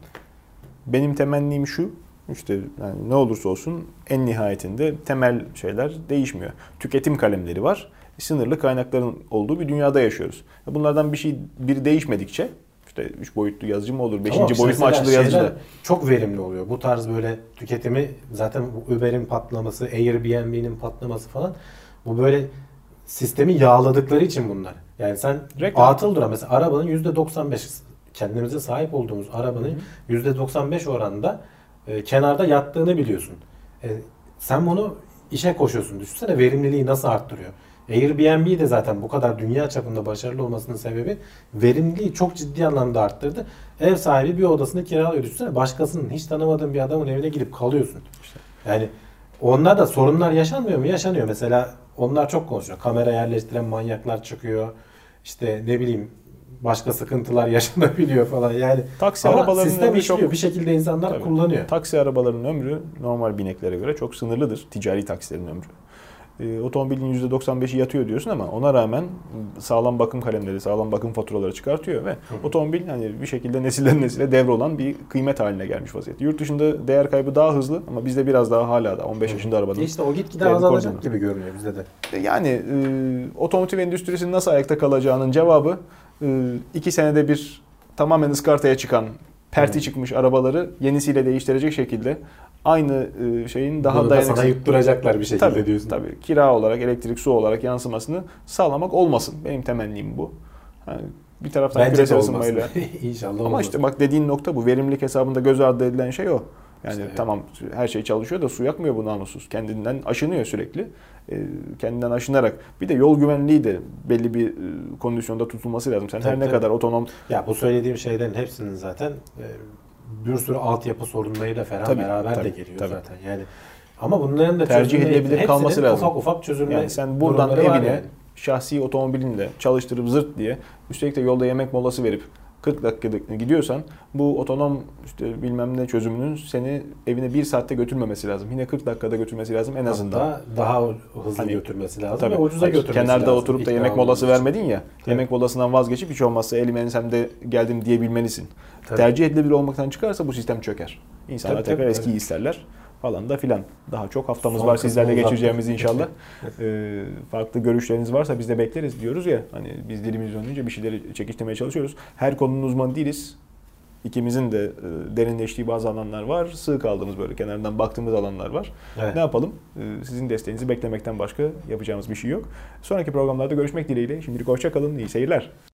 Benim temennim şu. İşte yani ne olursa olsun en nihayetinde temel şeyler değişmiyor. Tüketim kalemleri var. Sınırlı kaynakların olduğu bir dünyada yaşıyoruz. Bunlardan bir şey biri değişmedikçe işte üç boyutlu yazıcı mı olur, beşinci boyut mu açılır yazıcıda? Çok verimli oluyor. Bu tarz böyle tüketimi zaten Uber'in patlaması, Airbnb'nin patlaması falan bu böyle sistemi yağladıkları için bunlar. Yani sen Reklam. atıl duran mesela arabanın yüzde doksan beş kendimize sahip olduğumuz arabanın Hı-hı. yüzde doksan beş oranında e, kenarda yattığını biliyorsun. E, sen bunu işe koşuyorsun. Düşünsene verimliliği nasıl arttırıyor. Airbnb de zaten bu kadar dünya çapında başarılı olmasının sebebi verimliliği çok ciddi anlamda arttırdı. Ev sahibi bir odasını kiralıyor. Düşünsene başkasının hiç tanımadığın bir adamın evine gidip kalıyorsun. İşte. Yani onlar da sorunlar yaşanmıyor mu? Yaşanıyor. Mesela onlar çok konuşuyor. Kamera yerleştiren manyaklar çıkıyor. İşte ne bileyim başka sıkıntılar yaşanabiliyor falan. Yani taksi ama arabalarının sistem işliyor. Çok, bir şekilde insanlar tabii, kullanıyor. Taksi arabalarının ömrü normal bineklere göre çok sınırlıdır. Ticari taksilerin ömrü. E, otomobilin yüzde doksan beşi yatıyor diyorsun ama ona rağmen sağlam bakım kalemleri, sağlam bakım faturaları çıkartıyor ve hı hı. otomobil hani bir şekilde nesilden nesile devrolan bir kıymet haline gelmiş vaziyette. Yurt dışında değer kaybı daha hızlı ama bizde biraz daha hala da on beş hı. yaşında arabanın. İşte o gitgide azalacak gibi görünüyor bizde de. Yani e, otomotiv endüstrisinin nasıl ayakta kalacağının cevabı e, iki senede bir tamamen ıskartaya çıkan, perti hı. çıkmış arabaları yenisiyle değiştirecek şekilde aynı şeyin daha dayanıksız. Sana yutturacaklar bir şekilde tabii, diyorsun. Tabii. Kira olarak, elektrik, su olarak yansımasını sağlamak olmasın. Benim temennim bu. Yani bir taraftan küresel ısınmayla. İnşallah Ama olmaz. işte bak dediğin nokta bu. Verimlilik hesabında göz ardı edilen şey o. Yani işte tamam her şey çalışıyor da su yakmıyor bu namussuz. Kendinden aşınıyor sürekli. Kendinden aşınarak. Bir de yol güvenliği de belli bir kondisyonda tutulması lazım. Sen tabii, her ne tabii. kadar otonom... Ya bu söylediğim şeylerin hepsinin zaten bir sürü altyapı sorunlarıyla falan Tabii, beraber tabii, de geliyor tabii. zaten. Yani ama bunların da tercih çözümle- edilebilir hepsinin kalması lazım. Ufak ufak çözümle Yani sen buradan durumları var evine yani. şahsi otomobilinle çalıştırıp zırt diye üstelik de yolda yemek molası verip kırk dakikada gidiyorsan bu otonom işte bilmem ne çözümünün seni evine bir saatte götürmemesi lazım. Yine kırk dakikada götürmesi lazım en azından. Hatta daha hızlı Hani, götürmesi lazım tabii, ve ucuza götürmesi kenarda lazım. oturup da ikna yemek molası olması için. vermedin ya. Tabii. Yemek molasından vazgeçip hiç olmazsa elim ensemde geldim diyebilmelisin. Tabii. Tercih edilebilir olmaktan çıkarsa bu sistem çöker. İnsanlar Tabii, tekrar tabii, eskiyi tabii. isterler falan da filan. Daha çok haftamız Son var sizlerle kısmı geçireceğimiz uzattık. inşallah. Ee, farklı görüşleriniz varsa biz de bekleriz diyoruz ya. Hani biz dilimiz döndüğünce bir şeyleri çekiştirmeye çalışıyoruz. Her konunun uzmanı değiliz. İkimizin de e, derinleştiği bazı alanlar var. Sığ kaldığımız böyle kenardan baktığımız alanlar var. Evet. Ne yapalım? Ee, sizin desteğinizi beklemekten başka yapacağımız bir şey yok. Sonraki programlarda görüşmek dileğiyle. Şimdilik hoşça kalın. İyi seyirler.